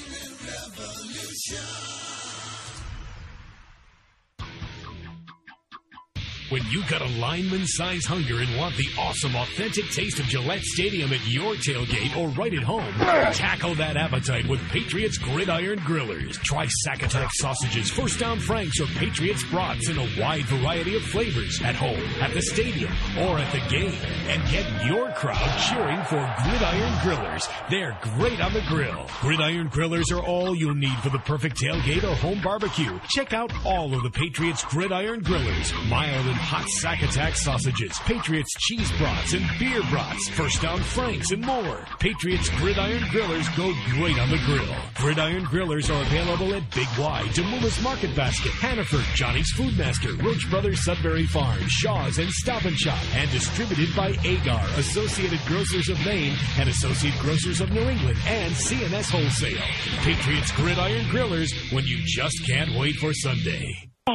Speaker 14: When you got a lineman-size hunger and want the awesome, authentic taste of Gillette Stadium at your tailgate or right at home, tackle that appetite with Patriots Gridiron Grillers. Try Sack Attack sausages, First Down Franks, or Patriots brats in a wide variety of flavors at home, at the stadium, or at the game. And get your crowd cheering for Gridiron Grillers. They're great on the grill. Gridiron Grillers are all you'll need for the perfect tailgate or home barbecue. Check out all of the Patriots Gridiron Grillers. Mild and hot Sack Attack sausages, Patriots cheese brats and beer brats, First Down Franks, and more. Patriots Gridiron Grillers go great on the grill. Gridiron Grillers are available at Big Y, Demoulas Market Basket, Hannaford, Johnny's Foodmaster, Roach Brothers Sudbury Farm, Shaw's, and Stop and Shop, and distributed by Agar, Associated Grocers of Maine, and Associate Grocers of New England, and C N S Wholesale. Patriots Gridiron Grillers, when you just can't wait for Sunday.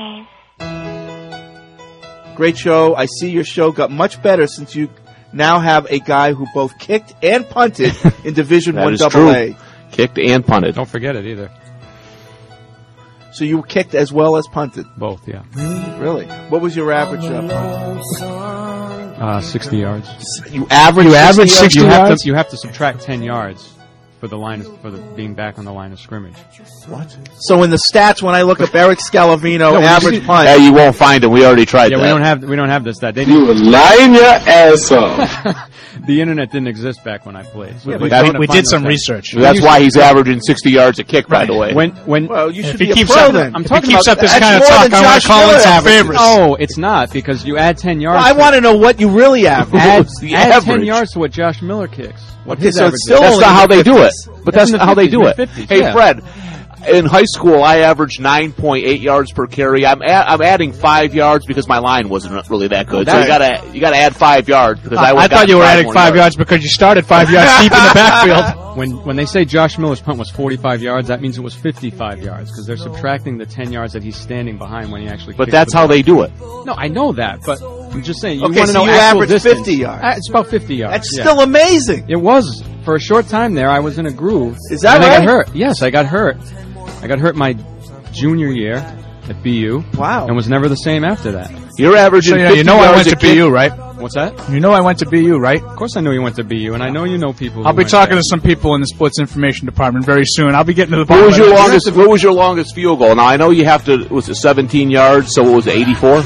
Speaker 9: Great show. I see your show got much better since you now have a guy who both kicked and punted in Division
Speaker 10: That
Speaker 9: One
Speaker 10: is
Speaker 9: Double A.
Speaker 10: true. Kicked and punted.
Speaker 12: Don't forget it either.
Speaker 9: So you kicked as well as punted.
Speaker 12: Both, yeah.
Speaker 9: Really? What was your average? Uh,
Speaker 12: Uh, sixty yards.
Speaker 9: You average
Speaker 12: You
Speaker 9: sixty
Speaker 12: average
Speaker 9: yards?
Speaker 12: you have to you have to subtract ten yards for the line of, for the being back on the line of scrimmage.
Speaker 9: What? So in the stats, when I look up Eric Scalavino
Speaker 12: No, we
Speaker 9: average
Speaker 12: just-
Speaker 9: punt,
Speaker 10: Yeah, you won't find it. We already tried
Speaker 12: Yeah,
Speaker 10: that.
Speaker 12: we don't have we don't have this that they
Speaker 3: You
Speaker 12: didn't,
Speaker 3: lying your ass off.
Speaker 12: the internet didn't exist back when I played. So
Speaker 13: Yeah,
Speaker 12: we
Speaker 13: we,
Speaker 12: don't
Speaker 13: we,
Speaker 12: have
Speaker 13: we
Speaker 12: to find
Speaker 13: did some
Speaker 12: those
Speaker 13: research.
Speaker 10: That's why he's averaging sixty yards a kick, by the way.
Speaker 12: When when
Speaker 9: well, you should
Speaker 13: If he
Speaker 9: be a
Speaker 13: keeps
Speaker 9: pro
Speaker 13: up,
Speaker 9: then.
Speaker 12: I'm
Speaker 13: if
Speaker 12: talking
Speaker 13: he keeps
Speaker 12: about-
Speaker 13: up this
Speaker 9: that's
Speaker 13: kind of
Speaker 9: more
Speaker 13: talk,
Speaker 9: than
Speaker 13: I'm going
Speaker 9: Josh
Speaker 13: to call
Speaker 9: Miller
Speaker 13: in some
Speaker 9: averages.
Speaker 13: favors.
Speaker 12: No, it's not because you add ten yards.
Speaker 9: Well, I
Speaker 12: to-
Speaker 9: want to know what you really average.
Speaker 12: add,
Speaker 10: the
Speaker 12: add ten
Speaker 10: average.
Speaker 12: yards to what Josh Miller kicks. What
Speaker 9: Okay,
Speaker 12: his
Speaker 9: so
Speaker 12: average
Speaker 9: it's
Speaker 12: is.
Speaker 9: still
Speaker 10: That's
Speaker 9: only
Speaker 10: not how
Speaker 9: in the
Speaker 10: they do it.
Speaker 9: fifties.
Speaker 10: But that's
Speaker 12: in the
Speaker 10: not how they
Speaker 12: fifties,
Speaker 10: do it.
Speaker 12: mid-fifties,
Speaker 10: Hey,
Speaker 12: yeah.
Speaker 10: Fred, in high school, I averaged nine point eight yards per carry. I'm a- I'm adding five yards because my line wasn't really that good. So you gotta you gotta add five yards because
Speaker 13: Uh,
Speaker 10: I.
Speaker 13: I thought you were adding five yards. yards because you started five yards deep in the backfield.
Speaker 12: When when they say Josh Miller's punt was forty-five yards, that means it was fifty-five yards because they're subtracting the ten yards that he's standing behind when he actually.
Speaker 10: But
Speaker 12: kicks
Speaker 10: that's
Speaker 12: the
Speaker 10: how
Speaker 12: ball.
Speaker 10: they do it.
Speaker 12: No, I know that, but I'm just saying. You
Speaker 9: Okay,
Speaker 12: want to
Speaker 9: so
Speaker 12: know
Speaker 9: you
Speaker 12: actual
Speaker 9: average
Speaker 12: distance.
Speaker 9: fifty yards.
Speaker 12: Uh, It's about fifty yards.
Speaker 9: That's
Speaker 12: yeah.
Speaker 9: still amazing.
Speaker 12: It was for a short time there. I was in a groove.
Speaker 9: Is that
Speaker 12: and
Speaker 9: right?
Speaker 12: I got hurt. Yes, I got hurt. I got hurt my junior year at B U.
Speaker 9: Wow.
Speaker 12: And was never the same after that.
Speaker 10: You're averaging.
Speaker 13: So, yeah,
Speaker 10: fifty
Speaker 13: you know I
Speaker 10: yards
Speaker 13: went
Speaker 10: a
Speaker 13: to
Speaker 10: kick.
Speaker 13: B U, right?
Speaker 12: What's that?
Speaker 13: You know I went to B U, right?
Speaker 12: Of course I know you went to B U, and I know you know people.
Speaker 13: I'll
Speaker 12: who
Speaker 13: be
Speaker 12: went
Speaker 13: talking
Speaker 12: there.
Speaker 13: to some people in the sports information department very soon. I'll be getting to the
Speaker 10: What
Speaker 13: bottom
Speaker 10: was
Speaker 13: of
Speaker 10: your
Speaker 13: this.
Speaker 10: longest? What was your longest field goal? Now I know you have to. Was it seventeen yards? So it was eighty-four.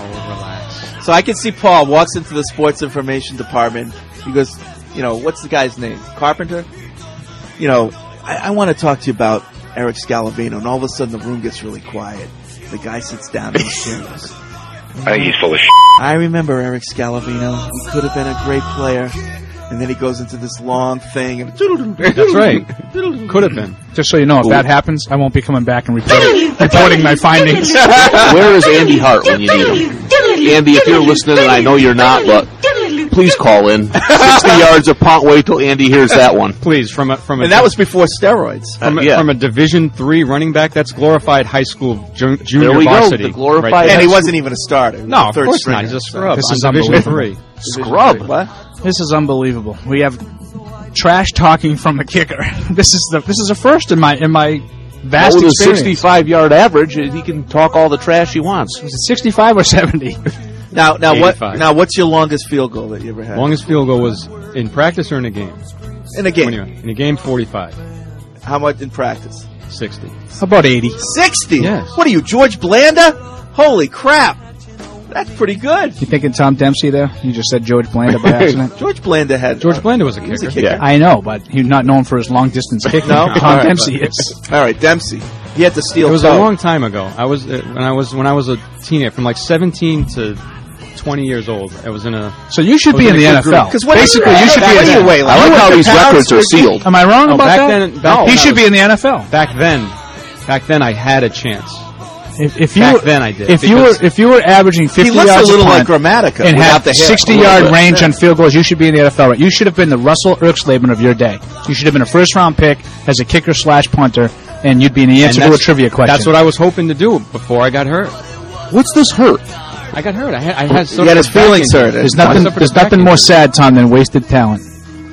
Speaker 9: So I can see Paul walks into the sports information department. He goes, you know, what's the guy's name? Carpenter? You know, I, I want to talk to you about Eric Scalavino. And all of a sudden the room gets really quiet. The guy sits down in his chair and goes,
Speaker 6: Uh, he's full of shit.
Speaker 9: I remember Eric Scalavino. He could have been a great player. And then he goes into this long thing. And
Speaker 12: That's right. Could have been.
Speaker 13: Just so you know, if that happens, I won't be coming back and reporting, reporting my findings.
Speaker 10: Where is Andy Hart when you need him? Andy, if you're listening, and I know you're not, but please call in. Sixty yards of punt. Wait till Andy hears that one.
Speaker 12: Please, from a from a
Speaker 9: And that was before steroids.
Speaker 12: from a,
Speaker 10: Uh, yeah.
Speaker 12: from a Division three running back. That's glorified high school ju- junior
Speaker 10: There we go,
Speaker 12: varsity.
Speaker 10: the glorified
Speaker 12: right there.
Speaker 9: And he
Speaker 10: high
Speaker 9: wasn't even a starter. He was
Speaker 12: No,
Speaker 9: a
Speaker 12: of
Speaker 9: third
Speaker 12: course
Speaker 9: stringer.
Speaker 12: not. He's a scrub.
Speaker 13: This
Speaker 12: on
Speaker 13: is
Speaker 12: Division
Speaker 13: unbelievable.
Speaker 12: three.
Speaker 10: Scrub.
Speaker 9: What?
Speaker 13: This is unbelievable. We have trash talking from the kicker. This is the this is a first in my in my vast
Speaker 10: With a
Speaker 13: experience.
Speaker 10: sixty-five yard average, he can talk all the trash he wants.
Speaker 13: Was it sixty-five or seventy?
Speaker 9: Now, now what?
Speaker 12: eighty-five.
Speaker 9: Now, what's your longest field goal that you ever had?
Speaker 12: Longest field goal was in practice or in a game?
Speaker 9: in a game.
Speaker 12: Anyway, in a game, forty-five.
Speaker 9: How much in practice?
Speaker 12: sixty.
Speaker 13: About eighty.
Speaker 9: Sixty.
Speaker 12: Yes.
Speaker 9: What are you, George Blanda? Holy crap! That's pretty good.
Speaker 13: You thinking Tom Dempsey there? You just said George Blanda by accident.
Speaker 9: George Blanda had
Speaker 12: George Blanda was a
Speaker 9: he was a
Speaker 12: kicker.
Speaker 9: kicker.
Speaker 10: Yeah.
Speaker 13: I know, but he's not known for his long distance kicking.
Speaker 9: No?
Speaker 13: Tom
Speaker 9: All right.
Speaker 13: Dempsey is.
Speaker 9: All right, Dempsey. He had to steal.
Speaker 12: It was
Speaker 9: toe.
Speaker 12: a long time ago. I was uh, when I was when I was a teenager, from like seventeen to twenty years old. I was in a.
Speaker 13: So you should
Speaker 12: I
Speaker 13: be
Speaker 12: was
Speaker 13: in the
Speaker 12: a
Speaker 13: N
Speaker 12: good
Speaker 13: F
Speaker 12: group.
Speaker 13: L.
Speaker 9: 'Cause what
Speaker 13: Basically,
Speaker 9: is-
Speaker 13: you should be
Speaker 9: what
Speaker 13: in
Speaker 9: are you
Speaker 13: the
Speaker 9: waiting?
Speaker 10: I like how these records are sealed.
Speaker 13: Am I wrong
Speaker 12: Oh,
Speaker 13: about
Speaker 12: back
Speaker 13: that?
Speaker 12: then, back
Speaker 13: he
Speaker 12: when I
Speaker 13: should
Speaker 12: was-
Speaker 13: be in the N F L.
Speaker 12: Back then, back then I had a chance.
Speaker 13: If, if you
Speaker 12: Back
Speaker 13: were,
Speaker 12: then I did,
Speaker 13: If you were
Speaker 12: because-
Speaker 13: if you were averaging fifty
Speaker 9: He looks
Speaker 13: yards
Speaker 9: a little
Speaker 13: punt
Speaker 9: like Grammatica
Speaker 13: and
Speaker 9: without
Speaker 13: had
Speaker 9: the hair.
Speaker 13: sixty
Speaker 9: A little
Speaker 13: yard
Speaker 9: bit.
Speaker 13: range
Speaker 9: Yeah.
Speaker 13: on field goals, you should be in the N F L. Right? You should have been the Russell Erxleben of your day. You should have been a first round pick as a kicker slash punter, and you'd be in the answer
Speaker 12: And
Speaker 13: to a
Speaker 12: that's-
Speaker 13: trivia question.
Speaker 12: That's what I was hoping to do before I got hurt.
Speaker 10: What's this hurt?
Speaker 12: I got hurt. I had, I had
Speaker 9: He had his feelings hurt.
Speaker 13: There's
Speaker 12: I
Speaker 13: nothing.
Speaker 12: suffered
Speaker 13: There's
Speaker 12: a back
Speaker 13: nothing more
Speaker 12: injury.
Speaker 13: sad, Tom, than wasted talent.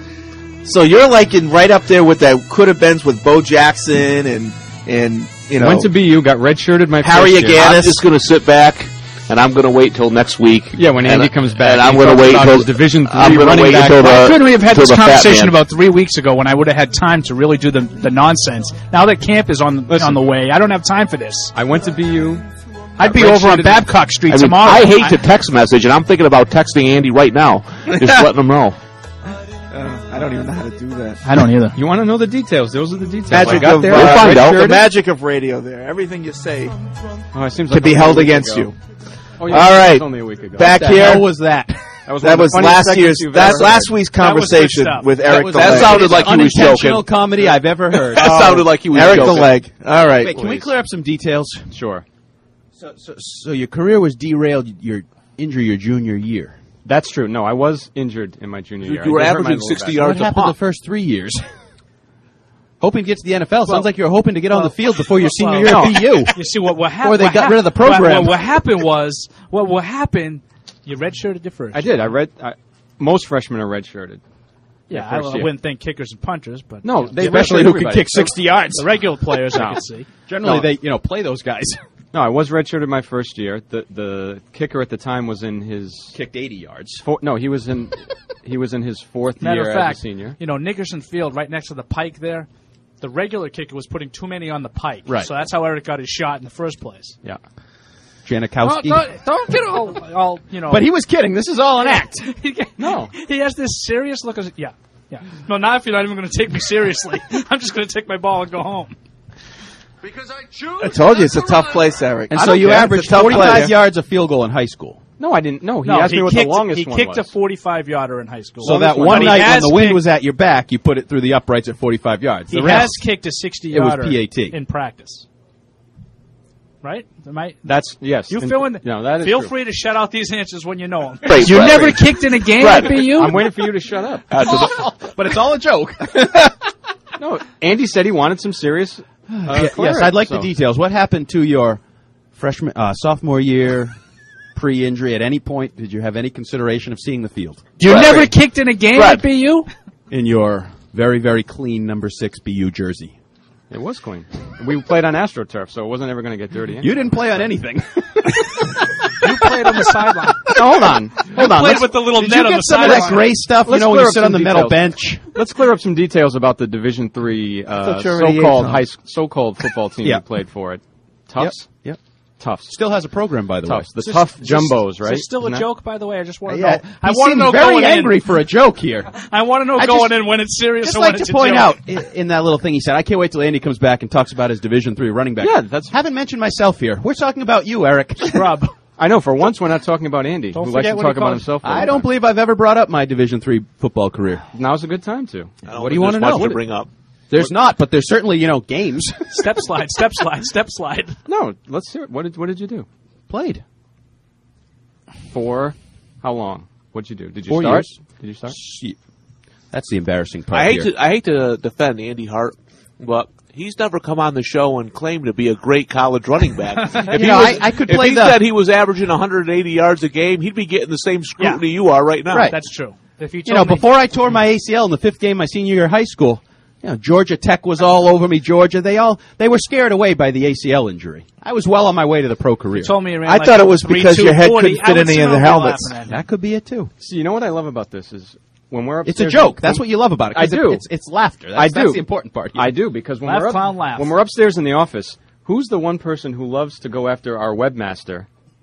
Speaker 9: So you're like in right up there with that could have beens with Bo Jackson and and you know
Speaker 12: Went to B U, got redshirted my
Speaker 9: Harry
Speaker 12: first year.
Speaker 9: Aganis.
Speaker 10: I'm just going to sit back, and I'm going to wait till next week.
Speaker 12: Yeah, when Andy
Speaker 10: and,
Speaker 12: comes back,
Speaker 10: and I'm
Speaker 12: he
Speaker 10: going to
Speaker 12: talks
Speaker 10: wait
Speaker 12: about
Speaker 10: till
Speaker 12: his Division three
Speaker 10: I'm gonna
Speaker 12: running
Speaker 10: wait
Speaker 12: back.
Speaker 10: until the.
Speaker 13: Why couldn't we have had
Speaker 10: till
Speaker 13: this
Speaker 10: the fat
Speaker 13: conversation
Speaker 10: man.
Speaker 13: about three weeks ago when I would have had time to really do the the nonsense? Now that camp is on
Speaker 12: Listen.
Speaker 13: on the way, I don't have time for this.
Speaker 12: I went to B U.
Speaker 13: I'd be
Speaker 12: Red
Speaker 13: over on
Speaker 12: shirted-
Speaker 13: Babcock Street
Speaker 10: I mean,
Speaker 13: tomorrow.
Speaker 10: I hate to text message, and I'm thinking about texting Andy right now, just letting him know.
Speaker 9: Uh, I don't even know how to do that.
Speaker 13: I don't either.
Speaker 12: You want to know the details? Those are the details.
Speaker 9: Magic
Speaker 12: I got
Speaker 9: of
Speaker 12: there.
Speaker 9: uh,
Speaker 10: We'll find out.
Speaker 9: the
Speaker 12: redshirted.
Speaker 9: magic of radio. There, everything you say
Speaker 12: Oh, it seems
Speaker 9: could
Speaker 12: like
Speaker 9: be
Speaker 12: only a
Speaker 9: held
Speaker 12: week
Speaker 9: against
Speaker 12: ago.
Speaker 9: you.
Speaker 12: Oh, yeah,
Speaker 9: All
Speaker 12: it
Speaker 9: right.
Speaker 12: was only a week ago.
Speaker 9: Back
Speaker 12: What the
Speaker 9: here.
Speaker 12: hell was that? That was, one
Speaker 9: That
Speaker 12: of the
Speaker 9: was
Speaker 12: funniest
Speaker 9: last
Speaker 12: segments
Speaker 9: year's.
Speaker 12: you've
Speaker 9: That's
Speaker 12: ever
Speaker 9: last
Speaker 12: heard.
Speaker 9: week's
Speaker 13: That was
Speaker 9: conversation
Speaker 13: good stuff.
Speaker 9: with
Speaker 13: That
Speaker 9: Eric
Speaker 13: was-
Speaker 9: the
Speaker 10: that
Speaker 9: Leg.
Speaker 10: sounded like he was
Speaker 6: Unintentional
Speaker 10: joking.
Speaker 6: comedy I've ever heard.
Speaker 10: That sounded like he was
Speaker 9: Eric
Speaker 10: joking.
Speaker 9: the Leg. All right.
Speaker 6: Wait, can we clear up some details?
Speaker 12: Sure.
Speaker 11: So, so, so your career was derailed. Your injury your junior year.
Speaker 12: That's true. No, I was injured in my junior
Speaker 10: You-
Speaker 12: year.
Speaker 10: you
Speaker 12: I
Speaker 10: were
Speaker 12: did hurt my
Speaker 10: averaging
Speaker 12: lower
Speaker 10: sixty
Speaker 12: back.
Speaker 10: yards
Speaker 11: What
Speaker 10: a
Speaker 11: happened
Speaker 10: pop.
Speaker 11: the first three years? Hoping to get to the N F L. Sounds like you were hoping to get on the field before your senior year
Speaker 13: well,
Speaker 11: at B U.
Speaker 13: You see what what
Speaker 11: Or
Speaker 13: happened?
Speaker 11: they got rid of the program.
Speaker 13: What, what, what happened was what what happened? You redshirted your first.
Speaker 12: I did. I read. I, most freshmen are redshirted.
Speaker 13: Yeah,
Speaker 12: their
Speaker 13: I,
Speaker 12: first
Speaker 13: I
Speaker 12: year.
Speaker 13: wouldn't think kickers and punters, but
Speaker 12: No, they
Speaker 11: Especially
Speaker 12: redshirted
Speaker 11: who can
Speaker 12: everybody.
Speaker 11: kick sixty yards.
Speaker 13: the regular players I
Speaker 12: No.
Speaker 13: can see.
Speaker 11: Generally,
Speaker 12: No.
Speaker 11: they you know play those guys.
Speaker 12: No, I was redshirted my first year. The the kicker at the time was in his
Speaker 11: Kicked eighty yards.
Speaker 12: four, no, he was in he was in his fourth
Speaker 13: Matter
Speaker 12: year
Speaker 13: of fact,
Speaker 12: as a senior.
Speaker 13: you know Nickerson Field, right next to the pike there. The regular kicker was putting too many on the pike,
Speaker 11: Right.
Speaker 13: so that's how Eric got his shot in the first place.
Speaker 12: Yeah.
Speaker 11: Janikowski.
Speaker 13: don't, don't get all, all you know.
Speaker 11: But he was kidding. This is all an act.
Speaker 12: No.
Speaker 13: He has this serious look. As, yeah, yeah. No, not if you're not even going to take me seriously. I'm just going to take my ball and go home.
Speaker 15: Because I choose.
Speaker 9: I told you it's a tough place, Eric.
Speaker 11: And
Speaker 9: I
Speaker 11: so
Speaker 9: don't
Speaker 11: you
Speaker 9: care.
Speaker 11: averaged
Speaker 9: It's a tough
Speaker 11: forty-five
Speaker 9: place.
Speaker 11: yards a field goal in high school.
Speaker 12: No, I didn't. No, he
Speaker 13: no,
Speaker 12: asked
Speaker 13: he
Speaker 12: me what
Speaker 13: kicked,
Speaker 12: the longest
Speaker 13: he
Speaker 12: one
Speaker 13: kicked
Speaker 12: was.
Speaker 13: a forty-five yarder in high school.
Speaker 11: So that one
Speaker 13: But he
Speaker 11: night when
Speaker 13: has
Speaker 11: the wind
Speaker 13: kicked-
Speaker 11: was at your back, you put it through the uprights at forty-five yards.
Speaker 13: He
Speaker 11: The
Speaker 13: has
Speaker 11: rest,
Speaker 13: kicked a sixty
Speaker 11: it was
Speaker 13: yarder
Speaker 11: P A T.
Speaker 13: in practice. Right? Am I,
Speaker 12: That's yes.
Speaker 13: you
Speaker 12: in-
Speaker 13: fill in.
Speaker 12: No, that is
Speaker 13: feel
Speaker 12: true.
Speaker 13: free to shut out these answers when you know them.
Speaker 10: Right,
Speaker 13: you
Speaker 10: right.
Speaker 13: never kicked in a game
Speaker 10: Right.
Speaker 13: at B U?
Speaker 12: I'm waiting for you to shut up.
Speaker 10: Uh, to the-
Speaker 11: but it's all a joke.
Speaker 12: No, Andy said he wanted some serious. Uh,
Speaker 11: yes,
Speaker 12: claret,
Speaker 11: I'd like
Speaker 12: so.
Speaker 11: the details. What happened to your freshman, uh, sophomore year, pre-injury? At any point, did you have any consideration of seeing the field
Speaker 13: You
Speaker 10: Right.
Speaker 13: never kicked in a game
Speaker 10: Right.
Speaker 13: at B U?
Speaker 11: in your very, very clean number six B U jersey?
Speaker 12: It was clean. We played on AstroTurf, so it wasn't ever going to get dirty. Anyway.
Speaker 11: You didn't play on anything.
Speaker 13: You played on the sideline.
Speaker 12: No, hold on, hold on.
Speaker 13: Played
Speaker 12: Let's,
Speaker 13: with the little
Speaker 11: Did
Speaker 13: net
Speaker 11: you
Speaker 13: on
Speaker 11: get
Speaker 13: the
Speaker 11: some of
Speaker 13: sideline.
Speaker 11: that gray stuff?
Speaker 12: Let's
Speaker 11: you know, when
Speaker 12: clear
Speaker 11: you
Speaker 12: up
Speaker 11: sit
Speaker 12: some
Speaker 11: on the metal
Speaker 12: details.
Speaker 11: bench.
Speaker 12: let's clear up some details about the Division Three uh,
Speaker 10: thought you already
Speaker 12: so-called
Speaker 10: ate
Speaker 12: high, s- so-called football team
Speaker 11: Yeah.
Speaker 12: you played for it. Tufts.
Speaker 11: Yep. yep.
Speaker 12: Tufts.
Speaker 11: Still has a program, by the
Speaker 12: Tufts.
Speaker 11: way.
Speaker 12: The tough jumbos, right?
Speaker 13: Is this still
Speaker 12: Isn't
Speaker 13: a
Speaker 12: that-
Speaker 13: joke, by the way? I just want to
Speaker 11: Yeah,
Speaker 13: know. I
Speaker 11: he
Speaker 13: want to
Speaker 11: seemed
Speaker 13: know
Speaker 11: very
Speaker 13: going
Speaker 11: angry
Speaker 13: in.
Speaker 11: for a joke here.
Speaker 13: I want to know
Speaker 11: I
Speaker 13: going
Speaker 11: just-
Speaker 13: in when it's serious
Speaker 11: Just
Speaker 13: and
Speaker 11: like
Speaker 13: when
Speaker 11: to
Speaker 13: it's
Speaker 11: point
Speaker 13: a joke.
Speaker 11: out i- in that little thing he said, I can't wait till Andy comes back and talks about his Division Three running back.
Speaker 12: Yeah, that's-
Speaker 11: Haven't mentioned myself here. We're talking about you, Eric.
Speaker 13: Scrub.
Speaker 12: I know. For once, we're not talking about Andy,
Speaker 13: Don't
Speaker 12: who likes
Speaker 13: forget
Speaker 12: to
Speaker 13: what
Speaker 12: talk
Speaker 13: he
Speaker 12: about
Speaker 13: calls-
Speaker 12: himself. all
Speaker 11: I
Speaker 12: the
Speaker 11: don't
Speaker 12: time.
Speaker 11: believe I've ever brought up my Division Three football career.
Speaker 12: Now's a good time to.
Speaker 10: I don't
Speaker 11: What do
Speaker 10: think
Speaker 11: you wanna
Speaker 10: there's
Speaker 11: know?
Speaker 10: much to bring up?
Speaker 11: There's not, but there's certainly, you know, games.
Speaker 13: Step slide, step slide, step slide.
Speaker 12: No, let's hear it. What did What did you do?
Speaker 11: Played.
Speaker 12: For how long? What'd you do? Did you
Speaker 11: Four
Speaker 12: start?
Speaker 11: years.
Speaker 12: Did you start?
Speaker 11: Shit. That's the embarrassing part
Speaker 10: I hate
Speaker 11: here.
Speaker 10: to I hate to defend Andy Hart, but he's never come on the show and claimed to be a great college running back. If
Speaker 11: You
Speaker 10: he
Speaker 11: know,
Speaker 10: was-
Speaker 11: I- I could
Speaker 10: if
Speaker 11: play
Speaker 10: he
Speaker 11: the-
Speaker 10: said he was averaging one hundred eighty yards a game, he'd be getting the same scrutiny you are right now.
Speaker 11: Right.
Speaker 13: That's true. If you,
Speaker 11: You know,
Speaker 13: told me-
Speaker 11: before I tore my A C L in the fifth game my senior year of high school, you know, Georgia Tech was all over me. Georgia, they all they were scared away by the A C L injury. I was well on my way to the pro career.
Speaker 13: you told me you ran
Speaker 10: I
Speaker 13: like
Speaker 10: thought it was
Speaker 13: three,
Speaker 10: because
Speaker 13: two,
Speaker 10: your head
Speaker 13: forty,
Speaker 10: couldn't fit
Speaker 13: I would
Speaker 10: any of
Speaker 13: still
Speaker 10: the
Speaker 13: be
Speaker 10: helmets.
Speaker 13: laughing at you.
Speaker 11: That could be it too.
Speaker 12: See, you know what I love about this is when we're
Speaker 11: It's
Speaker 12: upstairs.
Speaker 11: a joke.
Speaker 12: in-
Speaker 11: That's what you love about it. 'cause
Speaker 12: I do.
Speaker 11: It's, it's laughter. That's,
Speaker 12: I do.
Speaker 11: That's the important part. Here.
Speaker 12: I do because when
Speaker 13: Laugh,
Speaker 12: we're up,
Speaker 13: clown, laugh.
Speaker 12: when we're upstairs in the office, who's the one person who loves to go after our webmaster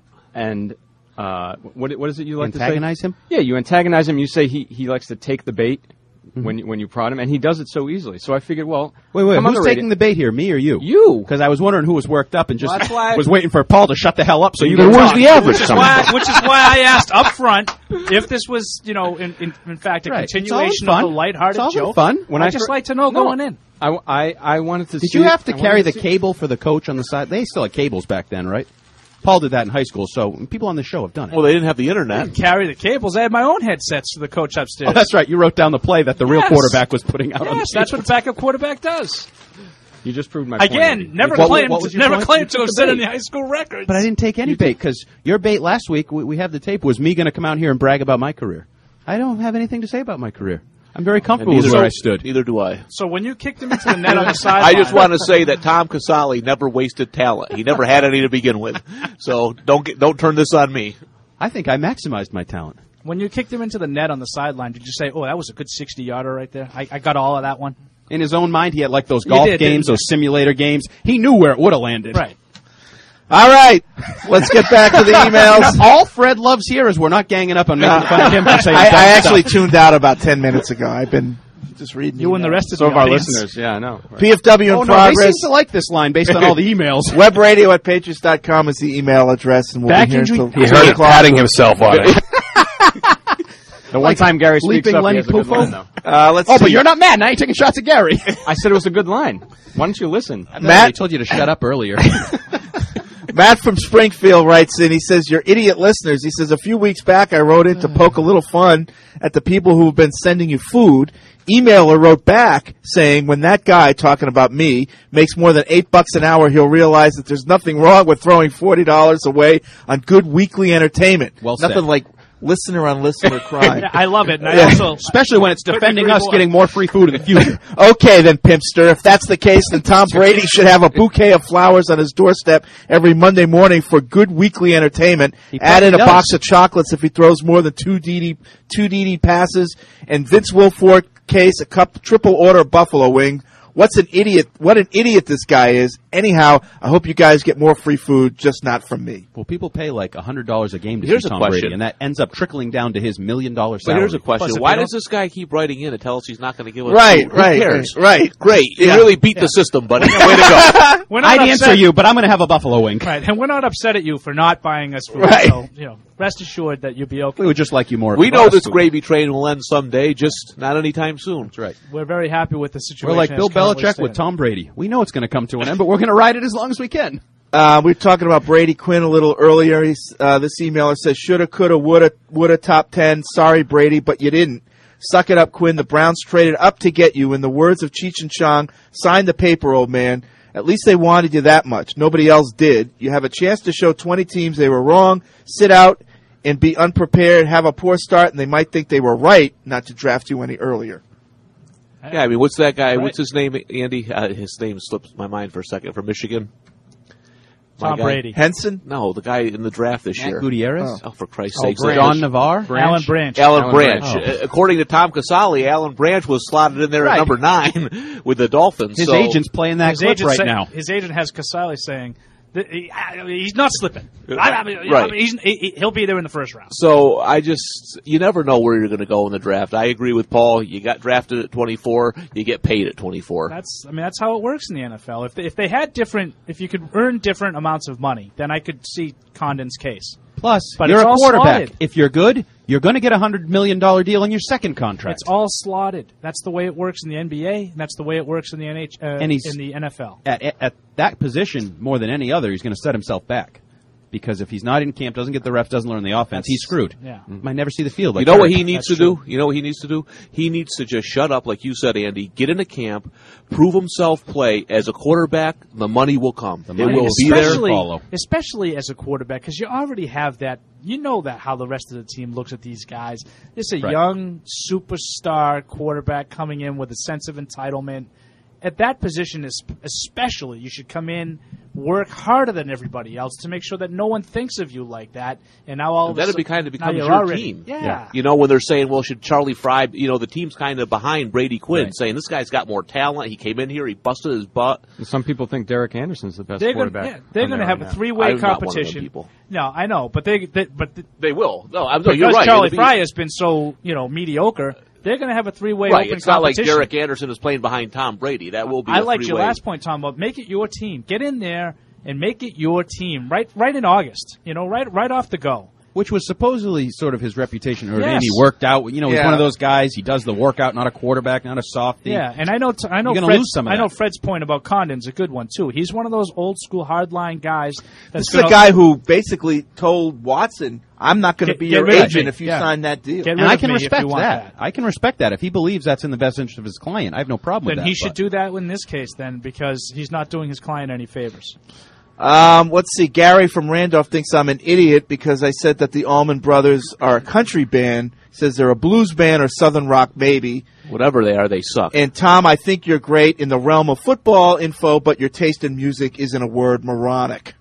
Speaker 12: and uh, what what is it you like
Speaker 11: Antagonize
Speaker 12: to say?
Speaker 11: him?
Speaker 12: Yeah, you antagonize him. You say he, he likes to take the bait when you, when you prod him, and he does it so easily. So I figured, well,
Speaker 11: Wait, wait.
Speaker 12: come on
Speaker 11: Who's
Speaker 12: the
Speaker 11: taking
Speaker 12: radio-
Speaker 11: the bait here? Me or you?
Speaker 12: You.
Speaker 11: Because I was wondering who was worked up and just
Speaker 12: Well, that's why I-
Speaker 11: was waiting for Paul to shut the hell up so you
Speaker 10: Then
Speaker 11: could
Speaker 10: where's
Speaker 11: talk.
Speaker 10: the average
Speaker 13: Which is,
Speaker 10: coming
Speaker 13: why,
Speaker 10: from?
Speaker 13: which is why I asked up front if this was, you know, in, in, in fact, a
Speaker 11: Right. It's all in
Speaker 13: continuation
Speaker 11: fun.
Speaker 13: of the lighthearted
Speaker 11: It's all in
Speaker 13: joke.
Speaker 11: fun.
Speaker 12: When
Speaker 13: I'd
Speaker 12: I
Speaker 13: just
Speaker 12: fir-
Speaker 13: like to know
Speaker 12: No.
Speaker 13: going in.
Speaker 12: I, I, I wanted to
Speaker 11: Did
Speaker 12: see
Speaker 11: you have to
Speaker 12: I
Speaker 11: carry
Speaker 12: wanted
Speaker 11: the
Speaker 12: see-
Speaker 11: cable for the coach on the side? They still had cables back then, right? Paul did that in high school, so people on the show have done it.
Speaker 10: Well, they didn't have the internet.
Speaker 13: Carry the cables. I had my own headsets for the coach upstairs.
Speaker 11: Oh, that's right. You wrote down the play that the real
Speaker 13: Yes.
Speaker 11: quarterback was putting out on the
Speaker 13: Yes, that's
Speaker 11: field.
Speaker 13: what a backup quarterback does.
Speaker 12: You just proved my point.
Speaker 13: Again,
Speaker 12: Andy.
Speaker 13: never
Speaker 11: What-
Speaker 13: claimed,
Speaker 11: what was your
Speaker 13: never
Speaker 11: point?
Speaker 13: claimed
Speaker 11: You
Speaker 13: to
Speaker 11: took
Speaker 13: have
Speaker 11: the
Speaker 13: said in
Speaker 11: bait.
Speaker 13: the high school records.
Speaker 11: But I didn't take any bait because your bait last week, we, we have the tape, was me going to come out here and brag about my career. I don't have anything to say about my career. I'm very comfortable with
Speaker 10: neither,
Speaker 11: where I stood.
Speaker 10: Neither do I.
Speaker 13: So when you kicked him into the net on the
Speaker 10: I
Speaker 13: sideline,
Speaker 10: just want to say that Tom Casale never wasted talent. He never had any to begin with. So don't get, don't turn this on me.
Speaker 11: I think I maximized my talent.
Speaker 13: when you kicked him into the net on the sideline, did you say, "Oh, that was a good sixty-yarder right there"? I, I got all of that one.
Speaker 11: In his own mind, he had like those
Speaker 13: You
Speaker 11: golf
Speaker 13: did,
Speaker 11: games,
Speaker 13: didn't you?
Speaker 11: those simulator games. He knew where it would have landed.
Speaker 13: Right.
Speaker 9: All right, let's get back to the emails.
Speaker 11: All Fred loves here is we're not ganging up on making fun of him for saying
Speaker 9: I,
Speaker 11: dumb
Speaker 9: I actually
Speaker 11: stuff.
Speaker 9: tuned out about ten minutes ago. I've been just reading.
Speaker 13: You and the rest of
Speaker 12: Some
Speaker 13: the
Speaker 12: of our
Speaker 13: audience.
Speaker 12: listeners, yeah, I know.
Speaker 9: P F W in
Speaker 11: Oh, no, they
Speaker 9: progress.
Speaker 11: seem to like this line based on all the emails.
Speaker 9: Webradio at patriots dot com is the email address, and we'll
Speaker 13: Back
Speaker 9: be here
Speaker 13: injury-
Speaker 9: until
Speaker 13: He
Speaker 9: two
Speaker 5: heard it
Speaker 9: o'clock.
Speaker 5: patting himself on it.
Speaker 12: The one time Gary speaks
Speaker 11: Leaping
Speaker 12: up,
Speaker 11: Lenny
Speaker 12: he has a good
Speaker 11: Poufo?
Speaker 12: line, though.
Speaker 9: Uh, let's
Speaker 11: Oh,
Speaker 9: see.
Speaker 11: but you're not mad. Now you're taking shots at Gary.
Speaker 12: I said it was a good line. Why don't you listen?
Speaker 11: Matt, I told you to shut up earlier.
Speaker 9: Matt from Springfield writes in. He says, "You're idiot listeners." He says, "A few weeks back, I wrote in to poke a little fun at the people who have been sending you food. Emailer wrote back saying, when that guy, talking about me, makes more than eight bucks an hour, he'll realize that there's nothing wrong with throwing forty dollars away on good weekly entertainment.
Speaker 11: Well
Speaker 9: Nothing
Speaker 11: said.
Speaker 9: like listener on listener crime."
Speaker 13: Yeah, I love it. And I
Speaker 9: Yeah.
Speaker 13: also
Speaker 11: Especially when it's defending us getting more free food in the future.
Speaker 9: Okay, then, Pimpster. If that's the case, then Tom Brady should have a bouquet of flowers on his doorstep every Monday morning for good weekly entertainment.
Speaker 11: He
Speaker 9: Add in a
Speaker 11: probably
Speaker 9: box
Speaker 11: does.
Speaker 9: of chocolates if he throws more than two D D two D D passes, and Vince Wilfork case a cup triple order buffalo wing. What's an idiot? What an idiot this guy is. Anyhow, I hope you guys get more free food, just not from me.
Speaker 11: Well, people pay like one hundred dollars a game to
Speaker 10: Here's
Speaker 11: see
Speaker 10: a
Speaker 11: Tom
Speaker 10: question.
Speaker 11: Brady, and that ends up trickling down to his million-dollar
Speaker 10: But
Speaker 11: salary.
Speaker 10: here's a question:
Speaker 13: Plus, if
Speaker 10: why
Speaker 13: you
Speaker 10: does this guy keep writing in to tell us he's not going to give us
Speaker 9: Right,
Speaker 10: food? Who
Speaker 9: right,
Speaker 10: cares?
Speaker 9: right, right.
Speaker 10: Great, you
Speaker 9: Yeah.
Speaker 10: really beat the system, buddy. Way to go.
Speaker 13: We're not
Speaker 12: I'd
Speaker 13: upset-
Speaker 12: answer you, but I'm going to have a buffalo wing.
Speaker 13: Right, and we're not upset at you for not buying us food.
Speaker 9: Right.
Speaker 13: So, you know, rest assured that you'll be okay.
Speaker 11: We would just like you more. if
Speaker 10: We
Speaker 11: you
Speaker 10: know
Speaker 11: bought us
Speaker 10: this
Speaker 11: food.
Speaker 10: gravy train will end someday, just not anytime soon.
Speaker 11: That's right.
Speaker 13: We're very happy with the situation.
Speaker 11: We're like
Speaker 13: as
Speaker 11: Bill
Speaker 13: currently
Speaker 11: Belichick with
Speaker 13: stands.
Speaker 11: Tom Brady. We know it's going to come to an end, but we're going to ride it as long as we can.
Speaker 9: Uh, we were talking about Brady Quinn a little earlier. He's, uh, this emailer says, shoulda, coulda, woulda, woulda, top ten. Sorry, Brady, but you didn't. Suck it up, Quinn. The Browns traded up to get you. In the words of Cheech and Chong, sign the paper, old man. At least they wanted you that much. Nobody else did. You have a chance to show twenty teams they were wrong. Sit out and be unprepared, have a poor start, and they might think they were right not to draft you any earlier.
Speaker 10: Yeah, I mean, what's that guy?
Speaker 13: Right.
Speaker 10: What's his name, Andy? Uh, his name slips my mind for a second. From Michigan. My
Speaker 13: Tom
Speaker 10: guy.
Speaker 13: Brady.
Speaker 9: Henson?
Speaker 10: No, the guy in the draft this
Speaker 11: Matt
Speaker 10: year.
Speaker 11: Gutierrez?
Speaker 10: Oh, for Christ's
Speaker 11: Oh,
Speaker 10: sake!
Speaker 11: Branch. John Navarre?
Speaker 13: Alan Branch.
Speaker 10: Alan,
Speaker 11: Alan
Speaker 10: Branch.
Speaker 11: Branch.
Speaker 10: Uh, According to Tom Casale, Alan Branch was slotted in there
Speaker 11: Right.
Speaker 10: at number nine with the Dolphins.
Speaker 11: His
Speaker 10: so
Speaker 11: agent's playing that
Speaker 13: His
Speaker 11: clip
Speaker 13: agent
Speaker 11: right
Speaker 13: say-
Speaker 11: now.
Speaker 13: His agent has Casale saying that he, I- he's not slipping. I, I mean, I
Speaker 10: Right.
Speaker 13: mean, he's, he, he'll be there in the first round.
Speaker 10: So I just, you never know where you're going to go in the draft. I agree with Paul. You got drafted at twenty-four, you get paid at twenty-four.
Speaker 13: That's, I mean, that's how it works in the N F L. If they, if they had different, if you could earn different amounts of money, then I could see Condon's case.
Speaker 11: Plus,
Speaker 13: But
Speaker 11: you're
Speaker 13: it's
Speaker 11: a
Speaker 13: all
Speaker 11: quarterback.
Speaker 13: slotted.
Speaker 11: If you're good, you're going to get a one hundred million dollars deal on your second contract.
Speaker 13: It's all slotted. That's the way it works in the N B A, and that's the way it works in the N H, uh,
Speaker 11: And he's-
Speaker 13: in the N F L.
Speaker 11: at, at, at that position, more than any other, he's going to set himself back. Because if he's not in camp, doesn't get the reps, doesn't learn the offense,
Speaker 13: That's-
Speaker 11: he's screwed.
Speaker 13: yeah.
Speaker 11: Might never see the field. Like
Speaker 10: You know what
Speaker 11: Eric.
Speaker 10: he needs
Speaker 13: That's
Speaker 10: to
Speaker 13: true.
Speaker 10: do? You know what he needs to do? He needs to just shut up, like you said, Andy. Get into camp, prove himself, play as a quarterback. The money will come.
Speaker 11: The
Speaker 10: It
Speaker 11: money
Speaker 10: will
Speaker 11: will
Speaker 10: be there.
Speaker 13: especially,
Speaker 11: follow.
Speaker 13: especially as a quarterback, because you already have that. You know that how the rest of the team looks at these guys. It's a
Speaker 11: Right.
Speaker 13: young superstar quarterback coming in with a sense of entitlement. At that position, es- especially, you should come in, work harder than everybody else to make sure that no one thinks of you like that. And now all of a
Speaker 10: That'd
Speaker 13: sudden,
Speaker 10: be kind of
Speaker 13: now
Speaker 10: becomes
Speaker 13: you're
Speaker 10: your
Speaker 13: already,
Speaker 10: team.
Speaker 13: Yeah.
Speaker 10: You know, when they're saying, well, should Charlie Fry, you know, the team's kind of behind Brady Quinn,
Speaker 11: Right.
Speaker 10: saying this guy's got more talent. He came in here, he busted his butt.
Speaker 12: And some people think Derek Anderson's the best
Speaker 13: They're going
Speaker 12: quarterback.
Speaker 13: yeah, they're
Speaker 12: on
Speaker 13: going to
Speaker 12: there
Speaker 13: have
Speaker 12: right
Speaker 13: a
Speaker 12: now.
Speaker 13: three-way
Speaker 10: I'm not one of them
Speaker 13: competition.
Speaker 10: people.
Speaker 13: No, I know, but they, they but the,
Speaker 10: They will. No, I'm, no
Speaker 13: because
Speaker 10: you're right.
Speaker 13: Charlie
Speaker 10: It'll be-
Speaker 13: Fry has been so you know mediocre. They're going to have a three-way
Speaker 10: Right,
Speaker 13: open
Speaker 10: it's not like
Speaker 13: competition.
Speaker 10: Derek Anderson is playing behind Tom Brady. That will be
Speaker 13: I
Speaker 10: a
Speaker 13: liked your
Speaker 10: three-way.
Speaker 13: last point, Tom. But make it your team. Get in there and make it your team. Right, right in August. You know, right, right off the go.
Speaker 11: Which was supposedly sort of his reputation. Or
Speaker 13: Yes.
Speaker 11: He worked out. You know, he's
Speaker 9: Yeah.
Speaker 11: one of those guys. He does the workout, not a quarterback, not a softie.
Speaker 13: Yeah, and I know, t- I know,
Speaker 11: You're gonna
Speaker 13: Fred's,
Speaker 11: lose some of
Speaker 13: I know
Speaker 11: that.
Speaker 13: Fred's point about Condon's a good one too. He's one of those old school hardline guys. That's
Speaker 9: This is a
Speaker 13: gonna-
Speaker 9: guy who basically told Watson, I'm not going to
Speaker 13: Get-
Speaker 9: be
Speaker 13: get
Speaker 9: your
Speaker 13: rid of
Speaker 9: agent
Speaker 13: me.
Speaker 9: if you
Speaker 13: Yeah.
Speaker 9: sign that deal.
Speaker 13: Get
Speaker 11: And
Speaker 13: rid
Speaker 11: I
Speaker 13: of
Speaker 11: can
Speaker 13: me if you
Speaker 11: respect
Speaker 13: want
Speaker 11: that. I can respect that. If he believes that's in the best interest of his client, I have no problem
Speaker 13: Then
Speaker 11: with that.
Speaker 13: he should
Speaker 11: but-
Speaker 13: do that in this case, then, because he's not doing his client any favors.
Speaker 9: Um, let's see. Gary from Randolph thinks I'm an idiot because I said that the Allman Brothers are a country band. He says they're a blues band or southern rock maybe.
Speaker 10: Whatever they are, they suck.
Speaker 9: And Tom, I think you're great in the realm of football info, but your taste in music isn't a word moronic.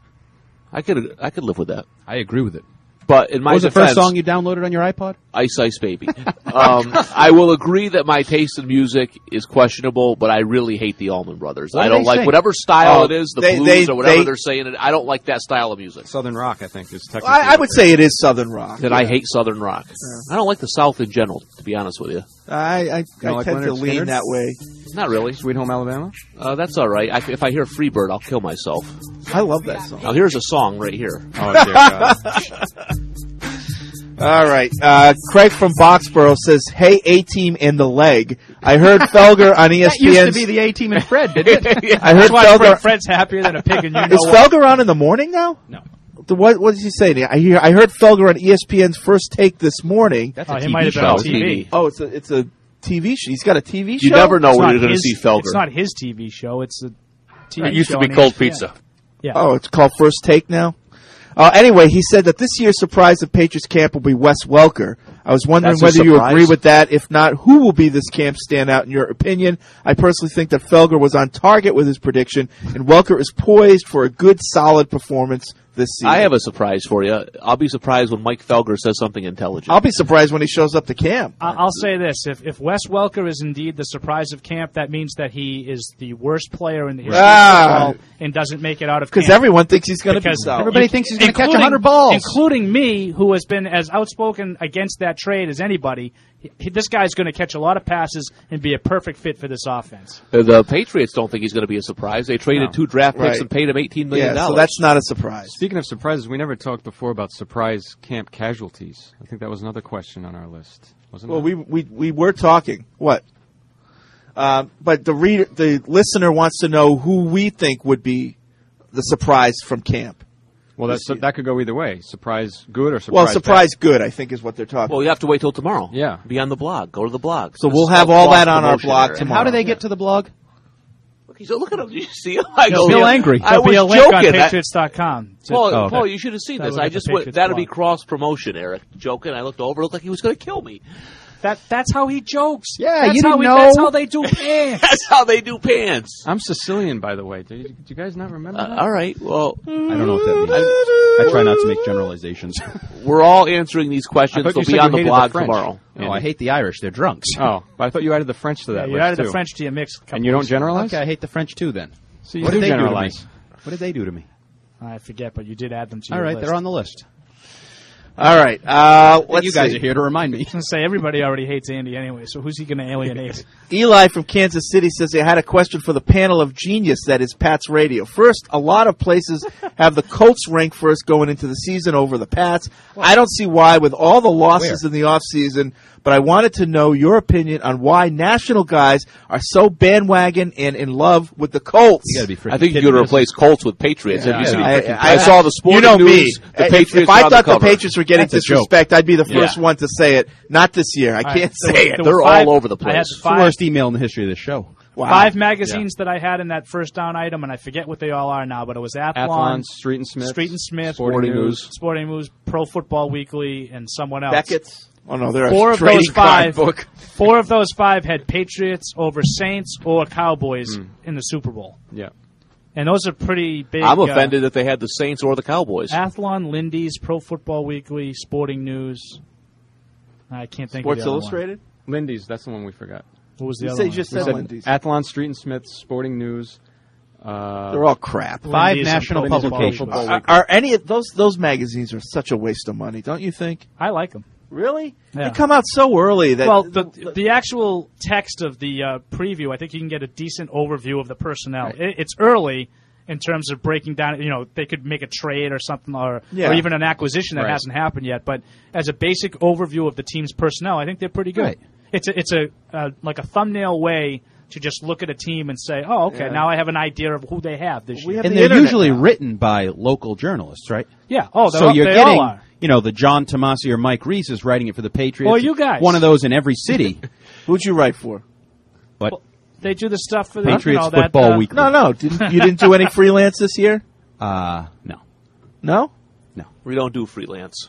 Speaker 10: I could, I could live with that.
Speaker 11: I agree with it.
Speaker 10: But in my
Speaker 11: What was the
Speaker 10: defense,
Speaker 11: first song you downloaded on your iPod?
Speaker 10: Ice Ice Baby. um, I will agree that my taste in music is questionable, but I really hate the Allman Brothers.
Speaker 11: What
Speaker 10: I
Speaker 11: do
Speaker 10: don't
Speaker 11: they
Speaker 10: like
Speaker 11: sing?
Speaker 10: whatever style
Speaker 9: Oh,
Speaker 10: it is, the
Speaker 9: they-
Speaker 10: blues
Speaker 9: they-
Speaker 10: or whatever
Speaker 9: they-
Speaker 10: they, are saying. It, I don't like that style of music.
Speaker 12: Southern rock, I think, is technically.
Speaker 9: I, I would say it is southern rock.
Speaker 10: That I hate Southern rock. I don't like the South in general, to be honest with you.
Speaker 9: I, I,
Speaker 12: don't
Speaker 9: I
Speaker 12: like
Speaker 9: tend to
Speaker 12: Leonard
Speaker 9: lean
Speaker 12: Skinner?
Speaker 9: that way.
Speaker 10: Not really.
Speaker 12: Sweet Home Alabama.
Speaker 10: Uh, that's all right. I, if I hear Freebird, I'll kill myself.
Speaker 9: I love that song.
Speaker 10: Now here's a song right here.
Speaker 12: Oh dear God.
Speaker 9: All right. Uh, Craig from Boxborough says, hey, A-Team and the leg. I heard Felger on E S
Speaker 12: That
Speaker 9: P N.
Speaker 12: used to be the A-Team and Fred, didn't it?
Speaker 9: I heard
Speaker 13: That's why
Speaker 9: Felger.
Speaker 13: Fred, Fred's happier than a pig, and you know
Speaker 9: Is
Speaker 13: what?
Speaker 9: Felger on in the morning now?
Speaker 11: No.
Speaker 9: The- What, what does he say? I hear. I heard Felger on E S P N's First Take this morning.
Speaker 11: That's
Speaker 13: Oh,
Speaker 11: a
Speaker 13: he
Speaker 11: T V
Speaker 13: might have been
Speaker 11: show.
Speaker 13: on T V.
Speaker 9: Oh, it's a it's a T V show. He's got a T V show.
Speaker 10: You never know
Speaker 13: It's
Speaker 10: where
Speaker 13: not
Speaker 10: you're going to
Speaker 13: his-
Speaker 10: see Felger.
Speaker 13: It's not his T V show. It's a T V
Speaker 6: It used
Speaker 13: show
Speaker 6: to be
Speaker 13: on
Speaker 6: Cold
Speaker 13: E S P N.
Speaker 6: Pizza.
Speaker 13: Yeah.
Speaker 9: Oh, it's called First Take now. Uh, anyway, he said that this year's surprise of Patriots camp will be Wes Welker. I was wondering
Speaker 10: That's a
Speaker 9: whether you
Speaker 10: surprise?
Speaker 9: agree with that. If not, who will be this camp standout in your opinion? I personally think that Felger was on target with his prediction, and Welker is poised for a good, solid performance this season.
Speaker 10: I have a surprise for you. I'll be surprised when Mike Felger says something intelligent.
Speaker 9: I'll be surprised when he shows up to camp.
Speaker 13: I- I'll say this: if if Wes Welker is indeed the surprise of camp, that means that he is the worst player in the history
Speaker 9: Ah.
Speaker 13: of football and doesn't make it out of camp.
Speaker 9: Because everyone thinks he's going to be
Speaker 13: Because
Speaker 9: solid.
Speaker 13: Everybody
Speaker 11: thinks he's gonna catch
Speaker 13: including-
Speaker 11: one hundred balls.
Speaker 13: including me, who has been as outspoken against that trade as anybody. He, he- this guy's going to catch a lot of passes and be a perfect fit for this offense.
Speaker 10: Uh, The Patriots don't think he's going to be a surprise. They traded
Speaker 13: No.
Speaker 10: two draft picks
Speaker 9: Right.
Speaker 10: and paid him eighteen million
Speaker 9: Yeah,
Speaker 10: dollars.
Speaker 9: so that's not a surprise.
Speaker 12: Speaking of surprises, we never talked before about surprise camp casualties. I think that was another question on our list, wasn't
Speaker 9: Well,
Speaker 12: it?
Speaker 9: we we we were talking what, uh, but the reader, the listener wants to know who we think would be the surprise from camp.
Speaker 12: Well, that's, that could go either way. Surprise good or surprise
Speaker 9: Well, surprise good, I think, is what they're talking.
Speaker 10: Well, you have to wait till tomorrow.
Speaker 12: Yeah.
Speaker 10: Be on the blog. Go to the blog.
Speaker 9: So
Speaker 10: This
Speaker 9: we'll
Speaker 10: is
Speaker 9: have
Speaker 10: called
Speaker 9: all
Speaker 10: blog
Speaker 9: that on our
Speaker 10: promotion
Speaker 9: blog
Speaker 10: area.
Speaker 9: tomorrow.
Speaker 11: How do they get to the blog?
Speaker 10: Look, he's, look at him. Do you see him? I
Speaker 13: There'll
Speaker 10: go,
Speaker 13: be a-
Speaker 11: angry.
Speaker 10: I
Speaker 13: There'll
Speaker 10: was
Speaker 13: be a link on
Speaker 10: joking. I-
Speaker 13: Patriots dot com.
Speaker 10: Paul,
Speaker 11: Oh, okay.
Speaker 10: Paul, you should have seen
Speaker 13: That
Speaker 10: this.
Speaker 13: was
Speaker 10: I
Speaker 13: at the
Speaker 10: just went,
Speaker 13: Patriots
Speaker 10: that'll be
Speaker 13: blog.
Speaker 10: cross promotion, Eric. Joking. I looked over. It looked like he was going to kill me.
Speaker 13: That that's how he jokes.
Speaker 11: Yeah,
Speaker 13: that's
Speaker 11: you
Speaker 13: how
Speaker 11: didn't
Speaker 13: he,
Speaker 11: know.
Speaker 13: That's how they do pants.
Speaker 10: That's how they do pants.
Speaker 12: I'm Sicilian, by the way. Do you, do you guys not remember
Speaker 10: Uh,
Speaker 12: that?
Speaker 10: all right. Well,
Speaker 11: I don't know what that means. I, I try not to make generalizations.
Speaker 10: we're all answering these
Speaker 12: I
Speaker 10: questions.
Speaker 12: thought
Speaker 10: They'll
Speaker 12: you
Speaker 10: be
Speaker 12: said
Speaker 10: on
Speaker 12: you
Speaker 10: the
Speaker 12: hated
Speaker 10: blog
Speaker 12: the French.
Speaker 10: tomorrow.
Speaker 11: No, I hate the Irish. They're drunks.
Speaker 12: Oh, but I thought you added the French to that
Speaker 13: Yeah, you
Speaker 12: list,
Speaker 13: added
Speaker 12: too.
Speaker 13: the French to your mix. a couple
Speaker 12: And you don't
Speaker 13: weeks ago.
Speaker 12: generalize?
Speaker 11: Okay, I hate the French too. Then
Speaker 12: So you
Speaker 11: what
Speaker 12: do
Speaker 11: did they
Speaker 12: generalize.
Speaker 11: do to me? What did they do to me?
Speaker 13: I forget, but you did add them to
Speaker 11: All
Speaker 13: your
Speaker 11: right,
Speaker 13: list.
Speaker 11: they're on the list.
Speaker 9: All right, uh, let's
Speaker 11: you guys
Speaker 9: see.
Speaker 11: are here to remind me.
Speaker 13: I was going to say, everybody already hates Andy anyway, so who's he going to alienate?
Speaker 9: Eli from Kansas City says, I had a question for the panel of genius that is Pats Radio. First, a lot of places have the Colts ranked first going into the season over the Pats. I don't see why with all the losses
Speaker 11: Where?
Speaker 9: in the offseason, but I wanted to know your opinion on why national guys are so bandwagon and in love with the Colts.
Speaker 11: You got to be freaking
Speaker 10: I think you
Speaker 11: kidding
Speaker 10: could
Speaker 11: me.
Speaker 10: replace Colts with Patriots.
Speaker 9: Yeah,
Speaker 10: Have you seen?
Speaker 9: I,
Speaker 10: I,
Speaker 9: I-
Speaker 10: saw the sporting
Speaker 9: you know
Speaker 10: news.
Speaker 9: me.
Speaker 10: The
Speaker 9: If-
Speaker 10: Patriots
Speaker 9: if I
Speaker 10: are on
Speaker 9: thought
Speaker 10: the
Speaker 9: the
Speaker 10: cover.
Speaker 9: Patriots were getting
Speaker 11: That's a joke.
Speaker 9: disrespect, I'd be the first
Speaker 10: Yeah.
Speaker 9: one to say it. Not this year. I
Speaker 13: All right,
Speaker 9: can't
Speaker 13: there
Speaker 9: say
Speaker 13: were-
Speaker 9: it.
Speaker 13: there
Speaker 10: They're
Speaker 13: were five-
Speaker 10: all over the
Speaker 13: I had
Speaker 10: place.
Speaker 11: It's the
Speaker 13: five,
Speaker 11: worst email in the history of this show.
Speaker 9: Wow.
Speaker 13: five magazines that I had in that first down item, and I forget what they all are now, but it was Athlon,
Speaker 12: Athlon, Street and Smith,
Speaker 13: Street and Smith,
Speaker 12: Sporting News.
Speaker 13: Sporting News, Pro Football Weekly, and someone else.
Speaker 9: Beckett's? Oh, no, they're
Speaker 13: Four
Speaker 9: a
Speaker 13: of those
Speaker 9: trading card
Speaker 13: five.
Speaker 9: book.
Speaker 13: Four of those five had Patriots over Saints or Cowboys in the Super Bowl,
Speaker 12: Yeah.
Speaker 13: and those are pretty big.
Speaker 10: I'm
Speaker 13: uh,
Speaker 10: offended that they had the Saints or the Cowboys.
Speaker 13: Athlon, Lindy's, Pro Football Weekly, Sporting News. I can't think
Speaker 9: Sports
Speaker 13: of the other
Speaker 9: Illustrated?
Speaker 12: Lindy's, that's the one we forgot.
Speaker 13: One. What was the
Speaker 9: You
Speaker 13: other
Speaker 9: say-
Speaker 13: one?
Speaker 9: just
Speaker 12: We
Speaker 9: said
Speaker 12: said
Speaker 9: Lindy's.
Speaker 12: Athlon, Street and Smith, Sporting News. Uh,
Speaker 9: They're all crap.
Speaker 11: Five
Speaker 13: Lindy's and
Speaker 11: national
Speaker 13: Pro Football
Speaker 11: publications.
Speaker 13: Weekly.
Speaker 9: Are, are any of those those magazines are such a waste of money? Don't you think?
Speaker 13: I like them.
Speaker 9: Really?
Speaker 13: Yeah.
Speaker 9: They come out so early that
Speaker 13: Well, the the actual text of the uh, preview, I think you can get a decent overview of the personnel. It, it's early in terms of breaking down. You know, they could make a trade or something, or
Speaker 9: Yeah.
Speaker 13: or even an acquisition that
Speaker 12: Right.
Speaker 13: hasn't happened yet. But as a basic overview of the team's personnel, I think they're pretty good.
Speaker 11: Right.
Speaker 13: It's a, it's a uh, like a thumbnail way to just look at a team and say, oh, okay,
Speaker 9: Yeah.
Speaker 13: now I have an idea of who they have this
Speaker 9: We
Speaker 13: year.
Speaker 9: have
Speaker 11: And
Speaker 9: the
Speaker 11: they're
Speaker 9: internet
Speaker 11: usually
Speaker 9: now.
Speaker 11: written by local journalists, right?
Speaker 13: Yeah. Oh, they're
Speaker 11: so
Speaker 13: all,
Speaker 11: you're
Speaker 13: they
Speaker 11: getting,
Speaker 13: all are.
Speaker 11: you know, the John Tomasi or Mike Reese is writing it for the Patriots.
Speaker 13: Or you guys.
Speaker 11: One of those in every city.
Speaker 9: Who'd you write for?
Speaker 11: But
Speaker 13: They do the stuff for the
Speaker 11: Patriots
Speaker 13: you know,
Speaker 11: Football
Speaker 13: that, uh,
Speaker 11: Weekly.
Speaker 9: No, no. Didn't, you didn't do any freelance this year?
Speaker 11: Uh, no.
Speaker 9: No?
Speaker 10: We don't do freelance.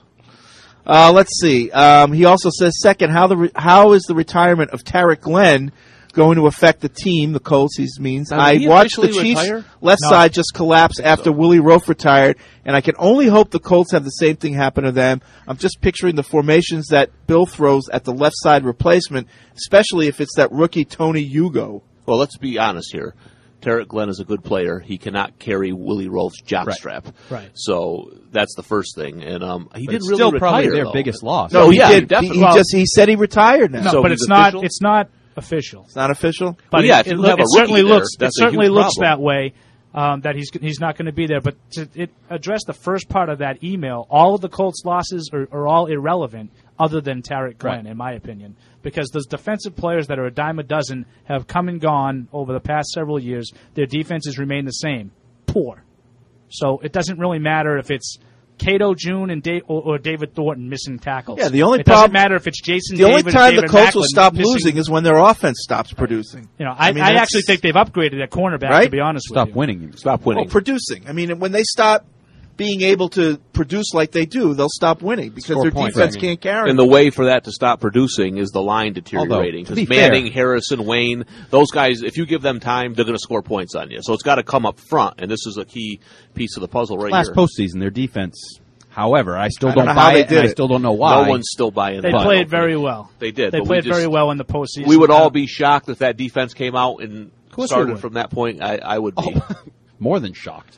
Speaker 9: Uh, let's see. Um, he also says, second, how the re- how is the retirement of Tarek Glenn going to affect the team, the Colts, he means?
Speaker 10: Now, did
Speaker 9: I
Speaker 10: he
Speaker 9: watched the
Speaker 10: officially
Speaker 9: Chiefs'
Speaker 10: retire?
Speaker 9: left
Speaker 13: No.
Speaker 9: side just collapse after Willie Rofe retired, and I can only hope the Colts have the same thing happen to them. I'm just picturing the formations that Bill throws at the left side replacement, especially if it's that rookie Tony Hugo.
Speaker 10: Well, let's be honest here. Tarek Glenn is a good player. He cannot carry Willie Rolfe's jockstrap.
Speaker 13: Right.
Speaker 10: So that's the first thing. And um, he
Speaker 11: But
Speaker 10: didn't
Speaker 11: it's
Speaker 10: really
Speaker 11: still
Speaker 10: retire,
Speaker 11: probably their
Speaker 10: though.
Speaker 11: biggest loss.
Speaker 9: No,
Speaker 10: Oh,
Speaker 9: he
Speaker 10: yeah,
Speaker 9: did. He,
Speaker 10: definitely.
Speaker 9: he just he said he retired now.
Speaker 13: No,
Speaker 10: So
Speaker 13: but
Speaker 10: he's
Speaker 13: it's not.
Speaker 10: official?
Speaker 13: It's not official.
Speaker 9: It's not official.
Speaker 13: But
Speaker 10: Well, yeah,
Speaker 13: it,
Speaker 10: if
Speaker 13: it,
Speaker 10: you
Speaker 13: look-
Speaker 10: have a
Speaker 13: it certainly
Speaker 10: rookie there,
Speaker 13: looks. It
Speaker 10: that's a
Speaker 13: certainly
Speaker 10: huge
Speaker 13: looks
Speaker 10: problem.
Speaker 13: that way. Um, that he's he's not going to be there. But to it address the first part of that email, all of the Colts' losses are, are all irrelevant, other than Tarek Glenn,
Speaker 11: Right.
Speaker 13: in my opinion, because those defensive players that are a dime a dozen have come and gone over the past several years. Their defenses remain the same, poor. So it doesn't really matter if it's Cato June and Dave, or, or David Thornton missing tackles.
Speaker 9: Yeah, the only
Speaker 13: it doesn't
Speaker 9: problem-
Speaker 13: matter if it's Jason.
Speaker 9: The only
Speaker 13: David,
Speaker 9: time the
Speaker 13: David
Speaker 9: Colts will
Speaker 13: Macklin
Speaker 9: stop
Speaker 13: missing-
Speaker 9: losing is when their offense stops producing.
Speaker 13: You know, I, I,
Speaker 9: mean, that's-
Speaker 13: actually think they've upgraded at cornerback.
Speaker 9: Right?
Speaker 13: To be honest
Speaker 11: Stop
Speaker 13: with you,
Speaker 11: winning.
Speaker 10: Stop winning.
Speaker 9: Well, producing. I mean, when they stop being able to produce like they do, they'll stop winning because
Speaker 12: Score
Speaker 9: their
Speaker 12: points,
Speaker 9: defense
Speaker 12: I mean.
Speaker 9: can't carry.
Speaker 10: And the way for that to stop producing is the line deteriorating.
Speaker 11: Although, to be
Speaker 10: Because Manning,
Speaker 11: fair-
Speaker 10: Harrison, Wayne, those guys, if you give them time, they're going to score points on you. So it's got to come up front, and this is a key piece of the puzzle right
Speaker 11: Last
Speaker 10: here.
Speaker 11: postseason, their defense. However, I still
Speaker 9: I don't
Speaker 11: don't,
Speaker 9: know how
Speaker 11: buy
Speaker 9: they
Speaker 11: it,
Speaker 9: did
Speaker 11: and I
Speaker 9: it.
Speaker 11: still don't know why.
Speaker 10: No one's still buying
Speaker 13: They
Speaker 10: that.
Speaker 13: played very well.
Speaker 10: They did.
Speaker 13: They
Speaker 10: but we
Speaker 13: played
Speaker 10: just-
Speaker 13: very well in the postseason.
Speaker 10: We would all be shocked if that defense came out and
Speaker 13: course we
Speaker 10: started
Speaker 13: would.
Speaker 10: from that point. I, I would be.
Speaker 11: More than shocked.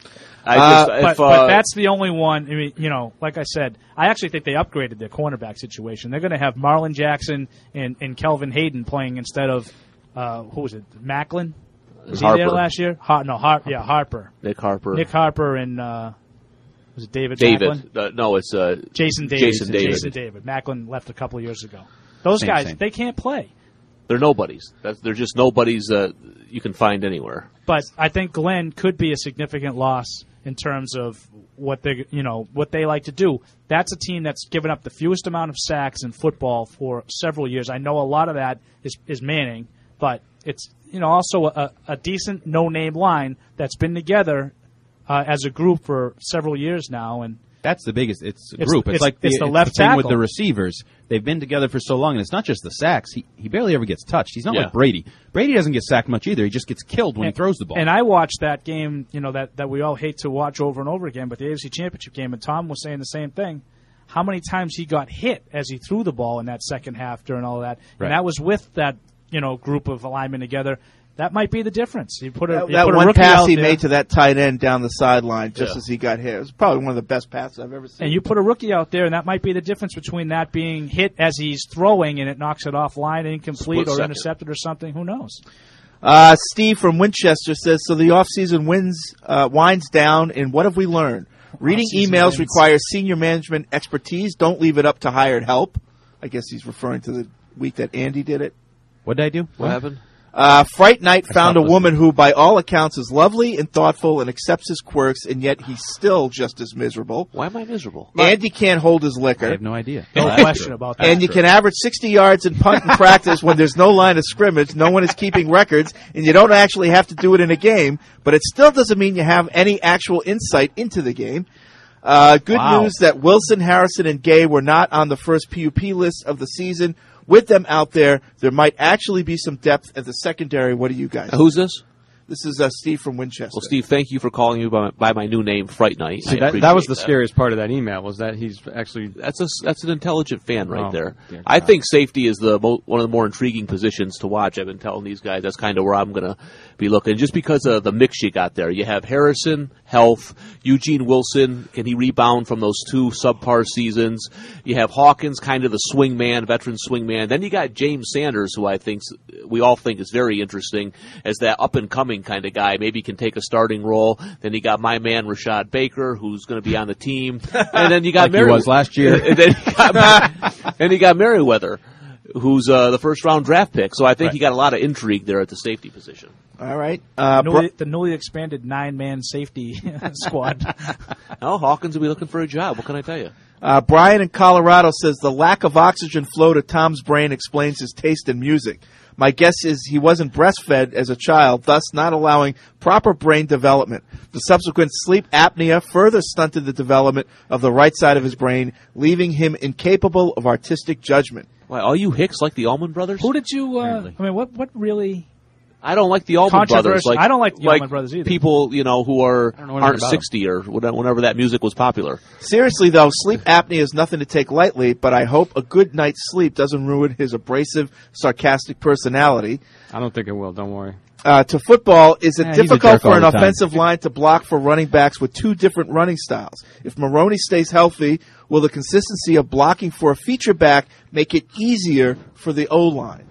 Speaker 10: I
Speaker 9: Uh,
Speaker 10: just,
Speaker 13: But,
Speaker 10: if,
Speaker 13: but
Speaker 10: uh,
Speaker 13: that's the only one. I mean, you know, like I said, I actually think they upgraded their cornerback situation. They're going to have Marlon Jackson and, and Kelvin Hayden playing instead of uh, who was it, Macklin? Was he there
Speaker 10: Harper.
Speaker 13: last year? Har- no, Har- yeah, Harper.
Speaker 10: Nick Harper.
Speaker 13: Nick Harper and uh, was it David?
Speaker 10: David.
Speaker 13: Macklin?
Speaker 10: Uh, no, it's uh,
Speaker 13: Jason David.
Speaker 10: Jason David.
Speaker 13: Jason David. Macklin left a couple of years ago. Those
Speaker 11: Same,
Speaker 13: guys,
Speaker 11: same.
Speaker 13: they can't play.
Speaker 10: They're nobodies. That's, they're just nobodies uh, you can find anywhere.
Speaker 13: But I think Glenn could be a significant loss in terms of what they, you know, what they like to do. That's a team that's given up the fewest amount of sacks in football for several years. I know a lot of that is, is Manning, but it's, you know, also a, a decent no-name line that's been together uh, as a group for several years now, and
Speaker 11: That's the biggest. It's a
Speaker 13: It's-
Speaker 11: group. It's,
Speaker 13: it's-
Speaker 11: like the,
Speaker 13: it's the
Speaker 11: it's
Speaker 13: left
Speaker 11: thing with
Speaker 13: tackle.
Speaker 11: the receivers. They've been together for so long, and it's not just the sacks. He he barely ever gets touched. He's not
Speaker 10: Yeah.
Speaker 11: like Brady. Brady doesn't get sacked much either. He just gets killed when
Speaker 13: and,
Speaker 11: he throws the ball.
Speaker 13: And I watched that game, you know, that, that we all hate to watch over and over again, but the A F C Championship game, and Tom was saying the same thing. How many times he got hit as he threw the ball in that second half during all of that.
Speaker 11: Right.
Speaker 13: And that was with that, you know, group of linemen together. That might be the difference. You put a,
Speaker 9: That,
Speaker 13: you
Speaker 9: that
Speaker 13: put a
Speaker 9: one
Speaker 13: rookie
Speaker 9: pass
Speaker 13: out
Speaker 9: he
Speaker 13: there,
Speaker 9: made to that tight end down the sideline just
Speaker 10: Yeah.
Speaker 9: as he got hit. It was probably one of the best passes I've ever seen.
Speaker 13: and you put a rookie out there, and that might be the difference between that being hit as he's throwing and it knocks it offline, incomplete,
Speaker 10: Split
Speaker 13: or
Speaker 10: second.
Speaker 13: intercepted or something. Who knows?
Speaker 9: Uh, Steve from Winchester says, so the offseason wins, uh, winds down, and what have we learned? Reading
Speaker 13: Off-season
Speaker 9: emails
Speaker 13: wins.
Speaker 9: requires senior management expertise. Don't leave it up to hired help. I guess he's referring to the week that Andy did it.
Speaker 11: what did I do?
Speaker 10: What happened?
Speaker 9: Uh, Fright Night
Speaker 11: I
Speaker 9: found a
Speaker 11: stopped
Speaker 9: woman who, by all accounts, is lovely and thoughtful and accepts his quirks, and yet he's still just as miserable.
Speaker 10: Why am I miserable?
Speaker 9: Andy can't hold his
Speaker 11: I
Speaker 9: liquor.
Speaker 11: have no idea.
Speaker 13: No question about that.
Speaker 9: And you can average sixty yards and punt in practice when there's no line of scrimmage, no one is keeping records, and you don't actually have to do it in a game, but it still doesn't mean you have any actual insight into the game. Uh, good
Speaker 11: Wow.
Speaker 9: news that Wilson, Harrison, and Gay were not on the first P U P list of the season. With them out there, there might actually be some depth at the secondary. What do you guys?
Speaker 10: Uh, Who's this?
Speaker 9: This is uh, Steve from Winchester.
Speaker 10: Well, Steve, thank you for calling me by my, by my new name, Fright Night. I
Speaker 12: See, that, that
Speaker 10: appreciate
Speaker 12: was the scariest part of that email, was that he's actually...
Speaker 10: That's a that's an intelligent fan right
Speaker 12: Oh,
Speaker 10: there.
Speaker 12: dear
Speaker 10: I
Speaker 12: God.
Speaker 10: think safety is the mo- one of the more intriguing positions to watch. I've been telling these guys that's kind of where I'm going to be looking, just because of the mix you got there. You have Harrison, health, Eugene Wilson. Can he rebound from those two subpar seasons? You have Hawkins, kind of the swing man, veteran swing man. Then you got James Sanders, who I think we all think is very interesting as that up and coming kind of guy. Maybe can take a starting role. Then you got my man Rashad Baker, who's going to be on the team, and then you got
Speaker 11: Like he
Speaker 10: Merri-
Speaker 11: was last year.
Speaker 10: and then you got, and you got Merriweather, who's uh, the first round draft pick. So I think
Speaker 11: Right.
Speaker 10: you got a lot of intrigue there at the safety position.
Speaker 9: All right. Uh, Bro-
Speaker 13: Newly, the newly expanded nine-man safety squad.
Speaker 10: Oh, Hawkins will be looking for a job. What can I tell you?
Speaker 9: Uh, Brian in Colorado says the lack of oxygen flow to Tom's brain explains his taste in music. My guess is he wasn't breastfed as a child, thus not allowing proper brain development. The subsequent sleep apnea further stunted the development of the right side of his brain, leaving him incapable of artistic judgment.
Speaker 10: Why, all you Hicks like the Allman Brothers?
Speaker 13: Who did you? Uh,
Speaker 11: Apparently.
Speaker 13: I mean, what? What really?
Speaker 10: I don't like the Allman Brothers.
Speaker 13: Controversial.
Speaker 10: Like,
Speaker 13: I don't like the
Speaker 10: like
Speaker 13: Allman Brothers either.
Speaker 10: People, you know, who are
Speaker 11: don't know anything
Speaker 10: aren't
Speaker 11: about
Speaker 10: sixty or whatever- whenever that music was popular.
Speaker 9: Seriously, though, sleep apnea is nothing to take lightly, but I hope a good night's sleep doesn't ruin his abrasive, sarcastic personality.
Speaker 12: I don't think it will, don't worry.
Speaker 9: Uh, to football, is it
Speaker 11: Yeah, he's a
Speaker 9: difficult
Speaker 11: jerk
Speaker 9: for
Speaker 11: all
Speaker 9: an
Speaker 11: the time.
Speaker 9: offensive line to block for running backs with two different running styles? If Maroney stays healthy, will the consistency of blocking for a feature back make it easier for the O-line?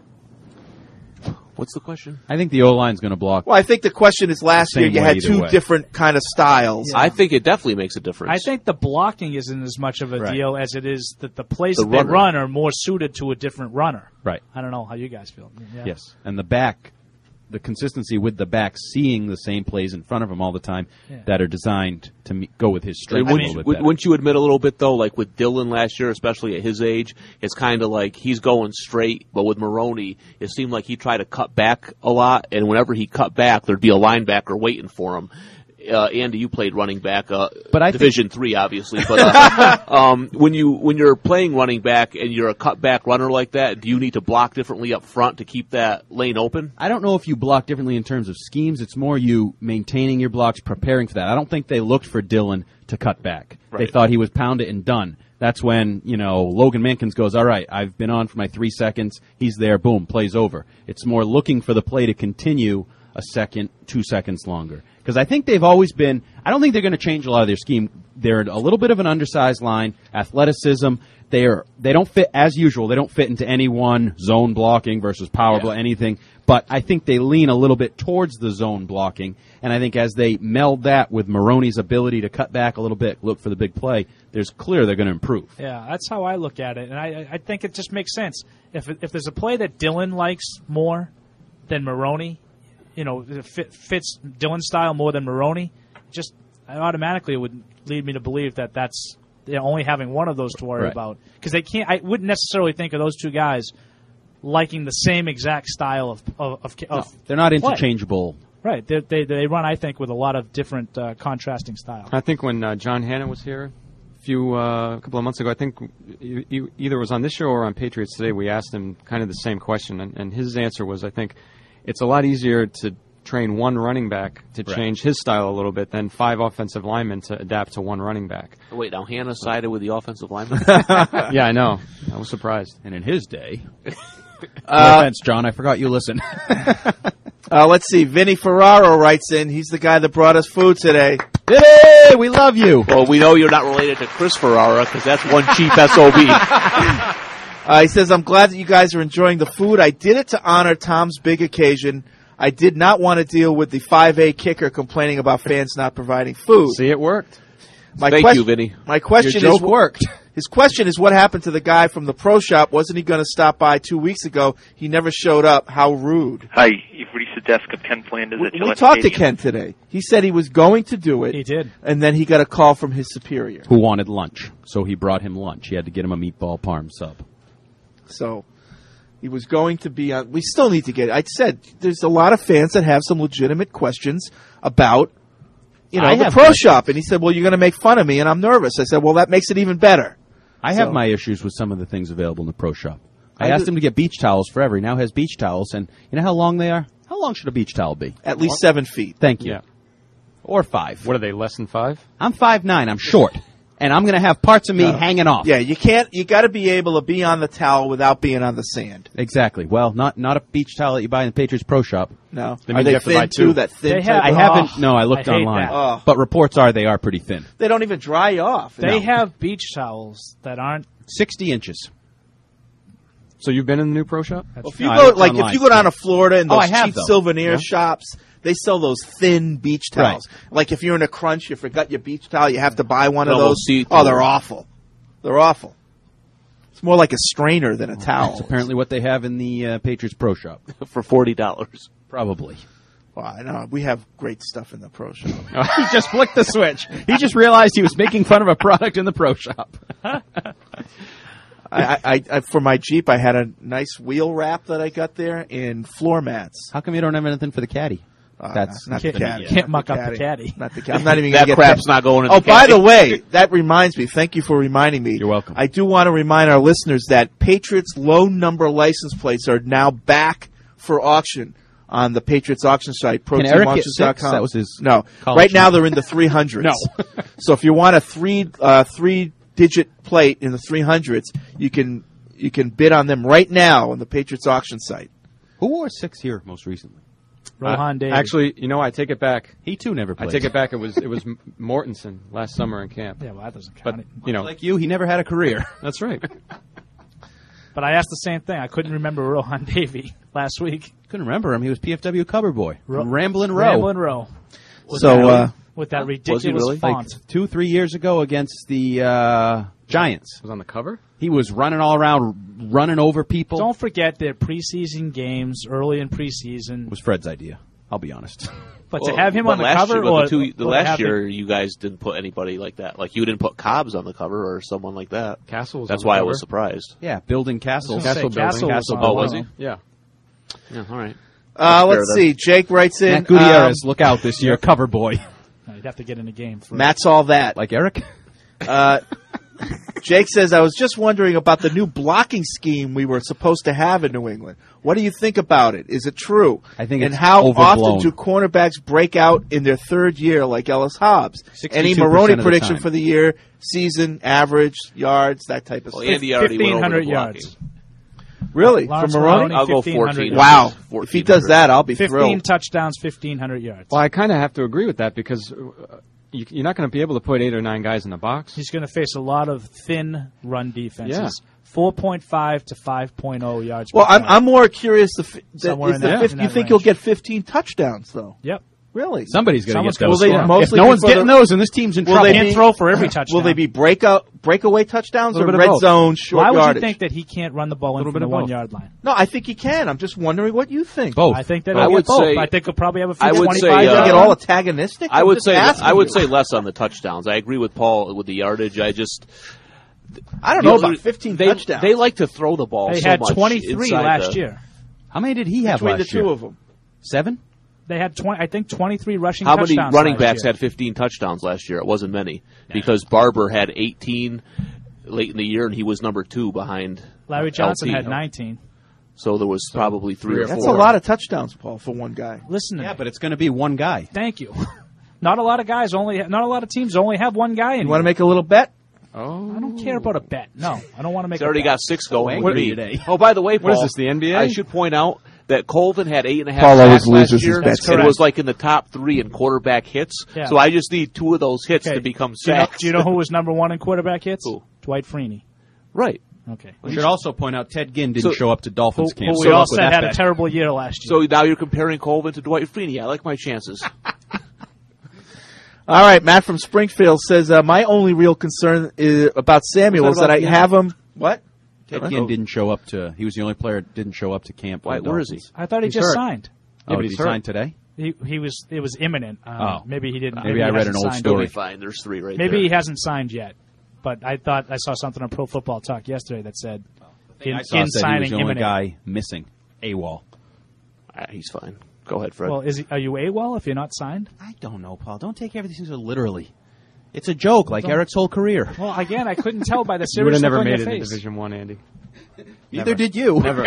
Speaker 10: What's the question?
Speaker 11: I think the O-line's going to block.
Speaker 9: Well, I think the question is last
Speaker 11: Same
Speaker 9: year you
Speaker 11: way
Speaker 9: had
Speaker 11: either
Speaker 9: two
Speaker 11: way.
Speaker 9: different kind of styles.
Speaker 10: I think it definitely makes a difference.
Speaker 13: I think the blocking isn't as much of a
Speaker 11: Right.
Speaker 13: deal as it is that the plays
Speaker 10: The
Speaker 13: that they
Speaker 10: runner.
Speaker 13: run are more suited to a different runner.
Speaker 11: Right.
Speaker 13: I don't know how you guys feel. Yeah.
Speaker 11: Yes. And the back, the consistency with the back seeing the same plays in front of him all the time
Speaker 13: Yeah.
Speaker 11: that are designed to me- go with his
Speaker 10: And
Speaker 11: strength a
Speaker 10: wouldn't,
Speaker 11: little bit
Speaker 10: you-
Speaker 11: better.
Speaker 10: wouldn't you admit a little bit, though, like with Dylan last year, especially at his age, it's kind of like he's going straight, but with Maroney, it seemed like he tried to cut back a lot, and whenever he cut back, there'd be a linebacker waiting for him. uh, Andy, you played running back, uh,
Speaker 11: but I
Speaker 10: Division
Speaker 11: think-
Speaker 10: three, obviously. But uh, um, when you when you're playing running back and you're a cutback runner like that, do you need to block differently up front to keep that lane open?
Speaker 11: I don't know if you block differently in terms of schemes. It's more you maintaining your blocks, preparing for that. I don't think they looked for Dillon to cut back.
Speaker 10: Right.
Speaker 11: They thought he was pound it and done. That's when, you know, Logan Mankins goes, all right, I've been on for my three seconds. He's there. Boom, play's over. It's more looking for the play to continue a second, two seconds longer. Because I think they've always been, I don't think they're going to change a lot of their scheme. They're a little bit of an undersized line, athleticism. They're, they don't fit, as usual, they don't fit into any one zone blocking versus power
Speaker 10: Yeah.
Speaker 11: block, anything. But I think they lean a little bit towards the zone blocking. And I think as they meld that with Maroney's ability to cut back a little bit, look for the big play, there's clear they're going to improve.
Speaker 13: Yeah, that's how I look at it, and I I think it just makes sense. If if there's a play that Dillon likes more than Maroney, you know, it fit, fits Dillon's style more than Maroney, just automatically it would lead me to believe that that's you know, only having one of those to worry
Speaker 11: Right.
Speaker 13: about. Because they can't. I wouldn't necessarily think of those two guys liking the same exact style of of, of,
Speaker 11: No,
Speaker 13: of
Speaker 11: they're not
Speaker 13: play.
Speaker 11: interchangeable.
Speaker 13: Right. They, they they run, I think, with a lot of different uh, contrasting styles.
Speaker 12: I think when uh, John Hanna was here a few uh, a couple of months ago, I think you, you either it was on this show or on Patriots Today, we asked him kind of the same question, and, and his answer was, I think it's a lot easier to train one running back to
Speaker 11: Right.
Speaker 12: change his style a little bit than five offensive linemen to adapt to one running back.
Speaker 10: Wait, now Hannah sided with the offensive lineman?
Speaker 12: Yeah, I know. I was surprised.
Speaker 11: And in his day, no
Speaker 9: Uh,
Speaker 11: offense, John, I forgot you listen.
Speaker 9: Uh, let's see. Vinny Ferraro writes in. He's the guy that brought us food today.
Speaker 11: Hey, we love you.
Speaker 10: Well, we know you're not related to Chris Ferrara because that's one cheap S O B.
Speaker 9: Uh, he says, I'm glad that you guys are enjoying the food. I did it to honor Tom's big occasion. I did not want to deal with the five A kicker complaining about fans not providing food.
Speaker 12: See, it worked.
Speaker 9: My
Speaker 10: Thank
Speaker 9: quest-
Speaker 10: you, Vinny.
Speaker 9: My question
Speaker 11: Your
Speaker 9: is,
Speaker 11: joke worked.
Speaker 9: His question is, what happened to the guy from the pro shop? Wasn't he going to stop by two weeks ago? He never showed up. How rude.
Speaker 16: Hi, you've reached the desk of Ken Flanders
Speaker 9: We,
Speaker 16: at
Speaker 9: we
Speaker 16: Gillette
Speaker 9: talked to
Speaker 16: Stadium.
Speaker 9: Ken today. He said he was going to do it.
Speaker 13: He did.
Speaker 9: And then he got a call from his superior.
Speaker 11: Who wanted lunch, so he brought him lunch. He had to get him a meatball parm sub.
Speaker 9: So he was going to be on. We still need to get. I said there's a lot of fans that have some legitimate questions about, you know,
Speaker 11: I
Speaker 9: the
Speaker 11: have
Speaker 9: pro
Speaker 11: questions.
Speaker 9: shop. And he said, "Well, you're going to make fun of me, and I'm nervous." I said, "Well, that makes it even better."
Speaker 11: I have
Speaker 9: So-
Speaker 11: my issues with some of the things available in the pro shop. I,
Speaker 9: I
Speaker 11: asked
Speaker 9: do-
Speaker 11: him to get beach towels forever. He now has beach towels, and you know how long they are? How long should a beach towel be?
Speaker 9: At least seven feet.
Speaker 11: Thank you.
Speaker 12: Yeah.
Speaker 11: Or five.
Speaker 12: What are they, less than five?
Speaker 11: I'm five nine. I'm short, and I'm going to have parts of me
Speaker 9: No.
Speaker 11: hanging off.
Speaker 9: Yeah, you can't. You got to be able to be on the towel without being on the sand.
Speaker 11: Exactly. Well, not not a beach towel that you buy in the Patriots Pro Shop.
Speaker 9: No,
Speaker 12: That
Speaker 9: are
Speaker 12: means
Speaker 9: they
Speaker 12: you have to
Speaker 9: thin
Speaker 12: buy
Speaker 9: too?
Speaker 12: two.
Speaker 9: That thin.
Speaker 13: They
Speaker 9: type
Speaker 13: have-
Speaker 11: I
Speaker 9: of-
Speaker 11: haven't.
Speaker 13: Oh,
Speaker 11: no, I looked
Speaker 13: I hate
Speaker 11: online,
Speaker 13: that.
Speaker 9: Oh.
Speaker 11: but reports are they are pretty thin.
Speaker 9: They don't even dry off.
Speaker 13: They
Speaker 11: No.
Speaker 13: have beach towels that aren't.
Speaker 11: Sixty inches.
Speaker 12: So you've been in the new pro shop?
Speaker 9: Well, if you
Speaker 11: No, I
Speaker 9: go
Speaker 11: looked
Speaker 9: like
Speaker 11: online.
Speaker 9: if you go down to Florida and
Speaker 11: Oh,
Speaker 9: those
Speaker 11: I have
Speaker 9: cheap
Speaker 11: those.
Speaker 9: souvenir
Speaker 11: Yeah.
Speaker 9: shops, they sell those thin beach
Speaker 11: Right.
Speaker 9: towels. Like if you're in a crunch, you forgot your beach towel, you have to buy one of
Speaker 10: No, we'll
Speaker 9: those.
Speaker 10: see.
Speaker 9: Oh, they're awful. They're awful. It's more like a strainer than a towel.
Speaker 11: That's apparently what they have in the uh, Patriots Pro Shop.
Speaker 10: For forty dollars.
Speaker 11: Probably.
Speaker 9: Well, I know we have great stuff in the pro shop.
Speaker 11: He just flicked the switch. He just realized he was making fun of a product in the Pro Shop.
Speaker 9: I, I, I, for my Jeep, I had a nice wheel wrap that I got there and floor mats.
Speaker 11: How come you don't have anything for the caddy?
Speaker 9: Uh,
Speaker 11: That's
Speaker 9: not
Speaker 11: the
Speaker 9: the caddy.
Speaker 13: Can't
Speaker 9: Not
Speaker 13: muck
Speaker 9: the
Speaker 13: up the caddy.
Speaker 9: Not the caddy. I'm not even
Speaker 10: That
Speaker 9: going to get
Speaker 10: crap's not going in
Speaker 9: Oh,
Speaker 10: the
Speaker 9: by
Speaker 10: caddy.
Speaker 9: the way, that reminds me. Thank you for reminding me.
Speaker 11: You're welcome.
Speaker 9: I do want to remind our listeners that Patriots low number license plates are now back for auction on the Patriots auction site, pro
Speaker 11: Can
Speaker 9: team
Speaker 11: Eric get
Speaker 9: auctions dot com.
Speaker 11: six? That was his
Speaker 9: No.
Speaker 11: college
Speaker 9: Right now
Speaker 11: name.
Speaker 9: they're in the three hundreds.
Speaker 11: No.
Speaker 9: So if you want a three uh, three digit plate in the three hundreds, you can you can bid on them right now on the Patriots auction site.
Speaker 11: Who wore six here most recently?
Speaker 13: Rohan
Speaker 12: Uh,
Speaker 13: Davis.
Speaker 12: Actually, you know, I take it back.
Speaker 11: He too never
Speaker 12: I
Speaker 11: played.
Speaker 12: take it back. It was it was M- Mortensen last summer in camp.
Speaker 13: Yeah, well, that doesn't
Speaker 12: But
Speaker 13: count.
Speaker 12: you know,
Speaker 11: Like you, he never had a career.
Speaker 12: that's right.
Speaker 13: But I asked the same thing. I couldn't remember Rohan Davey last week.
Speaker 11: Couldn't remember him. He was P F W cover boy.
Speaker 13: Ro-
Speaker 11: Ramblin' Row.
Speaker 13: Ramblin' Row. With
Speaker 9: So,
Speaker 13: that,
Speaker 9: uh,
Speaker 13: with that
Speaker 10: Was he
Speaker 13: ridiculous
Speaker 10: really?
Speaker 11: Like
Speaker 13: font.
Speaker 11: two, three years ago against the uh, Giants.
Speaker 12: Was on the cover.
Speaker 11: He was running all around, running over people.
Speaker 13: Don't forget their preseason games early in preseason.
Speaker 11: It was Fred's idea. I'll be honest.
Speaker 13: But
Speaker 10: Well,
Speaker 13: to have him
Speaker 10: but
Speaker 13: on the
Speaker 10: last
Speaker 13: cover,
Speaker 10: year, but
Speaker 13: or
Speaker 10: the, two, the
Speaker 13: or
Speaker 10: last
Speaker 13: have him-
Speaker 10: year, you guys didn't put anybody like that. Like you didn't put Cobbs on the cover or someone like that.
Speaker 12: Castle was
Speaker 10: That's
Speaker 12: on the
Speaker 10: why I
Speaker 12: cover.
Speaker 10: was surprised.
Speaker 11: Yeah, building castles.
Speaker 13: I was gonna say, Castle was on
Speaker 10: Oh,
Speaker 13: the
Speaker 10: was
Speaker 13: cover.
Speaker 10: he?
Speaker 12: Yeah.
Speaker 10: Yeah, all right.
Speaker 9: Uh,
Speaker 10: That's
Speaker 9: let's
Speaker 10: fair,
Speaker 9: see. Jake writes in.
Speaker 11: Matt Gutierrez,
Speaker 9: um,
Speaker 11: look out this year, cover boy.
Speaker 13: No, you'd have to get in the game. For
Speaker 9: Matt's all that.
Speaker 11: Like Eric?
Speaker 9: Uh, Jake says, I was just wondering about the new blocking scheme we were supposed to have in New England. What do you think about it? Is it true?
Speaker 11: I think
Speaker 9: and
Speaker 11: it's
Speaker 9: how
Speaker 11: overblown.
Speaker 9: often do cornerbacks break out in their third year like Ellis Hobbs? Any
Speaker 11: sixty-two percent
Speaker 9: Maroney
Speaker 11: of the
Speaker 9: prediction
Speaker 11: time.
Speaker 9: for the year, season, average, yards, that type of
Speaker 10: Well,
Speaker 9: stuff?
Speaker 10: Andy already went over
Speaker 13: fifteen hundred
Speaker 10: the blocking.
Speaker 13: yards.
Speaker 9: Really?
Speaker 13: Lawrence
Speaker 9: For Maroney?
Speaker 13: Maroney,
Speaker 10: I'll go
Speaker 13: fifteen
Speaker 10: fourteen.
Speaker 13: hundred
Speaker 9: Wow.
Speaker 10: yards.
Speaker 9: If he does that, I'll be
Speaker 13: fifteen
Speaker 9: thrilled.
Speaker 13: touchdowns, fifteen hundred yards.
Speaker 12: Well, I kind of have to agree with that because uh, you, you're not going to be able to put eight or nine guys in the box.
Speaker 13: He's going to face a lot of thin run defenses.
Speaker 12: Yeah.
Speaker 13: four point five to five point oh yards
Speaker 9: Well,
Speaker 13: per
Speaker 9: I'm,
Speaker 13: carry.
Speaker 9: I'm more curious. The, f- that,
Speaker 13: Somewhere
Speaker 9: is
Speaker 13: in
Speaker 9: the
Speaker 13: that-
Speaker 9: fif-
Speaker 13: in
Speaker 9: you
Speaker 13: that
Speaker 9: think
Speaker 13: range.
Speaker 9: you'll get fifteen touchdowns, though?
Speaker 13: Yep.
Speaker 9: Really?
Speaker 11: Somebody's going to
Speaker 13: Someone's
Speaker 11: get those.
Speaker 9: gonna- Will they
Speaker 11: Yeah.
Speaker 9: mostly
Speaker 11: if no one's
Speaker 9: for
Speaker 11: getting
Speaker 9: the-
Speaker 11: those, and this team's in
Speaker 9: Will
Speaker 11: trouble.
Speaker 9: they
Speaker 13: Can't
Speaker 9: be-
Speaker 13: throw for every touchdown.
Speaker 9: Will they be breakout, breakaway touchdowns or
Speaker 12: Little bit of
Speaker 9: red
Speaker 12: both.
Speaker 9: zone short
Speaker 13: Why would
Speaker 9: yardage?
Speaker 13: you think that he can't run the ball in
Speaker 12: Little
Speaker 13: from
Speaker 12: bit
Speaker 13: the
Speaker 12: of
Speaker 13: one
Speaker 12: both.
Speaker 13: yard line?
Speaker 9: No, I think he can. I'm just wondering what you think.
Speaker 11: Both.
Speaker 13: I think that
Speaker 10: I
Speaker 13: he'll
Speaker 10: would
Speaker 13: get both.
Speaker 10: say-
Speaker 13: I think he'll probably have a few
Speaker 10: I would say,
Speaker 13: twenty-five
Speaker 10: uh,
Speaker 9: They
Speaker 13: yards.
Speaker 9: get all antagonistic.
Speaker 10: I
Speaker 9: I'm
Speaker 10: would
Speaker 9: just
Speaker 10: say
Speaker 9: asking
Speaker 10: I would
Speaker 9: you.
Speaker 10: say less on the touchdowns. I agree with Paul with the yardage. I just
Speaker 9: I don't
Speaker 10: the
Speaker 9: know
Speaker 10: other-
Speaker 9: about fifteen
Speaker 10: they,
Speaker 9: touchdowns.
Speaker 10: They like to throw the ball.
Speaker 13: They
Speaker 10: so
Speaker 13: had
Speaker 10: much
Speaker 13: twenty-three
Speaker 10: inside
Speaker 13: last
Speaker 10: the-
Speaker 13: year.
Speaker 11: How many did he have
Speaker 9: between the
Speaker 11: last year?
Speaker 9: two of them.
Speaker 11: Seven?
Speaker 13: They had twenty. I think twenty-three rushing
Speaker 10: How many
Speaker 13: touchdowns.
Speaker 10: running
Speaker 13: last
Speaker 10: backs
Speaker 13: year.
Speaker 10: had fifteen touchdowns last year? It wasn't many because Barber had eighteen late in the year, and he was number two behind
Speaker 13: Larry Johnson
Speaker 10: L T.
Speaker 13: had nineteen.
Speaker 10: So there was probably three or
Speaker 9: That's
Speaker 10: four.
Speaker 9: a lot of touchdowns, Paul, for one guy.
Speaker 13: Listen to
Speaker 11: Yeah,
Speaker 13: me.
Speaker 11: but it's going to be one guy.
Speaker 13: Thank you. Not a lot of guys only. Not a lot of teams only have one guy.
Speaker 9: You want to make a little bet?
Speaker 12: Oh,
Speaker 13: I don't care about a bet. No, I don't want to make.
Speaker 10: He's already
Speaker 13: a bet.
Speaker 10: got six going
Speaker 11: angry
Speaker 10: with me.
Speaker 11: today.
Speaker 10: Oh, by the way, Paul,
Speaker 12: What is this, the N B A?
Speaker 10: I should point out that Colvin had eight and a half
Speaker 9: Paul always
Speaker 10: sacks last
Speaker 9: loses his
Speaker 10: year.
Speaker 9: bets.
Speaker 10: It was like in the top three in quarterback hits.
Speaker 13: Yeah.
Speaker 10: So I just need two of those hits
Speaker 13: Okay.
Speaker 10: to become
Speaker 13: Do you, know,
Speaker 10: sacks.
Speaker 13: do you know who was number one in quarterback hits?
Speaker 10: Who?
Speaker 13: Dwight Freeney.
Speaker 10: Right.
Speaker 13: Okay.
Speaker 11: We should also point out Ted Ginn didn't
Speaker 10: So-
Speaker 11: show up to Dolphins
Speaker 13: Who,
Speaker 11: camp.
Speaker 13: who
Speaker 11: So
Speaker 13: we all
Speaker 11: luck with
Speaker 13: said
Speaker 11: that
Speaker 13: had a
Speaker 11: bet.
Speaker 13: terrible year last year.
Speaker 10: So now you're comparing Colvin to Dwight Freeney. I like my chances.
Speaker 9: All right, Matt from Springfield says, uh, my only real concern is about Samuel is that I
Speaker 11: about
Speaker 9: have him. What?
Speaker 11: Ted
Speaker 9: What?
Speaker 11: Ginn didn't show up to. He was the only player that didn't show up to camp. for
Speaker 10: Why,
Speaker 11: the
Speaker 10: where is he?
Speaker 11: Dolphins.
Speaker 13: I thought he
Speaker 12: He's
Speaker 13: just
Speaker 12: hurt.
Speaker 13: signed.
Speaker 11: Oh,
Speaker 12: Yeah, but
Speaker 11: did
Speaker 12: he's
Speaker 11: he
Speaker 12: hurt.
Speaker 11: sign today?
Speaker 13: He he was it was imminent. Um,
Speaker 11: Oh.
Speaker 13: maybe he didn't.
Speaker 11: Maybe
Speaker 13: he
Speaker 11: I read
Speaker 13: hasn't
Speaker 11: an old
Speaker 13: signed
Speaker 11: story.
Speaker 13: yet.
Speaker 10: Fine. There's three right
Speaker 13: Maybe
Speaker 10: there.
Speaker 13: he hasn't signed yet. But I thought I saw something on Pro Football Talk yesterday that said in,
Speaker 11: I saw
Speaker 13: in
Speaker 11: said he was
Speaker 13: signing
Speaker 11: the only
Speaker 13: imminent.
Speaker 11: guy missing. AWOL.
Speaker 10: Ah, he's fine. Go ahead, Fred.
Speaker 13: Well, is he, are you AWOL if you're not signed?
Speaker 11: I don't know, Paul. Don't take everything so literally. It's a joke, like
Speaker 13: Don't-
Speaker 11: Eric's whole career.
Speaker 13: Well, again, I couldn't tell by the
Speaker 12: You would
Speaker 13: serious
Speaker 12: have
Speaker 13: look
Speaker 12: never
Speaker 13: on
Speaker 12: made
Speaker 13: your
Speaker 12: it in
Speaker 13: face.
Speaker 12: Division One, Andy.
Speaker 11: Neither did you.
Speaker 12: Never.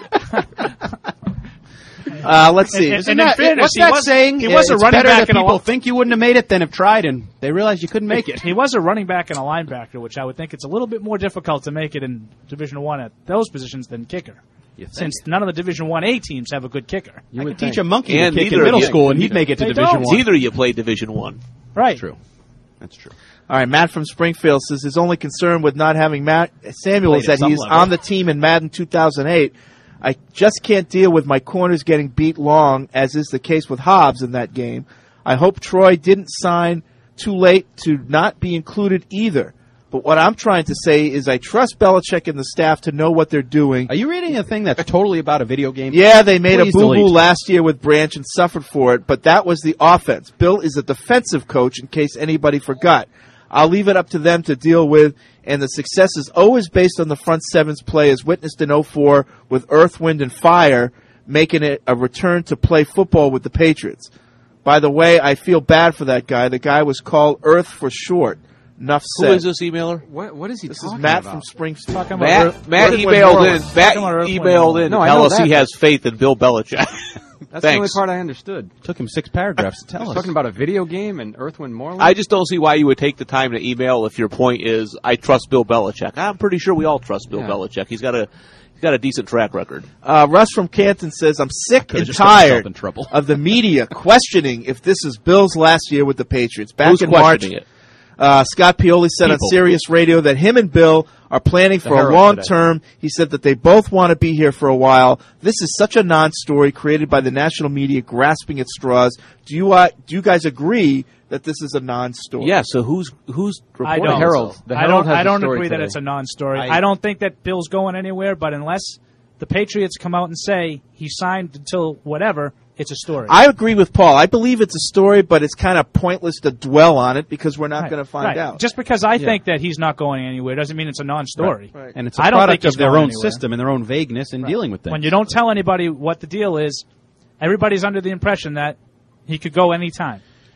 Speaker 9: Uh, let's see.
Speaker 13: And-
Speaker 11: Isn't
Speaker 13: and in
Speaker 11: that,
Speaker 13: fairness,
Speaker 11: what's
Speaker 13: he
Speaker 11: that
Speaker 13: was-
Speaker 11: saying?
Speaker 13: he was a
Speaker 11: It's
Speaker 13: running
Speaker 11: better
Speaker 13: back
Speaker 11: that
Speaker 13: in a
Speaker 11: people
Speaker 13: lo-
Speaker 11: think you wouldn't have made it than have tried, and they realize you couldn't make it.
Speaker 13: He was a running back and a linebacker, which I would think it's a little bit more difficult to make it in Division One at those positions than kicker.
Speaker 11: You think?
Speaker 13: Since none of the Division One A teams have a good kicker.
Speaker 11: I could teach a monkey
Speaker 10: And
Speaker 11: to kick
Speaker 10: neither
Speaker 11: in middle
Speaker 10: of you-
Speaker 11: school, and he'd make it to
Speaker 13: They
Speaker 11: Division
Speaker 13: don't.
Speaker 11: One.
Speaker 10: Either you play Division One.
Speaker 13: Right.
Speaker 11: True. That's true.
Speaker 9: All right, Matt from Springfield says his only concern with not having Matt Samuel
Speaker 11: Played
Speaker 9: is
Speaker 11: at
Speaker 9: that
Speaker 11: some
Speaker 9: he's
Speaker 11: level.
Speaker 9: on the team in Madden two thousand eight. I just can't deal with my corners getting beat long, as is the case with Hobbs in that game. I hope Troy didn't sign too late to not be included either. But what I'm trying to say is I trust Belichick and the staff to know what they're doing.
Speaker 11: Are you reading a thing that's totally about a video game?
Speaker 9: Yeah, they made
Speaker 11: Please
Speaker 9: a boo-boo
Speaker 11: delete.
Speaker 9: last year with Branch and suffered for it, but that was the offense. Bill is a defensive coach, in case anybody forgot. I'll leave it up to them to deal with, and the success is always based on the front seven's play, as witnessed in oh four with Earth, Wind, and Fire, making it a return to play football with the Patriots. By the way, I feel bad for that guy. The guy was called Earth for short. Enough
Speaker 10: Who
Speaker 9: said.
Speaker 10: is this emailer?
Speaker 12: What What is he
Speaker 9: This is
Speaker 12: talking
Speaker 9: Matt
Speaker 12: about?
Speaker 9: from Springfield.
Speaker 13: Talking about
Speaker 10: Matt,
Speaker 13: Earth-
Speaker 10: Matt
Speaker 13: Earth, Wind,
Speaker 10: emailed
Speaker 13: Moreland.
Speaker 10: in. Matt
Speaker 13: Talking about Earth, Wind,
Speaker 10: emailed
Speaker 13: Moreland.
Speaker 10: in.
Speaker 12: No,
Speaker 10: to
Speaker 12: I
Speaker 10: tell
Speaker 12: know
Speaker 10: us he
Speaker 12: that.
Speaker 10: has faith in Bill Belichick.
Speaker 12: That's the only
Speaker 10: Thanks.
Speaker 12: part I understood.
Speaker 11: Took him six paragraphs to tell
Speaker 12: He's
Speaker 11: us.
Speaker 12: talking about a video game and Earth, Wind, Moreland.
Speaker 10: I just don't see why you would take the time to email if your point is I trust Bill Belichick. I'm pretty sure we all trust Bill
Speaker 12: Yeah.
Speaker 10: Belichick. He's got a he's got a decent track record.
Speaker 9: Uh, Russ from Canton says, I'm sick
Speaker 11: could've
Speaker 9: and
Speaker 11: just got myself
Speaker 9: tired
Speaker 11: in trouble.
Speaker 9: of the media questioning if this is Bill's last year with the Patriots. Back
Speaker 10: Who's
Speaker 9: in March,
Speaker 10: questioning it?
Speaker 9: Uh, Scott Pioli said on
Speaker 11: People.
Speaker 9: Sirius Radio that him and Bill are planning for a
Speaker 12: Herald
Speaker 9: long
Speaker 12: today.
Speaker 9: term. He said that they both want to be here for a while. This is such a non-story created by the national media grasping at straws. Do you uh, do you guys agree that this is a non-story?
Speaker 10: Yeah. So who's who's
Speaker 13: I
Speaker 10: reporting?
Speaker 13: don't.
Speaker 12: Herald. The
Speaker 13: I
Speaker 12: Herald
Speaker 13: don't.
Speaker 12: has
Speaker 13: I
Speaker 12: a
Speaker 13: don't
Speaker 12: story
Speaker 13: agree that
Speaker 12: today.
Speaker 13: it's a non-story.
Speaker 11: I-
Speaker 13: I, don't think that Bill's going anywhere. But unless the Patriots come out and say he signed until whatever, it's a story.
Speaker 9: I agree with Paul. I believe it's a story, but it's kind of pointless to dwell on it because we're not
Speaker 13: Right,
Speaker 9: going to find
Speaker 13: right.
Speaker 9: out.
Speaker 13: Just because I think that he's not going anywhere doesn't mean it's a non-story.
Speaker 9: Right, right.
Speaker 11: And it's a
Speaker 13: I don't think
Speaker 11: product
Speaker 13: he's
Speaker 11: of their
Speaker 13: going
Speaker 11: own
Speaker 13: anywhere.
Speaker 11: system and their own vagueness in dealing with things.
Speaker 13: When you don't tell anybody what the deal is, everybody's under the impression that he could go anytime.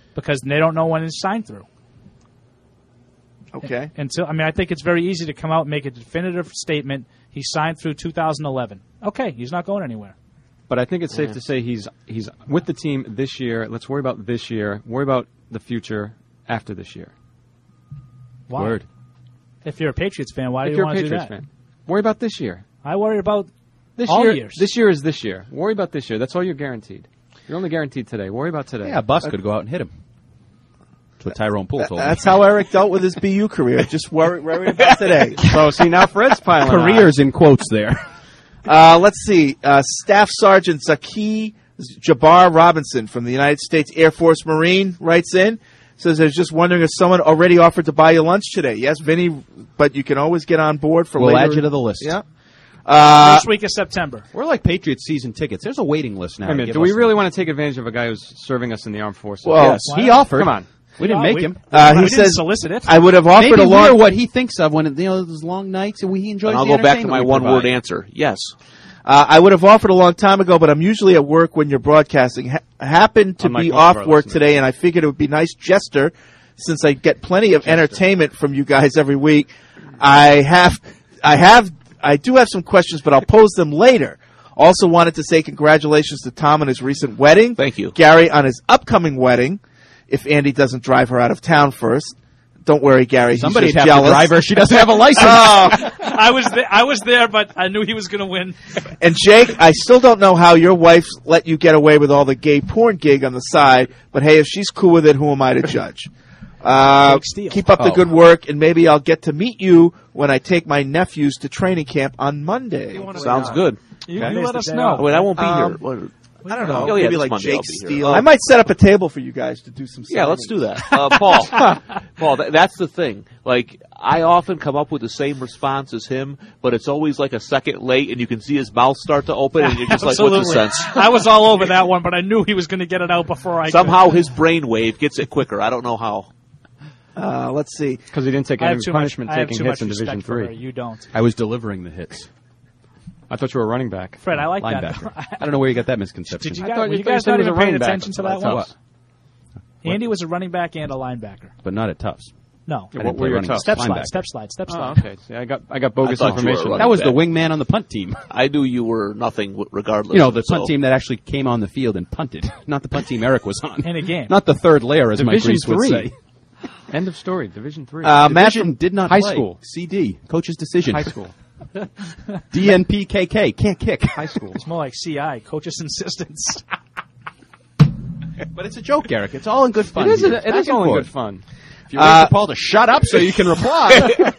Speaker 13: because they don't know when it's signed through.
Speaker 9: Okay.
Speaker 13: And so, I mean, I think it's very easy to come out and make a definitive statement. He signed through two thousand eleven. Okay, he's not going anywhere.
Speaker 12: But I think it's safe
Speaker 13: Yeah.
Speaker 12: to say he's he's with the team this year. Let's worry about this year. Worry about the future after this year.
Speaker 13: Why?
Speaker 12: Word.
Speaker 13: If you're a Patriots fan, why
Speaker 12: if
Speaker 13: do you
Speaker 12: you're a
Speaker 13: want to do
Speaker 12: Patriots
Speaker 13: that?
Speaker 12: fan, worry about this year.
Speaker 13: I worry about
Speaker 12: This
Speaker 13: all
Speaker 12: year,
Speaker 13: years.
Speaker 12: This year is this year. Worry about this year. That's all you're guaranteed. You're only guaranteed today. Worry about today.
Speaker 11: Yeah, Bus could go out and hit him. That's what Tyrone Poole told me.
Speaker 9: That's how Eric dealt with his B U career. Just worry, worry about today.
Speaker 12: So, see, now Fred's piling on.
Speaker 11: Careers in quotes there.
Speaker 9: Uh, let's see. Uh, Staff Sergeant Zaki Jabbar Robinson from the United States Air Force Marine writes in. Says, I was just wondering if someone already offered to buy you lunch today. Yes, Vinny, but you can always get on board for
Speaker 11: We'll
Speaker 9: later.
Speaker 11: add you to the list.
Speaker 9: Yeah. Uh,
Speaker 13: First week of September.
Speaker 11: We're like Patriots season tickets. There's a waiting list now.
Speaker 12: Wait a
Speaker 11: to
Speaker 12: minute,
Speaker 11: give
Speaker 12: do we
Speaker 11: us
Speaker 12: really want to take advantage of a guy who's serving us in the armed forces?
Speaker 9: Well,
Speaker 11: Yes, he offered.
Speaker 12: Come on.
Speaker 11: We didn't
Speaker 13: Oh,
Speaker 11: make
Speaker 13: we-
Speaker 11: him.
Speaker 9: Uh,
Speaker 13: we
Speaker 9: he
Speaker 13: didn't
Speaker 9: says,
Speaker 13: solicit it.
Speaker 9: I would have offered
Speaker 11: Maybe
Speaker 9: a long...
Speaker 11: we're what he thinks of when you know those long nights and we he enjoys.
Speaker 10: And I'll
Speaker 11: the
Speaker 10: go back to
Speaker 11: entertainment
Speaker 10: my
Speaker 11: we
Speaker 10: one-word
Speaker 11: provide.
Speaker 10: answer. Yes.
Speaker 9: Uh, I would have offered a long time ago, but I'm usually at work when you're broadcasting. Ha- happened to
Speaker 12: Unlike
Speaker 9: be
Speaker 12: most of
Speaker 9: off
Speaker 12: our
Speaker 9: work
Speaker 12: listeners.
Speaker 9: today, and I figured it would be nice jester, since I get plenty of entertainment from you guys every week. I have, I have, I do have some questions, but I'll pose them later. Also wanted to say congratulations to Tom on his recent wedding.
Speaker 10: Thank you.
Speaker 9: Gary on his upcoming wedding, if Andy doesn't drive her out of town first. Don't worry, Gary. he's
Speaker 11: Somebody'd
Speaker 9: just
Speaker 11: have
Speaker 9: jealous.
Speaker 11: to drive her. She doesn't have a license.
Speaker 9: Oh.
Speaker 13: I was there, I was there, but I knew he was going to win.
Speaker 9: And Jake, I still don't know how your wife let you get away with all the gay porn gig on the side, but hey, if she's cool with it, who am I to judge? Uh,
Speaker 13: Jake Steele.
Speaker 9: keep up the
Speaker 11: Oh.
Speaker 9: good work, and maybe I'll get to meet you when I take my nephews to training camp on Monday.
Speaker 10: Sounds good.
Speaker 13: You,
Speaker 9: Okay.
Speaker 13: you let us
Speaker 9: Oh,
Speaker 13: know.
Speaker 10: Wait, I won't be
Speaker 9: Um,
Speaker 10: here. What-
Speaker 9: I don't know.
Speaker 10: Oh, yeah,
Speaker 9: maybe
Speaker 10: this
Speaker 9: like
Speaker 10: Monday I'll
Speaker 9: Jake
Speaker 10: be here.
Speaker 9: Steele.
Speaker 10: Oh.
Speaker 9: I might set up a table for you guys to do some
Speaker 10: Yeah, let's
Speaker 9: signings.
Speaker 10: do that. Uh, Paul, Paul, th- that's the thing. Like, I often come up with the same response as him, but it's always like a second late, and you can see his mouth start to open, and you're just like, what's the sense?
Speaker 13: I was all over that one, but I knew he was going to get it out before I
Speaker 10: Somehow his brainwave gets it quicker. I don't know how.
Speaker 9: Uh, let's see.
Speaker 12: Because he didn't take
Speaker 13: I
Speaker 12: any
Speaker 13: have too much,
Speaker 12: punishment
Speaker 13: I have
Speaker 12: taking
Speaker 13: too
Speaker 12: hits
Speaker 13: much
Speaker 12: in Division
Speaker 13: respect for her.
Speaker 12: Three.
Speaker 13: You don't.
Speaker 11: I was delivering the hits.
Speaker 12: I thought you were a running back.
Speaker 13: Fred, I like
Speaker 11: Linebacker.
Speaker 13: that.
Speaker 11: I don't know where you got that misconception.
Speaker 13: Did you
Speaker 12: I
Speaker 13: guys,
Speaker 12: thought
Speaker 13: were
Speaker 12: you-
Speaker 13: you
Speaker 12: thought you
Speaker 13: guys
Speaker 12: said
Speaker 13: not
Speaker 12: he was
Speaker 13: even
Speaker 12: a
Speaker 13: paying
Speaker 12: running back.
Speaker 13: attention to that
Speaker 11: That's
Speaker 13: one?
Speaker 11: what?
Speaker 13: Andy was a running back and a linebacker.
Speaker 11: But not at Tufts.
Speaker 13: No.
Speaker 12: Yeah,
Speaker 11: I
Speaker 12: what
Speaker 11: didn't
Speaker 12: were
Speaker 11: play
Speaker 12: your
Speaker 11: running
Speaker 12: tough?
Speaker 13: Step
Speaker 11: linebacker.
Speaker 13: slide, step slide, step
Speaker 12: Oh,
Speaker 13: slide.
Speaker 12: okay. See, I got I got bogus
Speaker 10: I thought you were a
Speaker 12: information.
Speaker 10: running
Speaker 11: That was the
Speaker 10: back.
Speaker 11: wingman on the punt team.
Speaker 10: I knew you were nothing w- regardless.
Speaker 11: You know, the punt
Speaker 10: so-
Speaker 11: team that actually came on the field and punted, not the punt team Eric was on.
Speaker 13: In a game.
Speaker 11: Not the third layer, as Mike
Speaker 12: Division
Speaker 11: Reese would
Speaker 12: three.
Speaker 11: say.
Speaker 12: End of story. Division Three.
Speaker 9: Uh, Matt
Speaker 11: Division
Speaker 9: from
Speaker 11: did not
Speaker 12: High
Speaker 11: play.
Speaker 12: school.
Speaker 11: C D, coach's decision.
Speaker 12: High school.
Speaker 11: D N P K K, can't kick.
Speaker 12: High school.
Speaker 13: It's more like C I, coach's insistence.
Speaker 11: But it's a joke, Eric. It's all in good fun.
Speaker 12: It is.
Speaker 11: here.
Speaker 12: It is
Speaker 11: Back and
Speaker 12: all in
Speaker 11: forth.
Speaker 12: good fun.
Speaker 11: If you wait
Speaker 9: Uh,
Speaker 11: for Paul to shut up so you can reply.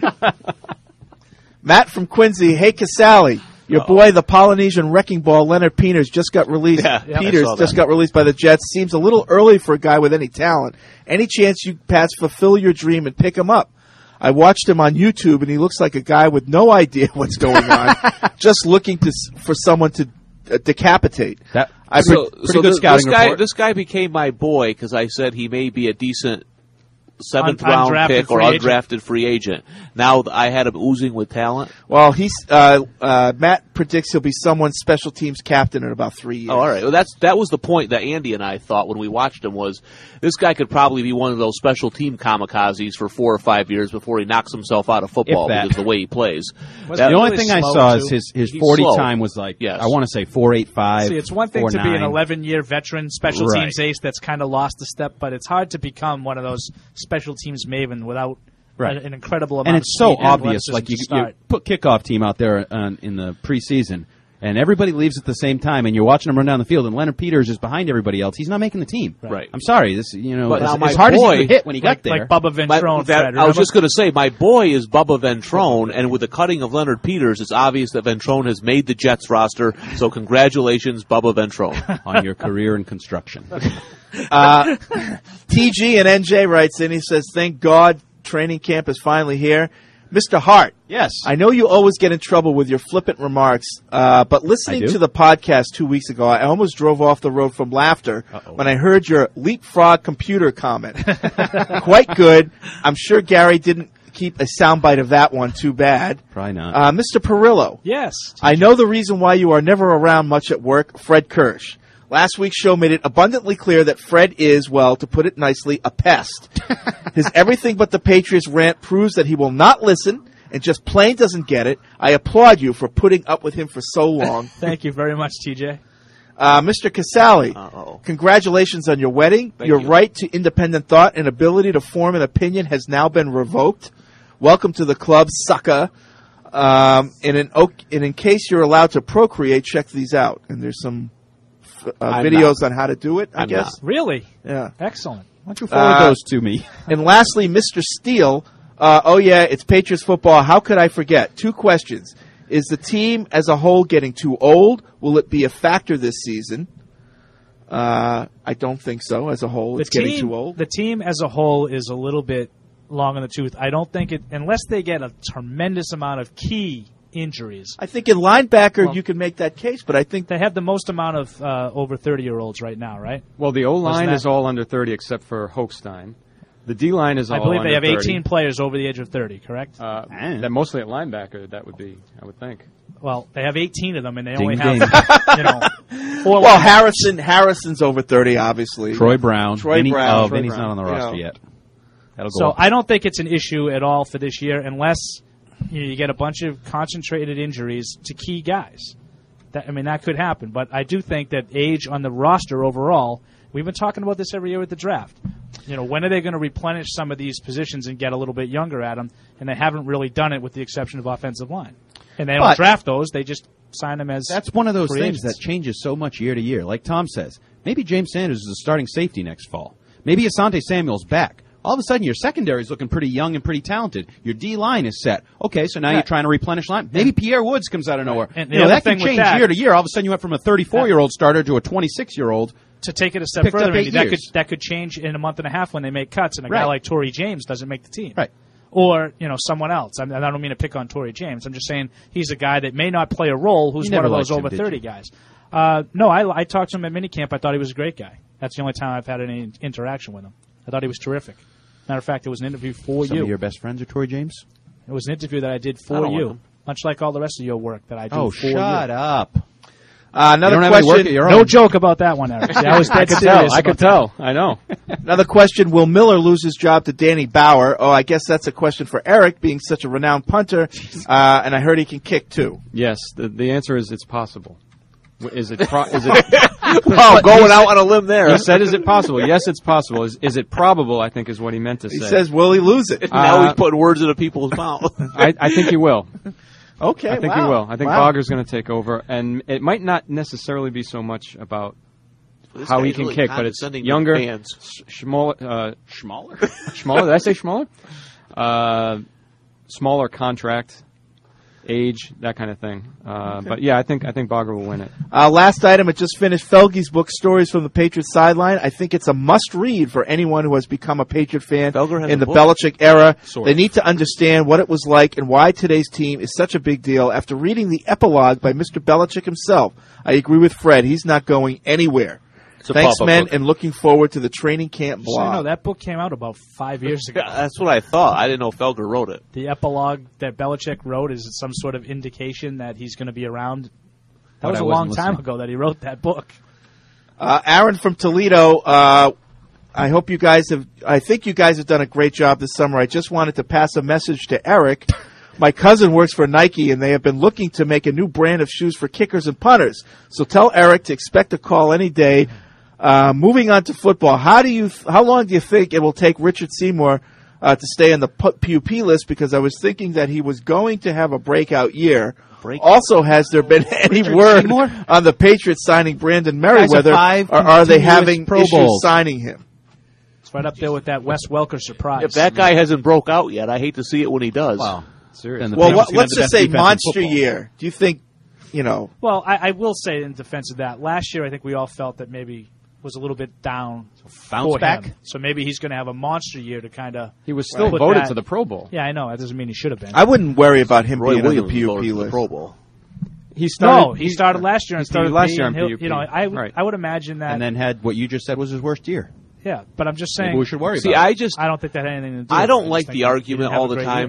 Speaker 9: Matt from Quincy. Hey, Casale. Your boy, the Polynesian wrecking ball, Leonard Peters, just got released.
Speaker 10: Yeah, yeah, I
Speaker 9: Peters
Speaker 10: saw
Speaker 9: just
Speaker 10: that.
Speaker 9: got released by the Jets. Seems a little early for a guy with any talent. Any chance you, Pats, fulfill your dream and pick him up? I watched him on YouTube, and he looks like a guy with no idea what's going on, just looking to s- for someone to uh, decapitate.
Speaker 11: That,
Speaker 9: I
Speaker 10: So,
Speaker 9: pre-
Speaker 11: pretty
Speaker 10: so
Speaker 11: good
Speaker 10: this,
Speaker 11: scouting
Speaker 10: this guy,
Speaker 11: report.
Speaker 10: this guy became my boy because I said he may be a decent seventh
Speaker 13: Un-
Speaker 10: round
Speaker 13: undrafted
Speaker 10: pick or
Speaker 13: free agent.
Speaker 10: undrafted free agent. Now th- I had him oozing with talent.
Speaker 9: well, he's uh, uh, Matt predicts he'll be someone's special teams captain in about three years.
Speaker 10: Oh, all right. Well, that's that was the point that Andy and I thought when we watched him was this guy could probably be one of those special team kamikazes for four or five years before he knocks himself out of football
Speaker 11: If that.
Speaker 10: because of the way he plays.
Speaker 13: Was
Speaker 10: That-
Speaker 11: the only
Speaker 13: really
Speaker 11: thing I
Speaker 13: slow,
Speaker 11: saw
Speaker 13: too.
Speaker 11: is his, his
Speaker 10: He's
Speaker 11: forty
Speaker 10: slow.
Speaker 11: time was like,
Speaker 10: Yes.
Speaker 11: I want to say four eight five.
Speaker 13: See, it's one thing to be an eleven-year veteran special
Speaker 11: Right.
Speaker 13: teams ace that's kind of lost a step, but it's hard to become one of those special teams maven without
Speaker 11: Right.
Speaker 13: an, an incredible amount
Speaker 11: And
Speaker 13: of
Speaker 11: it's so
Speaker 13: speed and
Speaker 11: obvious.
Speaker 13: athleticism
Speaker 11: Like you,
Speaker 13: to
Speaker 11: you
Speaker 13: start.
Speaker 11: put kickoff team out there uh, in the preseason, and everybody leaves at the same time, and you're watching them run down the field, and Leonard Peters is behind everybody else. He's not making the team.
Speaker 10: Right.
Speaker 11: I'm sorry. This, you know,
Speaker 10: But
Speaker 11: as,
Speaker 10: now my
Speaker 11: as hard
Speaker 10: boy-
Speaker 11: as he could hit when he
Speaker 13: like,
Speaker 11: got there.
Speaker 13: like Bubba
Speaker 10: My-
Speaker 13: Ventrone,
Speaker 10: that-
Speaker 13: Fred,
Speaker 10: I was
Speaker 13: remember?
Speaker 10: just going to say, my boy is Bubba Ventrone, and with the cutting of Leonard Peters, it's obvious that Ventrone has made the Jets roster. So congratulations, Bubba Ventrone.
Speaker 11: on your career in construction.
Speaker 9: Uh, T G and N J writes in. He says, "Thank God, training camp is finally here." Mister Hart,
Speaker 11: Yes.
Speaker 9: I know you always get in trouble with your flippant remarks, uh, but listening
Speaker 11: I do?
Speaker 9: to the podcast two weeks ago, I almost drove off the road from laughter
Speaker 11: Uh-oh.
Speaker 9: when I heard your leapfrog computer comment. Quite good. I'm sure Gary didn't keep a soundbite of that one too bad.
Speaker 11: Probably not.
Speaker 9: Uh, Mister Perillo,
Speaker 13: Yes.
Speaker 9: I know the reason why you are never around much at work, Fred Kirsch. Last week's show made it abundantly clear that Fred is, well, to put it nicely, a pest. His everything but the Patriots rant proves that he will not listen and just plain doesn't get it. I applaud you for putting up with him for so long.
Speaker 13: Thank you very much, T J.
Speaker 9: Uh, Mister Casale, Uh-oh. congratulations on your wedding.
Speaker 10: Thank
Speaker 9: your
Speaker 10: you.
Speaker 9: right to independent thought and ability to form an opinion has now been revoked. Welcome to the club, sucker. Um, and, in, and in case you're allowed to procreate, check these out. And there's some uh, videos
Speaker 10: not.
Speaker 9: on how to do it, I
Speaker 10: I'm
Speaker 9: guess.
Speaker 10: not.
Speaker 13: Really?
Speaker 9: Yeah.
Speaker 13: Excellent.
Speaker 11: Why don't you forward
Speaker 9: Uh,
Speaker 11: those to me?
Speaker 9: And lastly, Mister Steele, uh, oh yeah, it's Patriots football. How could I forget? Two questions. Is the team as a whole getting too old? Will it be a factor this season? Uh, I don't think so. As a whole,
Speaker 13: The
Speaker 9: it's getting
Speaker 13: team,
Speaker 9: too old.
Speaker 13: the team as a whole is a little bit long in the tooth. I don't think it, unless they get a tremendous amount of key injuries.
Speaker 9: I think in linebacker
Speaker 13: Well,
Speaker 9: you can make that case, but I think
Speaker 13: they have the most amount of uh, over thirty-year-olds right now, right?
Speaker 12: Well, the O-line
Speaker 13: Wasn't that-
Speaker 12: is all under thirty except for Hochstein. The D-line is all
Speaker 13: I believe they
Speaker 12: under
Speaker 13: have
Speaker 12: thirty.
Speaker 13: eighteen players over the age of thirty, correct?
Speaker 12: Uh, that mostly at linebacker, that would be, I would think.
Speaker 13: Well, they have eighteen of them, and they
Speaker 11: Ding,
Speaker 13: only
Speaker 11: ding.
Speaker 13: have, you know, four.
Speaker 9: well,
Speaker 13: linebackers.
Speaker 9: Harrison Harrison's over thirty, obviously.
Speaker 11: Troy Brown.
Speaker 9: Troy
Speaker 11: Vinny-
Speaker 9: Brown.
Speaker 11: Oh,
Speaker 9: Troy
Speaker 11: Vinny's
Speaker 9: Brown.
Speaker 11: not on the
Speaker 9: You
Speaker 11: roster
Speaker 9: know.
Speaker 11: yet. That'll go
Speaker 13: So
Speaker 11: up.
Speaker 13: I don't think it's an issue at all for this year, unless you, know, you get a bunch of concentrated injuries to key guys. That, I mean, that could happen, but I do think that age on the roster overall. We've been talking about this every year with the draft. You know, when are they going to replenish some of these positions and get a little bit younger at them? And they haven't really done it with the exception of offensive line. And they don't
Speaker 11: But-
Speaker 13: draft those; they just sign them as.
Speaker 11: That's one of those
Speaker 13: free
Speaker 11: things
Speaker 13: agents.
Speaker 11: that changes so much year to year. Like Tom says, maybe James Sanders is a starting safety next fall. Maybe Asante Samuel's back. All of a sudden, your secondary is looking pretty young and pretty talented. Your D-line is set. Okay, so now
Speaker 13: Yeah.
Speaker 11: you're trying to replenish line. Maybe Pierre Woods comes out of nowhere.
Speaker 13: And the
Speaker 11: you know,
Speaker 13: other
Speaker 11: that can
Speaker 13: thing with
Speaker 11: change
Speaker 13: that-
Speaker 11: year to year. All of a sudden, you went from a thirty-four-year-old starter to a twenty-six-year-old.
Speaker 13: To take it a step
Speaker 11: Picked
Speaker 13: further,
Speaker 11: up eight
Speaker 13: Andy, that could
Speaker 11: years.
Speaker 13: that could change in a month and a half when they make cuts, and a guy
Speaker 11: Right.
Speaker 13: like Torrey James doesn't make the team,
Speaker 11: Right.
Speaker 13: or you know someone else. I, mean, I don't mean to pick on Torrey James. I'm just saying he's a guy that may not play a role who's
Speaker 11: You
Speaker 13: one
Speaker 11: never
Speaker 13: of those
Speaker 11: liked him,
Speaker 13: over
Speaker 11: did
Speaker 13: thirty
Speaker 11: you?
Speaker 13: guys. Uh, no, I, I talked to him at minicamp. I thought he was a great guy. That's the only time I've had any interaction with him. I thought he was terrific. Matter of fact, it was an interview for
Speaker 11: Some
Speaker 13: you.
Speaker 11: of your best friends are Troy James?
Speaker 13: It was an interview that I did
Speaker 10: I
Speaker 13: for
Speaker 10: don't like
Speaker 13: you,
Speaker 10: him.
Speaker 13: much like all the rest of your work that I do
Speaker 11: Oh,
Speaker 13: for you.
Speaker 11: shut up.
Speaker 9: Uh, another
Speaker 11: You don't have any work
Speaker 9: question.
Speaker 11: at your
Speaker 13: No
Speaker 11: own.
Speaker 13: joke about that one, Eric. See, I was
Speaker 12: I
Speaker 13: dead
Speaker 12: could
Speaker 13: serious.
Speaker 12: tell. I could
Speaker 13: about
Speaker 12: tell. I know.
Speaker 9: Another question: will Miller lose his job to Danny Bauer? Oh, I guess that's a question for Eric, being such a renowned punter. Uh, and I heard he can kick too.
Speaker 12: Yes, the, the answer is it's possible. W- Is it? Pro- is it?
Speaker 10: Oh, going out on a limb there.
Speaker 12: He said, "Is it possible?" Yes, it's possible. Is, is it probable? I think is what he meant to
Speaker 9: He
Speaker 12: say.
Speaker 9: says, will he lose it?
Speaker 10: now
Speaker 12: Uh,
Speaker 10: he's putting words into people's mouth.
Speaker 12: I, I think he will.
Speaker 9: Okay,
Speaker 12: I think
Speaker 9: wow.
Speaker 12: he will. I think
Speaker 9: Wow.
Speaker 12: Bogger's going to take over, and it might not necessarily be so much about
Speaker 10: This
Speaker 12: how he
Speaker 10: guy's
Speaker 12: can
Speaker 10: really
Speaker 12: kick, but it's
Speaker 10: condescending to
Speaker 12: younger,
Speaker 10: fans.
Speaker 12: s- smaller, uh,
Speaker 11: Schmaller?
Speaker 12: smaller. Did I say smaller? Uh, smaller contract, age, that kind of thing. Uh, But yeah, I think I think Bogger will win it.
Speaker 9: Uh, last item, I just finished Felge's book, Stories from the Patriots Sideline. I think it's a must-read for anyone who has become a Patriot fan
Speaker 10: Felger has
Speaker 9: in
Speaker 10: a
Speaker 9: the
Speaker 10: book?
Speaker 9: Belichick era.
Speaker 11: Sort
Speaker 9: They
Speaker 11: of.
Speaker 9: need to understand what it was like and why today's team is such a big deal. After reading the epilogue by Mister Belichick himself, I agree with Fred. He's not going anywhere.
Speaker 10: It's a
Speaker 9: Thanks,
Speaker 10: pop-up
Speaker 9: men,
Speaker 10: book.
Speaker 9: and looking forward to the training camp
Speaker 13: So, you know,
Speaker 9: blog.
Speaker 13: that book came out about five years ago.
Speaker 10: Yeah, that's what I thought. I didn't know Felger wrote it.
Speaker 13: The epilogue that Belichick wrote, is it some sort of indication that he's going to be around? That
Speaker 11: But
Speaker 13: was
Speaker 11: I
Speaker 13: a
Speaker 11: wasn't
Speaker 13: long time
Speaker 11: listening.
Speaker 13: ago that he wrote that book.
Speaker 9: Uh, Aaron from Toledo, uh, I hope you guys have, I think you guys have done a great job this summer. I just wanted to pass a message to Eric. My cousin works for Nike, and they have been looking to make a new brand of shoes for kickers and punters. So tell Eric to expect a call any day. Uh, moving on to football, how do you, how long do you think it will take Richard Seymour uh, to stay on the P U P list? Because I was thinking that he was going to have a breakout year.
Speaker 10: Breakout.
Speaker 9: Also, has there been any
Speaker 11: Richard
Speaker 9: word
Speaker 11: Seymour?
Speaker 9: on the Patriots signing Brandon
Speaker 11: Guy's a
Speaker 9: Merriweather,
Speaker 11: five
Speaker 9: or are they
Speaker 11: continuous
Speaker 9: having
Speaker 11: Pro
Speaker 9: issues
Speaker 11: Bowls.
Speaker 9: signing him?
Speaker 13: It's right up there with that Wes Welker surprise.
Speaker 10: If that guy hasn't broke out yet, I hate to see it when he does.
Speaker 11: Wow.
Speaker 12: Serious.
Speaker 11: Then the
Speaker 9: Well,
Speaker 11: Patriots
Speaker 9: what,
Speaker 11: can
Speaker 9: let's
Speaker 11: have the
Speaker 9: just
Speaker 11: best
Speaker 9: say
Speaker 11: defense in
Speaker 9: monster
Speaker 11: football.
Speaker 9: year. Do you think, you know,
Speaker 13: Well, I, I will say in defense of that, last year I think we all felt that maybe was a little bit down
Speaker 11: bounce
Speaker 13: for
Speaker 11: back?
Speaker 13: him. So maybe he's going to have a monster year to kind of.
Speaker 12: He was still
Speaker 13: Put
Speaker 12: voted
Speaker 13: that-
Speaker 12: to the Pro Bowl.
Speaker 13: Yeah, I know. That doesn't mean he should have been.
Speaker 9: I wouldn't worry about him
Speaker 10: Roy
Speaker 9: being on the
Speaker 10: Williams
Speaker 9: P U
Speaker 10: voted
Speaker 9: P
Speaker 10: for the
Speaker 9: list.
Speaker 10: Pro Bowl.
Speaker 12: He started.
Speaker 13: no, he started last year.
Speaker 12: He
Speaker 13: in
Speaker 12: started
Speaker 13: P U P,
Speaker 12: last year
Speaker 13: and
Speaker 12: in
Speaker 13: he'll-
Speaker 12: P U P.
Speaker 13: You know, I
Speaker 12: Right.
Speaker 13: I would imagine that.
Speaker 11: And then had what you just said was his worst year.
Speaker 13: yeah, but I'm just saying.
Speaker 11: Maybe we should worry
Speaker 10: See,
Speaker 11: about
Speaker 10: I
Speaker 11: it.
Speaker 10: just
Speaker 13: I don't think that had anything to do.
Speaker 10: I
Speaker 13: with
Speaker 10: don't
Speaker 13: it.
Speaker 10: like
Speaker 13: just
Speaker 10: the
Speaker 13: think he
Speaker 10: argument
Speaker 13: didn't have
Speaker 10: all
Speaker 13: a
Speaker 10: the
Speaker 13: great
Speaker 10: time
Speaker 13: year.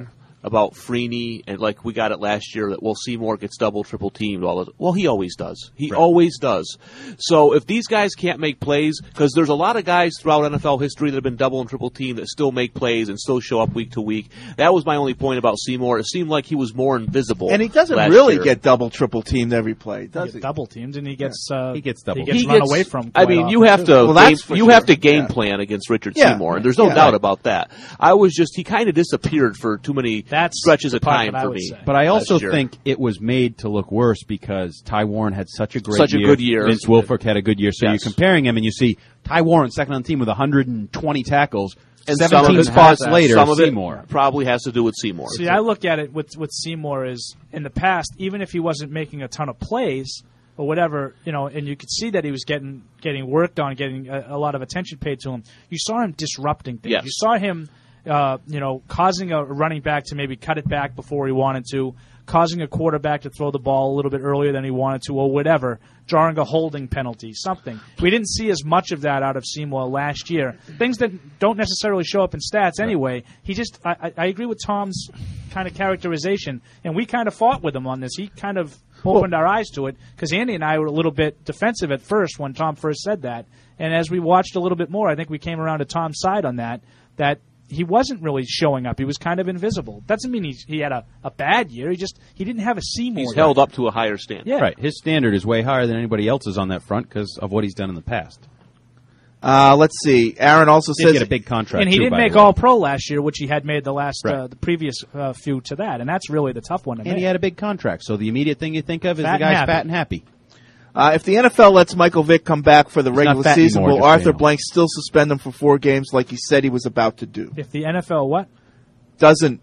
Speaker 10: about Freeney, and like we got it last year, that, well, Seymour gets double, triple teamed. All the, well, he always does. He right. always does. So if these guys can't make plays, because there's a lot of guys throughout N F L history that have been double and triple teamed that still make plays and still show up week to week. That was my only point about Seymour. It seemed like he was more invisible.
Speaker 9: And he doesn't
Speaker 10: last
Speaker 9: really
Speaker 10: year.
Speaker 9: get double, triple teamed every play, does he?
Speaker 13: he? Double teamed, and he gets
Speaker 9: yeah.
Speaker 13: uh,
Speaker 9: he gets double.
Speaker 13: He gets
Speaker 10: he
Speaker 13: run
Speaker 10: gets,
Speaker 13: away from.
Speaker 10: I mean, you have
Speaker 13: too.
Speaker 10: to
Speaker 9: well,
Speaker 10: game, you
Speaker 9: sure.
Speaker 10: have to game
Speaker 9: yeah.
Speaker 10: plan against Richard
Speaker 9: yeah.
Speaker 10: Seymour, and there's no
Speaker 9: yeah.
Speaker 10: doubt about that. I was just he kind of disappeared for too many
Speaker 13: That's
Speaker 10: stretches of time
Speaker 13: I
Speaker 10: for
Speaker 13: would
Speaker 10: me.
Speaker 13: say.
Speaker 11: But I also
Speaker 10: year.
Speaker 11: think it was made to look worse because Ty Warren had such a great
Speaker 10: Such a
Speaker 11: year.
Speaker 10: good year.
Speaker 11: Vince Wilfork had a good year. So
Speaker 10: Yes.
Speaker 11: you're comparing him, and you see Ty Warren second on the team with one hundred twenty tackles.
Speaker 10: And
Speaker 11: seventeen
Speaker 10: some of it
Speaker 11: spots
Speaker 10: has,
Speaker 11: later,
Speaker 10: some of
Speaker 11: Seymour.
Speaker 10: it probably has to do with Seymour.
Speaker 13: See, I look at it with with Seymour is in the past, even if he wasn't making a ton of plays or whatever, you know, and you could see that he was getting getting worked on, getting a, a lot of attention paid to him. You saw him disrupting things.
Speaker 10: Yes.
Speaker 13: You saw him, uh, you know, causing a running back to maybe cut it back before he wanted to, causing a quarterback to throw the ball a little bit earlier than he wanted to, or whatever, drawing a holding penalty, something. We didn't see as much of that out of Seymour last year. Things that don't necessarily show up in stats anyway. He just, I, I agree with Tom's kind of characterization, and we kind of fought with him on this. He kind of opened our eyes to it, because Andy and I were a little bit defensive at first when Tom first said that. And as we watched a little bit more, I think we came around to Tom's side on that, that he wasn't really showing up. He was kind of invisible. Doesn't mean he, he had a, a bad year. He just he didn't have a Seymour.
Speaker 10: He's held up to a higher standard.
Speaker 13: Yeah.
Speaker 11: Right. His standard is way higher than anybody else's on that front because of what he's done in the past.
Speaker 9: Uh, let's see. Aaron also
Speaker 11: He
Speaker 9: says
Speaker 11: get a big contract,
Speaker 13: and he
Speaker 11: too,
Speaker 13: didn't
Speaker 11: by
Speaker 13: make
Speaker 11: the way.
Speaker 13: All Pro last year, which he had made the last
Speaker 11: Right.
Speaker 13: uh, the previous uh, few to that, and that's really the tough one to
Speaker 11: And
Speaker 13: make.
Speaker 11: he had a big contract, so the immediate thing you think of is
Speaker 13: Fat
Speaker 11: the
Speaker 13: and
Speaker 11: guy's
Speaker 13: happy.
Speaker 11: fat and happy.
Speaker 9: Uh, if the N F L lets Michael Vick come back for the
Speaker 11: He's not
Speaker 9: regular
Speaker 11: fat
Speaker 9: season,
Speaker 11: anymore,
Speaker 9: will
Speaker 11: just so
Speaker 9: Arthur
Speaker 11: you know.
Speaker 9: Blank still suspend him for four games like he said he was about to do?
Speaker 13: If the N F L what?
Speaker 9: Doesn't,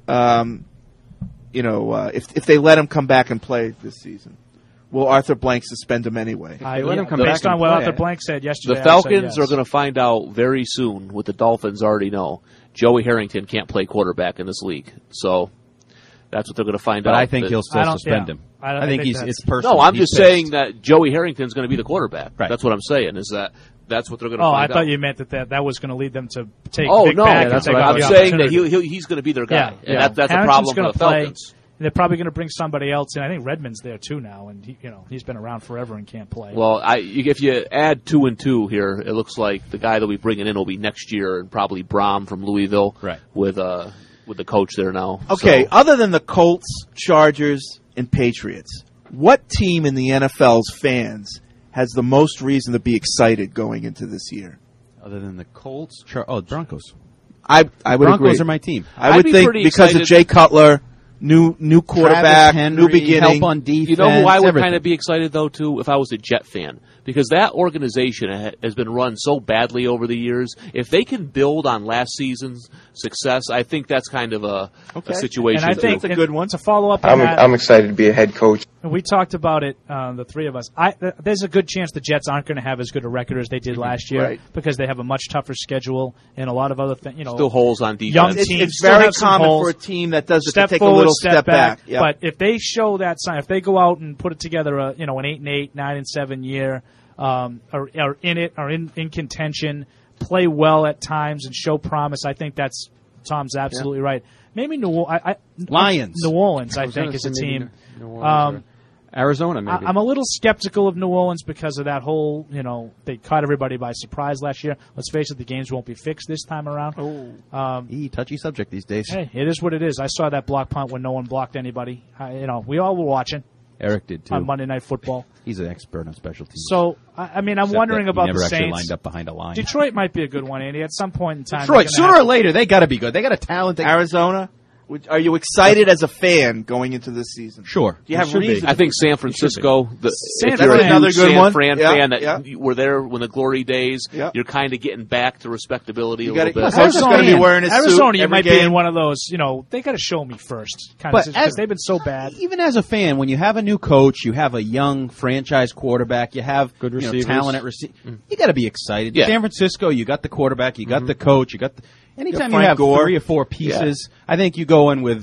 Speaker 9: um, you know, uh, if if they let him come back and play this season, will Arthur Blank suspend him anyway?
Speaker 13: I,
Speaker 12: let him come
Speaker 13: based
Speaker 12: back
Speaker 13: on
Speaker 12: and
Speaker 13: what
Speaker 12: play.
Speaker 13: Arthur Blank said yesterday,
Speaker 10: The
Speaker 13: I would say
Speaker 10: Falcons
Speaker 13: yes.
Speaker 10: are going to find out very soon what the Dolphins already know. Joey Harrington can't play quarterback in this league. So that's what they're going to find
Speaker 11: But
Speaker 10: out.
Speaker 11: I think
Speaker 10: that-
Speaker 11: he'll still
Speaker 13: I don't-
Speaker 11: suspend
Speaker 13: yeah.
Speaker 11: him.
Speaker 13: I don't-
Speaker 11: I
Speaker 13: I
Speaker 11: think
Speaker 13: think
Speaker 11: he's
Speaker 13: that's-
Speaker 11: it's personal.
Speaker 10: No, I'm
Speaker 11: He's
Speaker 10: just
Speaker 11: pissed.
Speaker 10: saying that Joey Harrington's going to be the quarterback.
Speaker 11: Right.
Speaker 10: That's what I'm saying, is that that's what they're going to
Speaker 13: Oh,
Speaker 10: find
Speaker 13: I thought
Speaker 10: out.
Speaker 13: you meant that that, that was going to lead them to take
Speaker 10: Oh,
Speaker 13: Vic
Speaker 10: no,
Speaker 13: back
Speaker 10: that's
Speaker 13: and
Speaker 10: what
Speaker 13: take
Speaker 10: I'm
Speaker 13: the
Speaker 10: saying, that
Speaker 13: opportunity.
Speaker 10: he, he, he's going to be their guy.
Speaker 13: Yeah,
Speaker 10: and
Speaker 13: yeah.
Speaker 10: that, that's a
Speaker 13: Harrington's
Speaker 10: problem for
Speaker 13: gonna
Speaker 10: the
Speaker 13: play,
Speaker 10: Falcons.
Speaker 13: and they're probably going to bring somebody else in. I think Redmond's there too now, and he, you know he's been around forever and can't play.
Speaker 10: Well, I, you- if you add two and two here, it looks like the guy that we bringing in will be next year, and probably Brom from Louisville,
Speaker 11: Right.
Speaker 10: with uh, with the coach there now.
Speaker 9: Okay,
Speaker 10: So,
Speaker 9: other than the Colts, Chargers, and Patriots, what team in the N F L's fans has the most reason to be excited going into this year?
Speaker 11: Other than the Colts, Char- oh, Broncos.
Speaker 9: I I would
Speaker 11: Broncos
Speaker 9: agree.
Speaker 11: are my team.
Speaker 9: I
Speaker 10: I'd
Speaker 9: would
Speaker 10: be
Speaker 9: think
Speaker 10: pretty
Speaker 9: because
Speaker 10: excited-
Speaker 9: of Jay Cutler, new new quarterback,
Speaker 11: Travis Henry,
Speaker 9: new beginning.
Speaker 11: help on defense.
Speaker 10: you know who I would
Speaker 11: everything.
Speaker 10: kind of be excited, though, too, if I was a Jet fan? Because that organization ha- has been run so badly over the years. If they can build on last season's success, I think that's kind of a,
Speaker 9: Okay.
Speaker 10: a situation.
Speaker 13: and I
Speaker 10: too.
Speaker 13: think
Speaker 9: That's a good one.
Speaker 13: To follow up on
Speaker 3: I'm,
Speaker 13: that,
Speaker 3: I'm excited to be a head coach.
Speaker 13: and we talked about it, uh, the three of us. I, th- there's a good chance the Jets aren't going to have as good a record as they did last year
Speaker 9: Right.
Speaker 13: because they have a much tougher schedule and a lot of other things. You know,
Speaker 10: Still holes on
Speaker 13: young
Speaker 10: defense.
Speaker 9: It's,
Speaker 13: teams
Speaker 9: it's
Speaker 13: still
Speaker 9: very
Speaker 13: have some
Speaker 9: common
Speaker 13: holes.
Speaker 9: for a team that does it
Speaker 13: step
Speaker 9: to take
Speaker 13: forward,
Speaker 9: a little
Speaker 13: step, back.
Speaker 9: Yep.
Speaker 13: But if they show that sign, if they go out and put it together, a, you know, an eight and eight, nine and seven year, um, are, are in it, are in, in contention, play well at times, and show promise, I think that's Tom's absolutely right. Maybe New Orleans. I, I,
Speaker 11: Lions.
Speaker 13: New Orleans, I,
Speaker 12: was
Speaker 13: think,
Speaker 12: gonna
Speaker 13: is a
Speaker 12: say maybe
Speaker 13: team.
Speaker 12: New Orleans
Speaker 13: Um,
Speaker 12: or Arizona, maybe.
Speaker 13: I, I'm a little skeptical of New Orleans because of that whole, you know, they caught everybody by surprise last year. Let's face it, the games won't be fixed this time around.
Speaker 11: Oh,
Speaker 13: Um,
Speaker 11: E, touchy subject these days.
Speaker 13: hey, it is what it is. I saw that block punt when no one blocked anybody. I, you know, we all were watching
Speaker 11: Eric did too.
Speaker 13: on Monday Night Football.
Speaker 11: He's an expert on special teams.
Speaker 13: So, I, I mean, I'm
Speaker 11: Except
Speaker 13: wondering
Speaker 11: that he
Speaker 13: about
Speaker 11: never
Speaker 13: the
Speaker 11: actually
Speaker 13: Saints.
Speaker 11: lined up behind a line.
Speaker 13: Detroit might be a good one, Andy. At some point in time,
Speaker 11: Detroit,
Speaker 13: they're gonna
Speaker 11: sooner
Speaker 13: have
Speaker 11: or later, they got to be good. They got a talent. They
Speaker 9: Arizona, would- are you excited as a fan going into this season?
Speaker 11: Sure.
Speaker 9: Do you have
Speaker 11: Should be.
Speaker 9: reason?
Speaker 10: I think San Francisco, the,
Speaker 13: San
Speaker 10: if you're
Speaker 13: Fran.
Speaker 10: a
Speaker 9: Another
Speaker 10: huge
Speaker 9: good
Speaker 10: San
Speaker 9: one.
Speaker 10: Fran
Speaker 9: Yeah,
Speaker 10: fan that
Speaker 9: yeah.
Speaker 10: you were there when the glory days,
Speaker 9: Yeah.
Speaker 10: you're kind of getting back to respectability
Speaker 9: You
Speaker 10: a
Speaker 9: gotta-
Speaker 10: little
Speaker 9: the
Speaker 10: bit.
Speaker 9: coach is going to be wearing a suit
Speaker 13: Arizona, you
Speaker 9: every
Speaker 13: might be
Speaker 9: game.
Speaker 13: in one of those. You know, they got to show me first, kind
Speaker 11: But
Speaker 13: of,
Speaker 11: as-
Speaker 13: because they've been so bad.
Speaker 11: Even as a fan, when you have a new coach, you have a young franchise quarterback, you have
Speaker 12: Good
Speaker 11: you know,
Speaker 12: receivers.
Speaker 11: talent at receiver, you got to be excited.
Speaker 10: Yeah.
Speaker 11: San Francisco, you got the quarterback, you got the coach, you got the, anytime you
Speaker 9: Frank
Speaker 11: have
Speaker 9: Gore.
Speaker 11: three or four pieces, I think you go in with,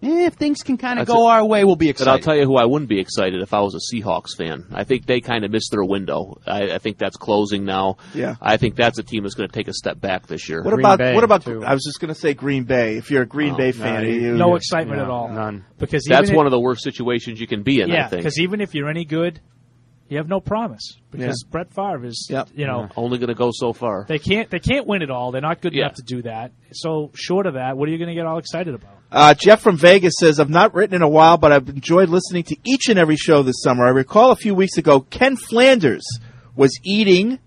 Speaker 11: if things can kind of
Speaker 10: That's
Speaker 11: go
Speaker 10: a-
Speaker 11: our way, we'll be
Speaker 10: But
Speaker 11: excited.
Speaker 10: I'll tell you who I wouldn't be excited if I was a Seahawks fan. I think they kind of missed their window. I, I think that's closing now.
Speaker 9: Yeah.
Speaker 10: I think that's a team that's going to take a step back this year.
Speaker 9: What about what about? I was just going to say Green Bay. If you're a Green
Speaker 10: Oh,
Speaker 9: Bay
Speaker 10: no,
Speaker 9: fan,
Speaker 10: you-
Speaker 9: you,
Speaker 13: No excitement at all.
Speaker 12: None.
Speaker 13: Because
Speaker 10: That's
Speaker 13: even
Speaker 10: one
Speaker 13: if-
Speaker 10: of the worst situations you can be in, I
Speaker 13: Yeah,
Speaker 10: think.
Speaker 13: because even if you're any good, you have no promise. Because
Speaker 10: Yeah.
Speaker 13: Brett Favre is,
Speaker 10: Yep.
Speaker 13: you know,
Speaker 10: Only going to go so far.
Speaker 13: they can't they can't win it all. They're not good
Speaker 10: Yeah.
Speaker 13: enough to do that. So short of that, what are you going to get all excited about?
Speaker 9: Uh, Jeff from Vegas says, I've not written in a while, but I've enjoyed listening to each and every show this summer. I recall a few weeks ago, Ken Flanders was eating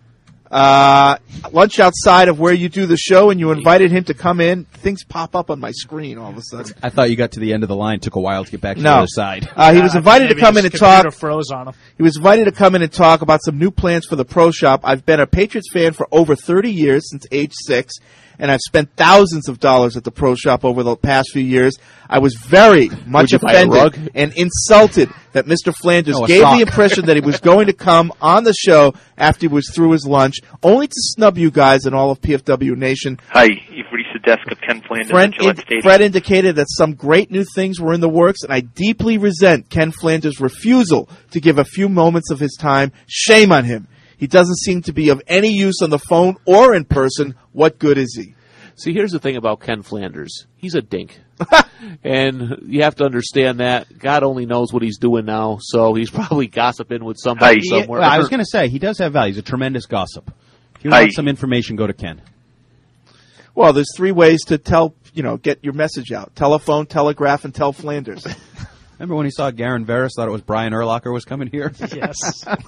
Speaker 9: uh, lunch outside of where you do the show, and you invited him to come in. Things pop up on my screen all of a sudden.
Speaker 11: I thought you got to the end of the line. Took a while to get back to
Speaker 9: No.
Speaker 11: the other side.
Speaker 9: Uh, he was invited to
Speaker 13: Maybe
Speaker 9: come
Speaker 13: his
Speaker 9: in and
Speaker 13: computer
Speaker 9: talk.
Speaker 13: froze on him.
Speaker 9: He was invited to come in and talk about some new plans for the Pro Shop. I've been a Patriots fan for over thirty years, since age six, and I've spent thousands of dollars at the Pro Shop over the past few years. I was very much
Speaker 10: you buy a rug?
Speaker 9: offended and insulted that Mister Flanders
Speaker 11: No, a
Speaker 9: gave
Speaker 11: sock.
Speaker 9: the impression that he was going to come on the show after he was through his lunch, only to snub you guys and all of P F W Nation.
Speaker 16: Hi, you've reached the desk of Ken Flanders
Speaker 9: Fred,
Speaker 16: at Gillette
Speaker 9: in-
Speaker 16: Stadium.
Speaker 9: Fred indicated that some great new things were in the works, and I deeply resent Ken Flanders' refusal to give a few moments of his time. Shame on him. He doesn't seem to be of any use on the phone or in person. What good is he?
Speaker 10: See, here's the thing about Ken Flanders. He's a dink. And you have to understand that. God only knows what he's doing now, so he's probably gossiping with somebody
Speaker 11: He-
Speaker 10: somewhere.
Speaker 11: well, I was going to say, he does have value. He's a tremendous gossip. If you
Speaker 9: Hi.
Speaker 11: want some information, go to Ken.
Speaker 9: Well, there's three ways to tell, you know, get your message out. Telephone, telegraph, and tell Flanders.
Speaker 11: Remember when he saw Garen Veris, thought it was Brian Urlacher was coming here?
Speaker 13: Yes.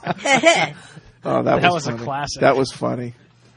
Speaker 9: Oh, that,
Speaker 13: That
Speaker 9: was,
Speaker 13: was a
Speaker 9: funny.
Speaker 13: classic.
Speaker 9: That was funny.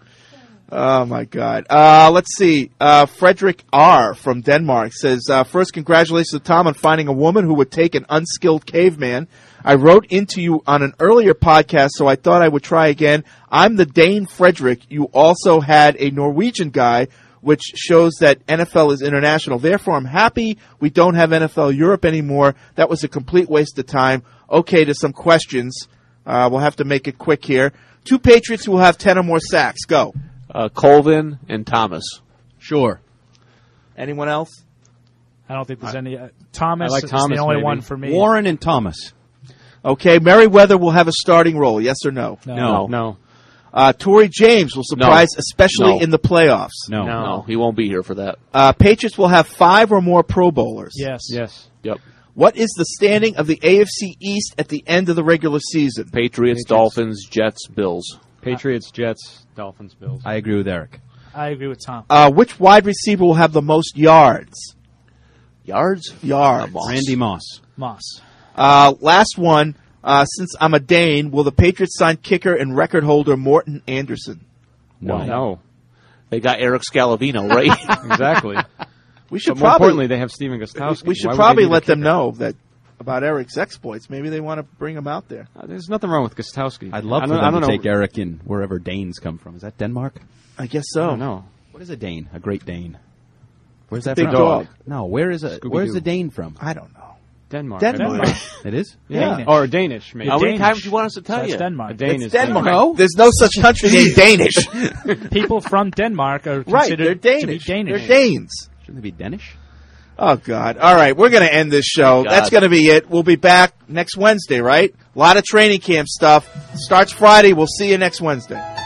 Speaker 9: Oh, my God. Uh, let's see. Uh, Frederick R. from Denmark says, uh, first, congratulations to Tom on finding a woman who would take an unskilled caveman. I wrote into you on an earlier podcast, so I thought I would try again. I'm the Dane Frederick. You also had a Norwegian guy, which shows that N F L is international. Therefore, I'm happy we don't have N F L Europe anymore. That was a complete waste of time. Okay, to some questions. Uh, we'll have to make it quick here. Two Patriots who will have ten or more sacks. Go.
Speaker 10: Uh, Colvin and Thomas.
Speaker 11: Sure.
Speaker 9: Anyone else?
Speaker 13: I don't think there's any. Uh, Thomas,
Speaker 12: I like
Speaker 13: is
Speaker 12: Thomas,
Speaker 13: the only
Speaker 12: maybe.
Speaker 13: one for me.
Speaker 11: Warren and Thomas.
Speaker 9: Okay, Merriweather will have a starting role. Yes or no?
Speaker 13: No.
Speaker 12: No. No.
Speaker 9: Uh, Torrey James will surprise,
Speaker 10: No.
Speaker 9: especially
Speaker 10: No.
Speaker 9: in the playoffs.
Speaker 11: No.
Speaker 12: No.
Speaker 10: No, he won't be here for that.
Speaker 9: Uh, Patriots will have five or more Pro Bowlers.
Speaker 13: Yes.
Speaker 12: Yes.
Speaker 10: Yep.
Speaker 9: What is the standing of the A F C East at the end of the regular season?
Speaker 10: Patriots,
Speaker 12: Patriots.
Speaker 10: Dolphins, Jets, Bills.
Speaker 12: Patriots, Jets, Dolphins, Bills.
Speaker 11: I agree with Eric.
Speaker 13: I agree with Tom.
Speaker 9: Uh, which wide receiver will have the most yards?
Speaker 10: Yards?
Speaker 9: Yards.
Speaker 10: Moss.
Speaker 11: Randy Moss.
Speaker 13: Moss.
Speaker 9: Uh, last one. Uh, since I'm a Dane, will the Patriots sign kicker and record holder Morton Anderson?
Speaker 11: No.
Speaker 12: No.
Speaker 10: They got Eric Scalavino, right?
Speaker 12: Exactly.
Speaker 9: We should
Speaker 12: But more
Speaker 9: probably
Speaker 12: importantly, they have Steven Gostkowski.
Speaker 9: we should
Speaker 12: Why would
Speaker 9: probably
Speaker 12: they need a
Speaker 9: let them
Speaker 12: kicker?
Speaker 9: know that about Eric's exploits. Maybe they want to bring him out there.
Speaker 12: Uh, There's nothing wrong with Gostkowski.
Speaker 11: I'd love
Speaker 12: I
Speaker 11: for
Speaker 12: don't-
Speaker 11: them
Speaker 12: I don't
Speaker 11: to
Speaker 12: know.
Speaker 11: take Eric in wherever Danes come from. Is that Denmark?
Speaker 9: I guess
Speaker 12: I
Speaker 9: so.
Speaker 12: don't know.
Speaker 11: What is a Dane? A Great Dane. Where's that
Speaker 9: Big
Speaker 11: from?
Speaker 9: dog.
Speaker 11: No, where is a
Speaker 12: Scooby-Doo.
Speaker 11: where's the Dane from?
Speaker 9: I don't know.
Speaker 12: Denmark.
Speaker 9: Denmark.
Speaker 12: I believe.
Speaker 11: It is?
Speaker 12: Yeah.
Speaker 13: Danish.
Speaker 12: Or Danish, maybe.
Speaker 10: How many
Speaker 13: Danish.
Speaker 10: times do you want us to tell
Speaker 13: So
Speaker 10: you?
Speaker 13: that's Denmark.
Speaker 12: A Dane
Speaker 9: It's
Speaker 12: is
Speaker 9: Denmark.
Speaker 11: No.
Speaker 9: There's no such country named Danish.
Speaker 13: People from Denmark are
Speaker 9: Right,
Speaker 13: considered
Speaker 9: they're Danish.
Speaker 13: to be Danish.
Speaker 9: They're Danes.
Speaker 11: Shouldn't they be Danish?
Speaker 9: Oh, God. All right, we're going to end this show.
Speaker 10: God.
Speaker 9: That's going to be it. We'll be back next Wednesday, right? A lot of training camp stuff. Starts Friday. We'll see you next Wednesday.